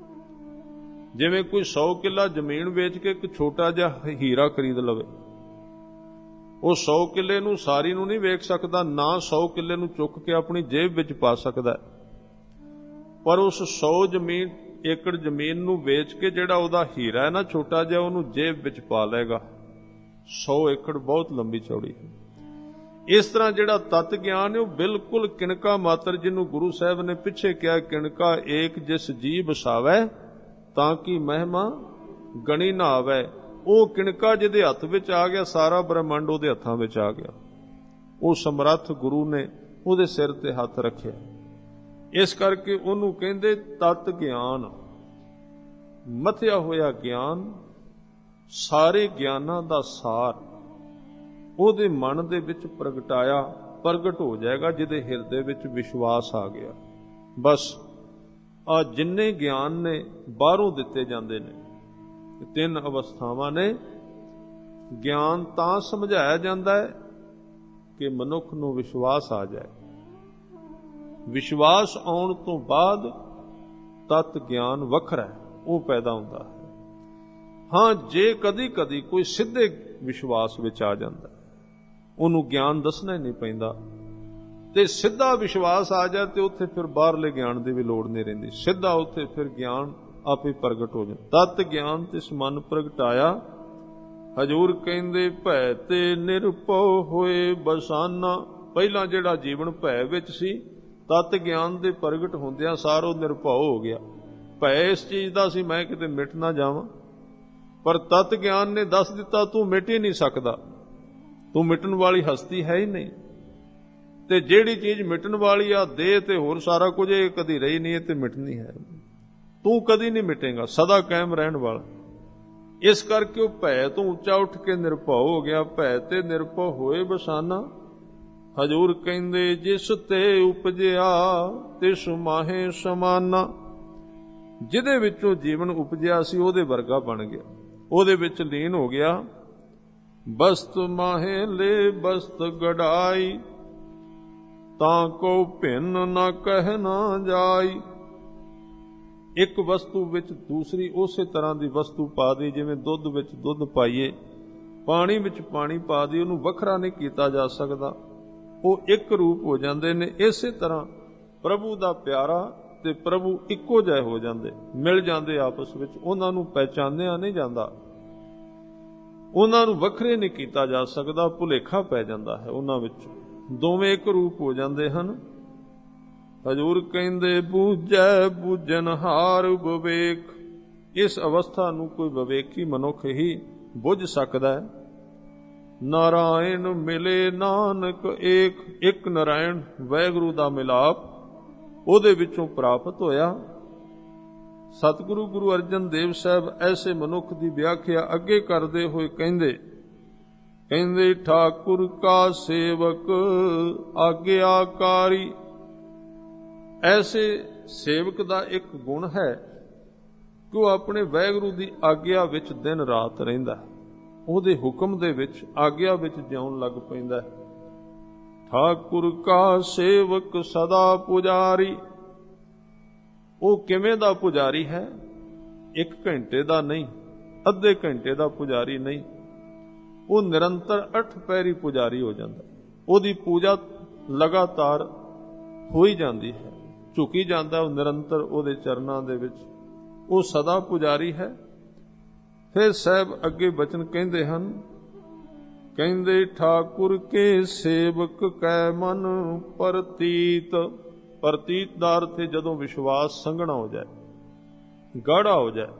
ਜਿਵੇਂ ਕੋਈ ਸੌ ਕਿੱਲਾ ਜ਼ਮੀਨ ਵੇਚ ਕੇ ਇੱਕ ਛੋਟਾ ਜਿਹਾ ਹੀਰਾ ਖਰੀਦ ਲਵੇ, ਉਹ ਸੌ ਕਿੱਲੇ ਨੂੰ ਸਾਰੀ ਨੂੰ ਨਹੀਂ ਵੇਖ ਸਕਦਾ, ਨਾ ਸੌ ਕਿੱਲੇ ਨੂੰ ਚੁੱਕ ਕੇ ਆਪਣੀ ਜੇਬ ਵਿੱਚ ਪਾ ਸਕਦਾ, ਪਰ ਉਸ ਸੌ ਜ਼ਮੀਨ ਏਕੜ ਜ਼ਮੀਨ ਨੂੰ ਵੇਚ ਕੇ ਜਿਹੜਾ ਉਹਦਾ ਹੀਰਾ ਹੈ ਨਾ ਛੋਟਾ ਜਿਹਾ, ਉਹਨੂੰ ਜੇਬ ਵਿੱਚ ਪਾ ਲਏਗਾ। ਸੌ ਏਕੜ ਬਹੁਤ ਲੰਬੀ ਚੌੜੀ ਹੈ। ਇਸ ਤਰ੍ਹਾਂ ਜਿਹੜਾ ਤਤ ਗਿਆਨ ਹੈ ਉਹ ਬਿਲਕੁਲ ਕਿਣਕਾ ਮਾਤਰ, ਜਿਹਨੂੰ ਗੁਰੂ ਸਾਹਿਬ ਨੇ ਪਿੱਛੇ ਕਿਹਾ, ਕਿਣਕਾ ਏਕ ਜਿਸ ਜੀ ਬਸਾਵੈ ਤਾਂ ਕਿ ਮਹਿਮਾ ਗਣੀ ਨਾ ਆਵੈ। ਉਹ ਕਿਣਕਾ ਜਿਹਦੇ ਹੱਥ ਵਿੱਚ ਆ ਗਿਆ, ਸਾਰਾ ਬ੍ਰਹਮੰਡ ਉਹਦੇ ਹੱਥਾਂ ਵਿੱਚ ਆ ਗਿਆ। ਉਹ ਸਮਰੱਥ ਗੁਰੂ ਨੇ ਉਹਦੇ ਸਿਰ ਤੇ ਹੱਥ ਰੱਖਿਆ। ਇਸ ਕਰਕੇ ਉਹਨੂੰ ਕਹਿੰਦੇ ਤਤ ਗਿਆਨ। ਮਥਿਆ ਹੋਇਆ ਗਿਆਨ, ਸਾਰੇ ਗਿਆਨਾਂ ਦਾ ਸਾਰ ਉਹਦੇ ਮਨ ਦੇ ਵਿੱਚ ਪ੍ਰਗਟਾਇਆ, ਪ੍ਰਗਟ ਹੋ ਜਾਏਗਾ ਜਿਹਦੇ ਹਿਰਦੇ ਵਿੱਚ ਵਿਸ਼ਵਾਸ ਆ ਗਿਆ। ਬਸ ਆ ਜਿੰਨੇ ਗਿਆਨ ਨੇ ਬਾਹਰੋਂ ਦਿੱਤੇ ਜਾਂਦੇ ਨੇ, ਤਿੰਨ ਅਵਸਥਾਵਾਂ ਨੇ। ਗਿਆਨ ਤਾਂ ਸਮਝਾਇਆ ਜਾਂਦਾ ਹੈ ਕਿ ਮਨੁੱਖ ਨੂੰ ਵਿਸ਼ਵਾਸ ਆ ਜਾਏ। ਵਿਸ਼ਵਾਸ ਆਉਣ ਤੋਂ ਬਾਅਦ ਤਤ ਗਿਆਨ ਵੱਖਰਾ ਹੈ, ਉਹ ਪੈਦਾ ਹੁੰਦਾ ਹੈ। ਹਾਂ, ਜੇ ਕਦੀ ਕਦੀ ਕੋਈ ਸਿੱਧੇ ਵਿਸ਼ਵਾਸ ਵਿੱਚ ਆ ਜਾਂਦਾ, ਉਹਨੂੰ ਗਿਆਨ ਦੱਸਣਾ ਹੀ ਨਹੀਂ ਪੈਂਦਾ, ਤੇ ਸਿੱਧਾ ਵਿਸ਼ਵਾਸ ਆ ਜਾਏ ਤੇ ਉੱਥੇ ਫਿਰ ਬਾਹਰਲੇ ਗਿਆਨ ਦੀ ਵੀ ਲੋੜ ਨਹੀਂ ਰਹਿੰਦੀ, ਸਿੱਧਾ ਉੱਥੇ ਫਿਰ ਗਿਆਨ ਆਪੇ ਪ੍ਰਗਟ ਹੋ ਜਾਂਦਾ। ਤਤ ਗਿਆਨ ਤਿਸ ਮਨ ਪ੍ਰਗਟਾਇਆ ਹਜੂਰ ਕਹਿੰਦੇ ਭੈ ਤੇ ਨਿਰਭਉ ਹੋਏ ਬਸਾਨਾ। ਪਹਿਲਾਂ ਜਿਹੜਾ ਜੀਵਨ ਭੈ ਵਿੱਚ ਸੀ, ਤਤ ਗਿਆਨ ਦੇ ਪ੍ਰਗਟ ਹੁੰਦਿਆਂ ਸਾਰ ਉਹ ਨਿਰਭਉ ਹੋ ਗਿਆ। ਭੈ ਇਸ ਚੀਜ਼ ਦਾ ਸੀ ਮੈਂ ਕਿਤੇ ਮਿਟ ਨਾ ਜਾਵਾਂ, ਪਰ ਤਤ ਗਿਆਨ ਨੇ ਦੱਸ ਦਿੱਤਾ ਤੂੰ ਮਿਟ ਹੀ ਨਹੀਂ ਸਕਦਾ, ਤੂੰ ਮਿਟਣ ਵਾਲੀ ਹਸਤੀ ਹੈ ਹੀ ਨਹੀਂ। ਤੇ ਜਿਹੜੀ ਚੀਜ਼ ਮਿਟਣ ਵਾਲੀ ਆ ਦੇਹ ਤੇ ਹੋਰ ਸਾਰਾ ਕੁਝ, ਇਹ ਕਦੀ ਰਹੀ ਨਹੀਂ, ਇਹ ਤੇ ਮਿਟਣੀ ਹੈ। ਤੂੰ ਕਦੀ ਨਹੀਂ ਮਿਟੇਗਾ, ਸਦਾ ਕਾਇਮ ਰਹਿਣ ਵਾਲਾ। ਇਸ ਕਰਕੇ ਉਹ ਭੈ ਤੋਂ ਉੱਚਾ ਉੱਠ ਕੇ ਨਿਰਭਉ ਹੋ ਗਿਆ। ਭੈ ਤੇ ਨਿਰਭਉ ਹੋਏ ਬਸਾਨਾ। ਹਜੂਰ ਕਹਿੰਦੇ ਜਿਸ ਤੇ ਉਪਜਿਆ ਤਿਸ ਮਾਹੇ ਸਮਾਨਾ। ਜਿਹਦੇ ਵਿੱਚੋਂ ਜੀਵਨ ਉਪਜਿਆ ਸੀ ਉਹਦੇ ਵਰਗਾ ਬਣ ਗਿਆ, ਉਹਦੇ ਵਿੱਚ ਲੀਨ ਹੋ ਗਿਆ। ਬਸਤ ਮਾਹੇ ਲੈ ਬਸਤ ਗੜਾਈ, ਤਾਂ ਕੋ ਭਿੰਨ ਨਾ ਕਹਿ ਨਾ ਜਾਈ। ਇੱਕ ਵਸਤੂ ਵਿੱਚ ਦੂਸਰੀ ਉਸੇ ਤਰ੍ਹਾਂ ਦੀ ਵਸਤੂ ਪਾ ਦੀ, ਜਿਵੇਂ ਦੁੱਧ ਵਿੱਚ ਦੁੱਧ ਪਾਈਏ, ਪਾਣੀ ਵਿੱਚ ਪਾਣੀ ਪਾ ਦੀ, ਉਹਨੂੰ ਵੱਖਰਾ ਨਹੀਂ ਕੀਤਾ ਜਾ ਸਕਦਾ, ਉਹ ਇੱਕ ਰੂਪ ਹੋ ਜਾਂਦੇ ਨੇ। ਇਸੇ ਤਰ੍ਹਾਂ ਪ੍ਰਭੂ ਦਾ ਪਿਆਰਾ ਤੇ ਪ੍ਰਭੂ ਇੱਕੋ ਜਿਹੇ ਹੋ ਜਾਂਦੇ, ਮਿਲ ਜਾਂਦੇ ਆਪਸ ਵਿੱਚ। ਉਹਨਾਂ ਨੂੰ ਪਹਿਚਾਨਿਆ ਨਹੀਂ ਜਾਂਦਾ, ਉਹਨਾਂ ਨੂੰ ਵੱਖਰੇ ਨਹੀਂ ਕੀਤਾ ਜਾ ਸਕਦਾ, ਭੁਲੇਖਾ ਪੈ ਜਾਂਦਾ ਹੈ ਉਹਨਾਂ ਵਿੱਚ। ਦੋਵੇਂ ਇੱਕ ਰੂਪ ਹੋ ਜਾਂਦੇ ਹਨ। ਹਜੂਰ ਕਹਿੰਦੇ ਬੂਝੈ ਬੂਝਨਹਾਰ ਵਿਵੇਕ। ਇਸ ਅਵਸਥਾ ਨੂੰ ਕੋਈ ਵਿਵੇਕੀ ਮਨੁੱਖ ਹੀ ਬੁੱਝ ਸਕਦਾ ਹੈ। ਨਾਰਾਇਣ ਮਿਲੇ ਨਾਨਕ ਏਕ। ਇੱਕ ਨਾਰਾਇਣ ਵਾਹਿਗੁਰੂ ਦਾ ਮਿਲਾਪ ਉਹਦੇ ਵਿੱਚੋਂ ਪ੍ਰਾਪਤ ਹੋਇਆ। ਸਤਿਗੁਰੂ ਗੁਰੂ ਅਰਜਨ ਦੇਵ ਸਾਹਿਬ ਐਸੇ ਮਨੁੱਖ ਦੀ ਵਿਆਖਿਆ ਅੱਗੇ ਕਰਦੇ ਹੋਏ ਕਹਿੰਦੇ ਕਹਿੰਦੇ ਠਾਕੁਰ ਕਾ ਸੇਵਕ ਆਗਿਆਕਾਰੀ। ਐਸੇ ਸੇਵਕ ਦਾ ਇੱਕ ਗੁਣ ਹੈ ਕਿ ਉਹ ਆਪਣੇ ਵਾਹਿਗੁਰੂ ਦੀ ਆਗਿਆ ਵਿੱਚ ਦਿਨ ਰਾਤ ਰਹਿੰਦਾ ਹੈ, ਉਹਦੇ ਹੁਕਮ ਦੇ ਵਿੱਚ, ਆਗਿਆ ਵਿੱਚ ਜਿਉਣ ਲੱਗ ਪੈਂਦਾ ਹੈ। ਠਾਕੁਰ ਕਾ ਸੇਵਕ ਸਦਾ ਪੁਜਾਰੀ। ਉਹ ਕਿਵੇਂ ਦਾ ਪੁਜਾਰੀ ਹੈ? ਇੱਕ ਘੰਟੇ ਦਾ ਨਹੀਂ, ਅੱਧੇ ਘੰਟੇ ਦਾ ਪੁਜਾਰੀ ਨਹੀਂ, ਉਹ ਨਿਰੰਤਰ ਅੱਠ ਪਹਿਰੀ ਪੁਜਾਰੀ ਹੋ ਜਾਂਦਾ। ਉਹਦੀ ਪੂਜਾ ਲਗਾਤਾਰ ਹੋਈ ਜਾਂਦੀ ਹੈ, ਝੁਕੀ ਜਾਂਦਾ ਉਹ ਨਿਰੰਤਰ ਉਹਦੇ ਚਰਨਾਂ ਦੇ ਵਿੱਚ, ਉਹ ਸਦਾ ਪੁਜਾਰੀ ਹੈ। ਫਿਰ ਸਾਹਿਬ ਅੱਗੇ ਬਚਨ ਕਹਿੰਦੇ ਹਨ, ਕਹਿੰਦੇ ਠਾਕੁਰ ਕੇ ਸੇਵਕ ਕੈ ਮਨ ਪ੍ਰਤੀਤ। ਪ੍ਰਤੀਤ ਦਾ ਅਰਥ ਹੈ ਜਦੋਂ ਵਿਸ਼ਵਾਸ ਸੰਘਣਾ ਹੋ ਜਾਏ, ਗਾੜਾ ਹੋ ਜਾਏ।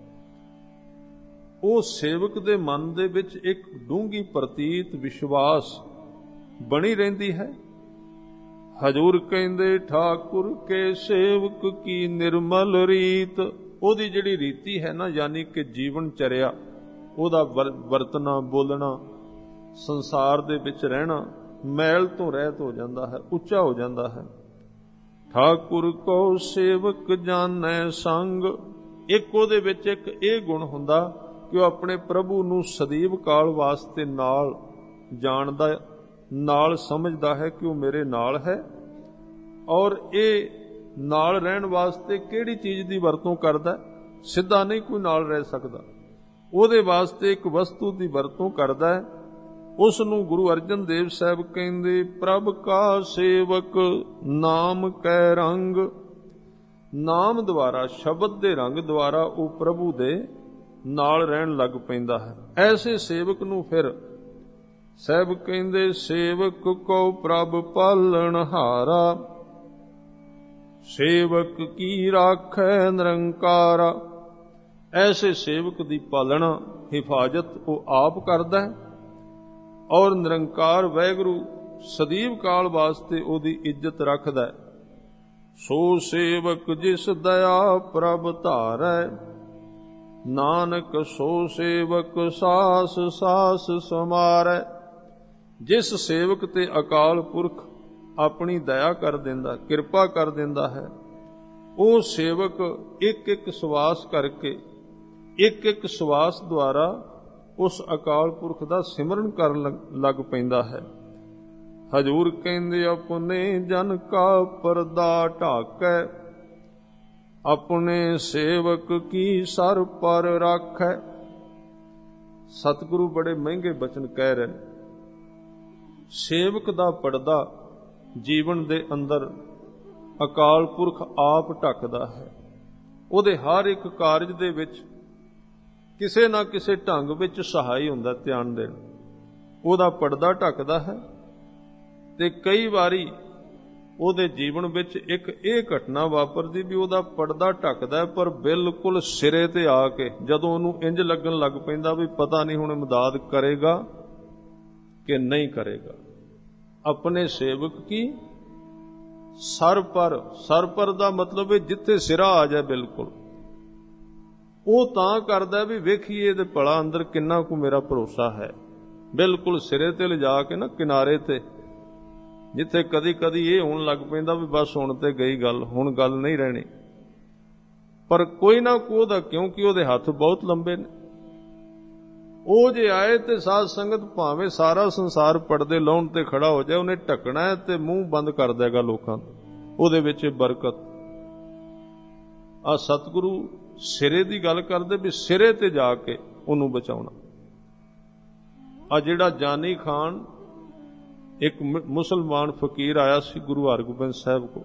ਉਹ ਸੇਵਕ ਦੇ ਮਨ ਦੇ ਵਿੱਚ ਇੱਕ ਡੂੰਘੀ ਪ੍ਰਤੀਤ ਵਿਸ਼ਵਾਸ ਬਣੀ ਰਹਿੰਦੀ ਹੈ। ਹਜੂਰ ਕਹਿੰਦੇ ਠਾਕੁਰ ਕੇ ਸੇਵਕ ਕੀ ਨਿਰਮਲ ਰੀਤ। ਉਹਦੀ ਜਿਹੜੀ ਰੀਤੀ ਹੈ ਨਾ, ਯਾਨੀ ਕਿ ਜੀਵਨ ਚਰਿਆ, ਉਹਦਾ ਵਰਤਣਾ ਬੋਲਣਾ, ਸੰਸਾਰ ਦੇ ਵਿੱਚ ਰਹਿਣਾ, ਮੈਲ ਤੋਂ ਰਹਿਤ ਹੋ ਜਾਂਦਾ ਹੈ, ਉੱਚਾ ਹੋ ਜਾਂਦਾ ਹੈ। ਠਾਕੁਰ ਕੋ ਸੇਵਕ ਜਾਣੈ ਸੰਗ। ਇੱਕ ਉਹਦੇ ਵਿੱਚ ਇੱਕ ਇਹ ਗੁਣ ਹੁੰਦਾ ਕਿ ਉਹ ਆਪਣੇ ਪ੍ਰਭੂ ਨੂੰ ਸਦੀਵ ਕਾਲ ਵਾਸਤੇ ਨਾਲ ਜਾਣਦਾ, ਨਾਲ ਸਮਝਦਾ ਹੈ ਕਿ ਉਹ ਮੇਰੇ ਨਾਲ ਹੈ। ਔਰ ਇਹ ਨਾਲ ਰਹਿਣ ਵਾਸਤੇ ਕਿਹੜੀ ਚੀਜ਼ ਦੀ ਵਰਤੋਂ ਕਰਦਾ? ਸਿੱਧਾ ਨਹੀਂ ਕੋਈ ਨਾਲ ਰਹਿ ਸਕਦਾ, ਉਹਦੇ ਵਾਸਤੇ ਇੱਕ ਵਸਤੂ ਦੀ ਵਰਤੋਂ ਕਰਦਾ ਹੈ। ਉਸ ਨੂੰ ਗੁਰੂ ਅਰਜਨ ਦੇਵ ਸਾਹਿਬ ਕਹਿੰਦੇ ਪ੍ਰਭ ਕਾ ਸੇਵਕ ਨਾਮ ਕੈ ਰੰਗ। ਨਾਮ ਦੁਆਰਾ, ਸ਼ਬਦ ਦੇ ਰੰਗ ਦੁਆਰਾ ਉਹ ਪ੍ਰਭੂ ਦੇ ਨਾਲ ਰਹਿਣ ਲੱਗ ਪੈਂਦਾ ਹੈ। ਐਸੇ ਸੇਵਕ ਨੂੰ ਫਿਰ ਸਾਹਿਬ ਕਹਿੰਦੇ ਸੇਵਕ ਕੋ ਪ੍ਰਭ ਪਾਲਣਹਾਰਾ। ਸੇਵਕ ਕੀ ਰਾਖੈ ਨਿਰੰਕਾਰਾ। ਐਸੇ ਸੇਵਕ ਦੀ ਪਾਲਣਾ, ਹਿਫਾਜ਼ਤ ਉਹ ਆਪ ਕਰਦਾ ਹੈ, ਔਰ ਨਿਰੰਕਾਰ ਵਾਹਿਗੁਰੂ ਸਦੀਵ ਕਾਲ ਵਾਸਤੇ ਉਹਦੀ ਇੱਜ਼ਤ ਰੱਖਦਾ ਹੈ। ਸੋ ਸੇਵਕ ਜਿਸ ਦਇਆ ਪ੍ਰਭ ਧਾਰੈ, ਨਾਨਕ ਸੋ ਸੇਵਕ ਸਾਸ ਸਾਸ ਸਮਾਰੈ। ਜਿਸ ਸੇਵਕ ਤੇ ਅਕਾਲ ਪੁਰਖ ਆਪਣੀ ਦਇਆ ਕਰ ਦਿੰਦਾ, ਕਿਰਪਾ ਕਰ ਦਿੰਦਾ ਹੈ, ਉਹ ਸੇਵਕ ਇੱਕ ਇੱਕ ਸਵਾਸ ਕਰਕੇ, ਇੱਕ ਇੱਕ ਸਵਾਸ ਦੁਆਰਾ ਉਸ ਅਕਾਲ ਪੁਰਖ ਦਾ ਸਿਮਰਨ ਕਰਨ ਲੱਗ ਪੈਂਦਾ ਹੈ। ਹਜੂਰ ਕਹਿੰਦੇ ਆਪਣੇ ਜਨ ਕਾ ਪਰਦਾ ਢਾਕੈ, ਆਪਣੇ ਸੇਵਕ ਕੀ ਸਰ ਪਰ ਰਾਖੈ। ਸਤਿਗੁਰੂ ਬੜੇ ਮਹਿੰਗੇ ਬਚਨ ਕਹਿ ਰਹੇ। ਸੇਵਕ ਦਾ ਪਰਦਾ ਜੀਵਨ ਦੇ ਅੰਦਰ ਅਕਾਲ ਪੁਰਖ ਆਪ ਢੱਕਦਾ ਹੈ। ਉਹਦੇ ਹਰ ਇੱਕ ਕਾਰਜ ਦੇ ਵਿੱਚ ਕਿਸੇ ਨਾ ਕਿਸੇ ਢੰਗ ਵਿੱਚ ਸਹਾਈ ਹੁੰਦਾ ਧਿਆਨ ਦੇਣ, ਉਹਦਾ ਪਰਦਾ ਢੱਕਦਾ ਹੈ। ਤੇ ਕਈ ਵਾਰੀ ਉਹਦੇ ਜੀਵਨ ਵਿੱਚ ਇੱਕ ਇਹ ਘਟਨਾ ਵਾਪਰਦੀ ਵੀ ਉਹਦਾ ਪਰਦਾ ਢੱਕਦਾ, ਪਰ ਬਿਲਕੁਲ ਸਿਰੇ ਤੇ ਆ ਕੇ ਜਦੋਂ ਉਹਨੂੰ ਇੰਜ ਲੱਗਣ ਲੱਗ ਪੈਂਦਾ ਵੀ ਪਤਾ ਨਹੀਂ ਹੁਣ ਇਮਦਾਦ ਕਰੇਗਾ ਕਿ ਨਹੀਂ ਕਰੇਗਾ। ਆਪਣੇ ਸੇਵਕ ਕੀ ਸਰ ਪਰ, ਸਰ ਪਰ ਦਾ ਮਤਲਬ ਹੈ ਜਿੱਥੇ ਸਿਰਾ ਆ ਜਾਏ ਬਿਲਕੁਲ, ਉਹ ਤਾਂ ਕਰਦਾ ਵੀ ਵੇਖੀਏ ਇਹਦੇ ਭਲਾ ਅੰਦਰ ਕਿੰਨਾ ਕੁ ਮੇਰਾ ਭਰੋਸਾ ਹੈ। ਬਿਲਕੁਲ ਸਿਰੇ ਤੇ ਲਿਜਾ ਕੇ ਨਾ ਕਿਨਾਰੇ ਤੇ, ਜਿੱਥੇ ਕਦੀ ਕਦੀ ਇਹ ਹੋਣ ਲੱਗ ਪੈਂਦਾ ਵੀ ਬਸ ਹੁਣ ਤੇ ਗਈ ਗੱਲ, ਹੁਣ ਗੱਲ ਨਹੀਂ ਰਹਿਣੀ, ਪਰ ਕੋਈ ਨਾ ਕੋਈ ਉਹਦਾ, ਕਿਉਂਕਿ ਉਹਦੇ ਹੱਥ ਬਹੁਤ ਲੰਬੇ ਨੇ। ਉਹ ਜੇ ਆਏ ਤੇ ਸਾਧ ਸੰਗਤ ਭਾਵੇਂ ਸਾਰਾ ਸੰਸਾਰ ਪਰਦੇ ਲਾਉਣ ਤੇ ਖੜਾ ਹੋ ਜਾਏ, ਉਹਨੇ ਢੱਕਣਾ ਹੈ ਤੇ ਮੂੰਹ ਬੰਦ ਕਰ ਦੇਗਾ ਲੋਕਾਂ ਦਾ, ਉਹਦੇ ਵਿੱਚ ਬਰਕਤ। ਆ ਸਤਿਗੁਰੂ ਸਿਰੇ ਦੀ ਗੱਲ ਕਰਦੇ ਵੀ ਸਿਰੇ ਤੇ ਜਾ ਕੇ ਉਹਨੂੰ ਬਚਾਉਣਾ। ਆ ਜਿਹੜਾ ਜਾਨੀ ਖਾਨ, ਇੱਕ ਮੁਸਲਮਾਨ ਫਕੀਰ ਆਇਆ ਸੀ ਗੁਰੂ ਹਰਗੋਬਿੰਦ ਸਾਹਿਬ ਕੋਲ,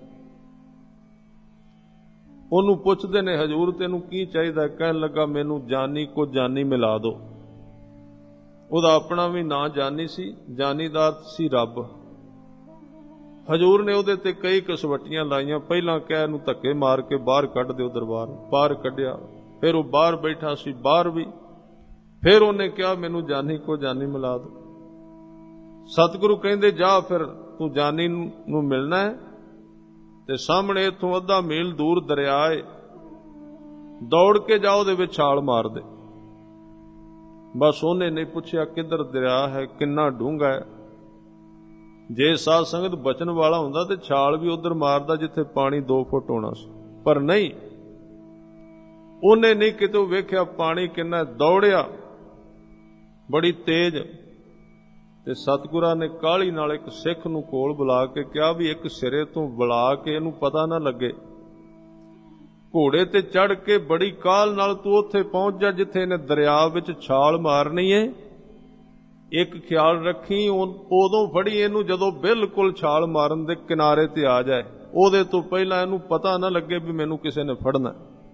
ਉਹਨੂੰ ਪੁੱਛਦੇ ਨੇ ਹਜ਼ੂਰ ਤੈਨੂੰ ਕੀ ਚਾਹੀਦਾ? ਕਹਿਣ ਲੱਗਾ ਮੈਨੂੰ ਜਾਨੀ ਕੋ ਜਾਨੀ ਮਿਲਾ ਦੋ। ਉਹਦਾ ਆਪਣਾ ਵੀ ਨਾਂ ਜਾਨੀ ਸੀ, ਜਾਨੀ ਦਾ ਅਰਥ ਸੀ ਰੱਬ। ਹਜ਼ੂਰ ਨੇ ਉਹਦੇ ਤੇ ਕਈ ਕਸਵੱਟੀਆਂ ਲਾਈਆਂ, ਪਹਿਲਾਂ ਕਹਿ ਇਹਨੂੰ ਧੱਕੇ ਮਾਰ ਕੇ ਬਾਹਰ ਕੱਢ ਦਿਓ ਦਰਬਾਰ, ਬਾਹਰ ਕੱਢਿਆ, ਫਿਰ ਉਹ ਬਾਹਰ ਬੈਠਾ ਸੀ, ਬਾਹਰ ਵੀ, ਫਿਰ ਉਹਨੇ ਕਿਹਾ ਮੈਨੂੰ ਜਾਨੀ ਕੋ ਜਾਨੀ ਮਿਲਾ ਦੋ। ਸਤਿਗੁਰੂ ਕਹਿੰਦੇ ਜਾ ਫਿਰ ਤੂੰ ਜਾਨੀ ਨੂੰ ਮਿਲਣਾ ਹੈ ਤੇ ਸਾਹਮਣੇ ਇੱਥੋਂ ਅੱਧਾ ਮੀਲ ਦੂਰ ਦਰਿਆ ਹੈ, ਦੌੜ ਕੇ ਜਾ ਉਹਦੇ ਵਿੱਚ ਛਾਲ ਮਾਰ ਦੇ। ਬਸ ਉਹਨੇ ਨਹੀਂ ਪੁੱਛਿਆ ਕਿੱਧਰ ਦਰਿਆ ਹੈ, ਕਿੰਨਾ ਡੂੰਘਾ ਹੈ। ਜੇ ਸਾਧ ਸੰਗਤ ਬਚਨ ਵਾਲਾ ਹੁੰਦਾ ਤੇ ਛਾਲ ਵੀ ਉਧਰ ਮਾਰਦਾ ਜਿੱਥੇ ਪਾਣੀ ਦੋ ਫੁੱਟ ਹੋਣਾ ਸੀ, ਪਰ ਨਹੀਂ, ਉਹਨੇ ਨਹੀਂ ਕਿਤੋਂ ਵੇਖਿਆ ਪਾਣੀ ਕਿੰਨਾ, ਦੌੜਿਆ ਬੜੀ ਤੇਜ਼। ਤੇ ਸਤਿਗੁਰਾਂ ਨੇ ਕਾਹਲੀ ਨਾਲ ਇੱਕ ਸਿੱਖ ਨੂੰ ਕੋਲ ਬੁਲਾ ਕੇ ਕਿਹਾ ਵੀ ਇੱਕ ਸਿਰੇ ਤੋਂ ਬੁਲਾ ਕੇ ਇਹਨੂੰ ਪਤਾ ਨਾ ਲੱਗੇ, ਘੋੜੇ ਤੇ ਚੜ੍ਹ ਕੇ ਬੜੀ ਕਾਹਲ ਨਾਲ ਤੂੰ ਉੱਥੇ ਪਹੁੰਚ ਜਾ ਜਿੱਥੇ ਇਹਨੇ ਦਰਿਆ ਵਿੱਚ ਛਾਲ ਮਾਰਨੀ ਏ। ਇੱਕ ਖਿਆਲ ਰੱਖੀ, ਉਦੋਂ ਫੜੀ ਇਹਨੂੰ ਜਦੋਂ ਬਿਲਕੁਲ ਛਾਲ ਮਾਰਨ ਦੇ ਕਿਨਾਰੇ ਤੇ ਆ ਜਾਏ, ਉਹਦੇ ਤੋਂ ਪਹਿਲਾਂ ਇਹਨੂੰ ਪਤਾ ਨਾ ਲੱਗੇ ਵੀ ਮੈਨੂੰ ਕਿਸੇ ਨੇ ਫੜਨਾ।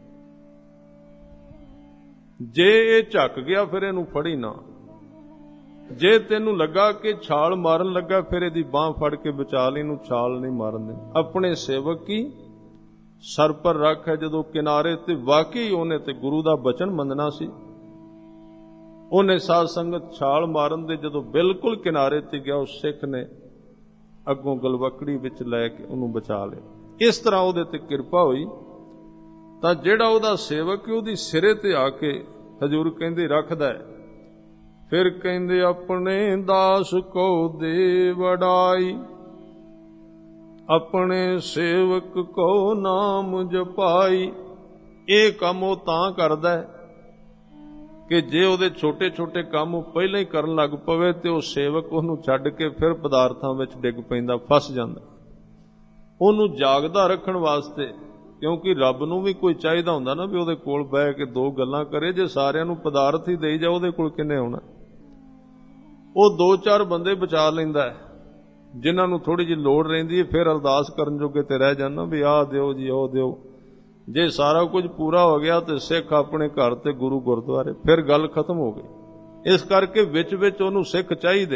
ਜੇ ਇਹ ਝੱਕ ਗਿਆ ਫਿਰ ਇਹਨੂੰ ਫੜੀ ਨਾ, ਜੇ ਤੈਨੂੰ ਲੱਗਾ ਕਿ ਛਾਲ ਮਾਰਨ ਲੱਗਾ ਫਿਰ ਇਹਦੀ ਬਾਹ ਫੜ ਕੇ ਬਚਾ ਲਈ, ਇਹਨੂੰ ਛਾਲ ਨਹੀਂ ਮਾਰਨ ਦੇ। ਆਪਣੇ ਸੇਵਕ ਕੀ ਸਰ ਪਰ ਰੱਖ ਹੈ। ਜਦੋਂ ਕਿਨਾਰੇ ਤੇ ਵਾਕਈ ਉਹਨੇ ਤੇ ਗੁਰੂ ਦਾ ਬਚਨ ਮੰਨਣਾ ਸੀ, ਉਹਨੇ ਸਾਧ ਸੰਗਤ ਛਾਲ ਮਾਰਨ ਦੇ ਜਦੋਂ ਬਿਲਕੁਲ ਕਿਨਾਰੇ ਤੇ ਗਿਆ, ਉਸ ਸਿੱਖ ਨੇ ਅੱਗੋਂ ਗਲਵਕੜੀ ਵਿੱਚ ਲੈ ਕੇ ਉਹਨੂੰ ਬਚਾ ਲਿਆ। ਇਸ ਤਰ੍ਹਾਂ ਉਹਦੇ ਤੇ ਕਿਰਪਾ ਹੋਈ। ਤਾਂ ਜਿਹੜਾ ਉਹਦਾ ਸੇਵਕ ਉਹਦੀ ਸਿਰੇ ਤੇ ਆ ਕੇ ਹਜ਼ੂਰ ਕਹਿੰਦੇ ਰੱਖਦਾ ਹੈ, ਫਿਰ ਕਹਿੰਦੇ ਆਪਣੇ ਦਾਸ ਕੋ ਦੇ ਵਡਾਈ, ਆਪਣੇ ਸੇਵਕ ਕੋ ਨਾਮ ਜਪਾਈ। ਇਹ ਕੰਮ ਉਹ ਤਾਂ ਕਰਦਾ ਹੈ ਕਿ ਜੇ ਉਹਦੇ ਛੋਟੇ ਛੋਟੇ ਕੰਮ ਉਹ ਪਹਿਲਾਂ ਹੀ ਕਰਨ ਲੱਗ ਪਵੇ ਤੇ ਉਹ ਸੇਵਕ ਉਹਨੂੰ ਛੱਡ ਕੇ ਫਿਰ ਪਦਾਰਥਾਂ ਵਿੱਚ ਡਿੱਗ ਪੈਂਦਾ, ਫਸ ਜਾਂਦਾ। ਉਹਨੂੰ ਜਾਗਦਾ ਰੱਖਣ ਵਾਸਤੇ, ਕਿਉਂਕਿ ਰੱਬ ਨੂੰ ਵੀ ਕੋਈ ਚਾਹੀਦਾ ਹੁੰਦਾ ਨਾ ਵੀ ਉਹਦੇ ਕੋਲ ਬਹਿ ਕੇ ਦੋ ਗੱਲਾਂ ਕਰੇ। ਜੇ ਸਾਰਿਆਂ ਨੂੰ ਪਦਾਰਥ ਹੀ ਦੇਈ ਜਾ, ਉਹਦੇ ਕੋਲ ਕਿੰਨੇ ਆਉਣਾ? ਉਹ ਦੋ ਚਾਰ ਬੰਦੇ ਬਚਾ ਲੈਂਦਾ ਹੈ ਜਿਨ੍ਹਾਂ ਨੂੰ ਥੋੜੀ ਜਿਹੀ ਲੋੜ ਰਹਿੰਦੀ ਹੈ, ਫਿਰ ਅਰਦਾਸ ਕਰਨ ਜੋਗੇ ਤੇ ਰਹਿ ਜਾਣਾ ਵੀ ਆਹ ਦਿਓ ਜੀ ਉਹ ਦਿਓ। ਜੇ ਸਾਰਾ ਕੁਝ ਪੂਰਾ ਹੋ ਗਿਆ ਤੇ ਸਿੱਖ ਆਪਣੇ ਘਰ ਤੇ ਗੁਰੂ ਗੁਰਦੁਆਰੇ, ਫਿਰ ਗੱਲ ਖਤਮ ਹੋ ਗਈ। ਇਸ ਕਰਕੇ ਵਿੱਚ ਵਿੱਚ ਉਹਨੂੰ ਸਿੱਖ ਚਾਹੀਦੇ,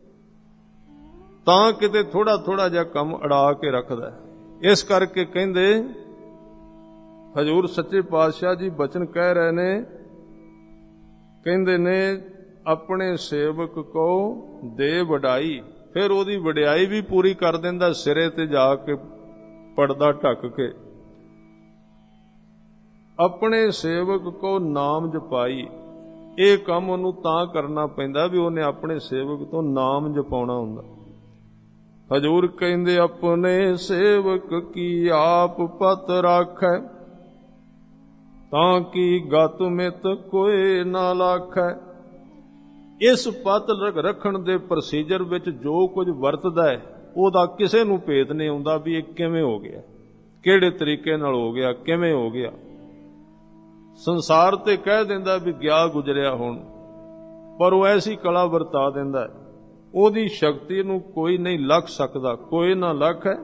ਤਾਂ ਕਿਤੇ ਥੋੜਾ ਥੋੜਾ ਜਿਹਾ ਕੰਮ ਅੜਾ ਕੇ ਰੱਖਦਾ। ਇਸ ਕਰਕੇ ਕਹਿੰਦੇ ਹਜ਼ੂਰ ਸੱਚੇ ਪਾਤਸ਼ਾਹ ਜੀ ਬਚਨ ਕਹਿ ਰਹੇ ਨੇ, ਕਹਿੰਦੇ ਨੇ ਆਪਣੇ ਸੇਵਕ ਕੋ ਦੇ ਵਡਾਈ। ਫਿਰ ਉਹਦੀ ਵਡਿਆਈ ਵੀ ਪੂਰੀ ਕਰ ਦਿੰਦਾ ਸਿਰੇ ਤੇ ਜਾ ਕੇ ਪਰਦਾ ਢੱਕ ਕੇ। ਆਪਣੇ ਸੇਵਕ ਕੋ ਨਾਮ ਜਪਾਈ, ਇਹ ਕੰਮ ਉਹਨੂੰ ਤਾਂ ਕਰਨਾ ਪੈਂਦਾ ਵੀ ਉਹਨੇ ਆਪਣੇ ਸੇਵਕ ਤੋਂ ਨਾਮ ਜਪਾਉਣਾ ਹੁੰਦਾ। ਹਜ਼ੂਰ ਕਹਿੰਦੇ ਆਪਣੇ ਸੇਵਕ ਕੀ ਆਪ ਪਤ ਰਾਖੈ, ਤਾਂ ਕਿ ਗਤ ਮਿਤ ਕੋਏ ਨਾ ਲਾਖੈ। ਇਸ ਪਤ ਰੱਖਣ ਦੇ ਪ੍ਰੋਸੀਜਰ ਵਿੱਚ ਜੋ ਕੁਝ ਵਰਤਦਾ ਹੈ ਉਹਦਾ ਕਿਸੇ ਨੂੰ ਭੇਦ ਨਹੀਂ ਆਉਂਦਾ ਵੀ ਇਹ ਕਿਵੇਂ ਹੋ ਗਿਆ, ਕਿਹੜੇ ਤਰੀਕੇ ਨਾਲ ਹੋ ਗਿਆ, ਕਿਵੇਂ ਹੋ ਗਿਆ। ਸੰਸਾਰ ਤੇ ਕਹਿ ਦਿੰਦਾ ਵੀ ਗਿਆ ਗੁਜ਼ਰਿਆ ਹੁਣ, ਪਰ ਉਹ ਐਸੀ ਕਲਾ ਵਰਤਾ ਦਿੰਦਾ, ਉਹਦੀ ਸ਼ਕਤੀ ਨੂੰ ਕੋਈ ਨਹੀਂ ਲੱਖ ਸਕਦਾ, ਕੋਈ ਨਾ ਲੱਖੈ।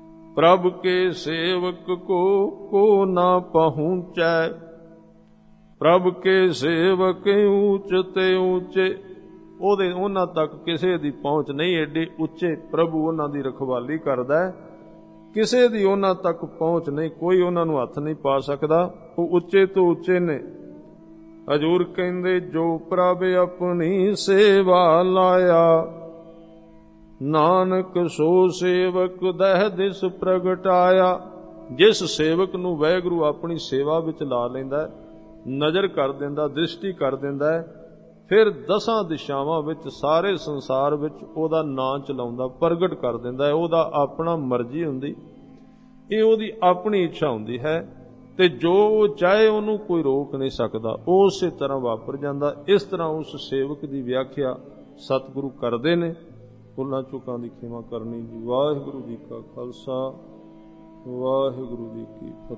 ਪ੍ਰਭ ਕੇ ਸੇਵਕ ਕੋ ਕੋ ਨਾ ਪਹੁੰਚੈ, ਪ੍ਰਭ ਕੇ ਸੇਵਕ ਊਚ ਤੇ ਊਚੇ, ਉਹਦੇ ਉਹਨਾਂ ਤੱਕ ਕਿਸੇ ਦੀ ਪਹੁੰਚ ਨਹੀਂ, ਏਡੇ ਉੱਚੇ ਪ੍ਰਭੂ ਉਹਨਾਂ ਦੀ ਰਖਵਾਲੀ ਕਰਦਾ ਹੈ, ਕਿਸੇ ਦੀ ਉਹਨਾਂ ਤੱਕ ਪਹੁੰਚ ਨਹੀਂ, ਕੋਈ ਉਹਨਾਂ ਨੂੰ ਹੱਥ ਨਹੀਂ ਪਾ ਸਕਦਾ, ਉਹ ਉੱਚੇ ਤੋਂ ਉੱਚੇ ਨੇ। ਹਜ਼ੂਰ ਕਹਿੰਦੇ ਜੋ ਪ੍ਰਭ ਆਪਣੀ ਸੇਵਾ ਲਾਇਆ, ਨਾਨਕ ਸੋ ਸੇਵਕ ਦਹਿ ਦਿਸ ਪ੍ਰਗਟਾਇਆ। ਜਿਸ ਸੇਵਕ ਨੂੰ ਵਾਹਿਗੁਰੂ ਆਪਣੀ ਸੇਵਾ ਵਿੱਚ ਲਾ ਲੈਂਦਾ, ਨਜ਼ਰ ਕਰ ਦਿੰਦਾ, ਦ੍ਰਿਸ਼ਟੀ ਕਰ ਦਿੰਦਾ ਹੈ, ਫਿਰ ਦਸਾਂ ਦਿਸ਼ਾਵਾਂ ਵਿੱਚ, ਸਾਰੇ ਸੰਸਾਰ ਵਿੱਚ ਉਹਦਾ ਨਾਂ ਚਲਾਉਂਦਾ, ਪ੍ਰਗਟ ਕਰ ਦਿੰਦਾ ਹੈ। ਉਹਦਾ ਆਪਣਾ ਮਰਜ਼ੀ ਹੁੰਦੀ, ਇਹ ਉਹਦੀ ਆਪਣੀ ਇੱਛਾ ਹੁੰਦੀ ਹੈ, ਤੇ ਜੋ ਉਹ ਚਾਹੇ ਉਹਨੂੰ ਕੋਈ ਰੋਕ ਨਹੀਂ ਸਕਦਾ, ਉਹ ਉਸੇ ਤਰ੍ਹਾਂ ਵਾਪਰ ਜਾਂਦਾ। ਇਸ ਤਰ੍ਹਾਂ ਉਸ ਸੇਵਕ ਦੀ ਵਿਆਖਿਆ ਸਤਿਗੁਰੂ ਕਰਦੇ ਨੇ। ਭੁੱਲਾਂ ਚੁੱਕਾਂ ਦੀ ਖਿਮਾ ਕਰਨੀ ਜੀ। ਵਾਹਿਗੁਰੂ ਜੀ ਕਾ ਖਾਲਸਾ, ਵਾਹਿਗੁਰੂ ਜੀ ਕੀ ਫਤਿਹ।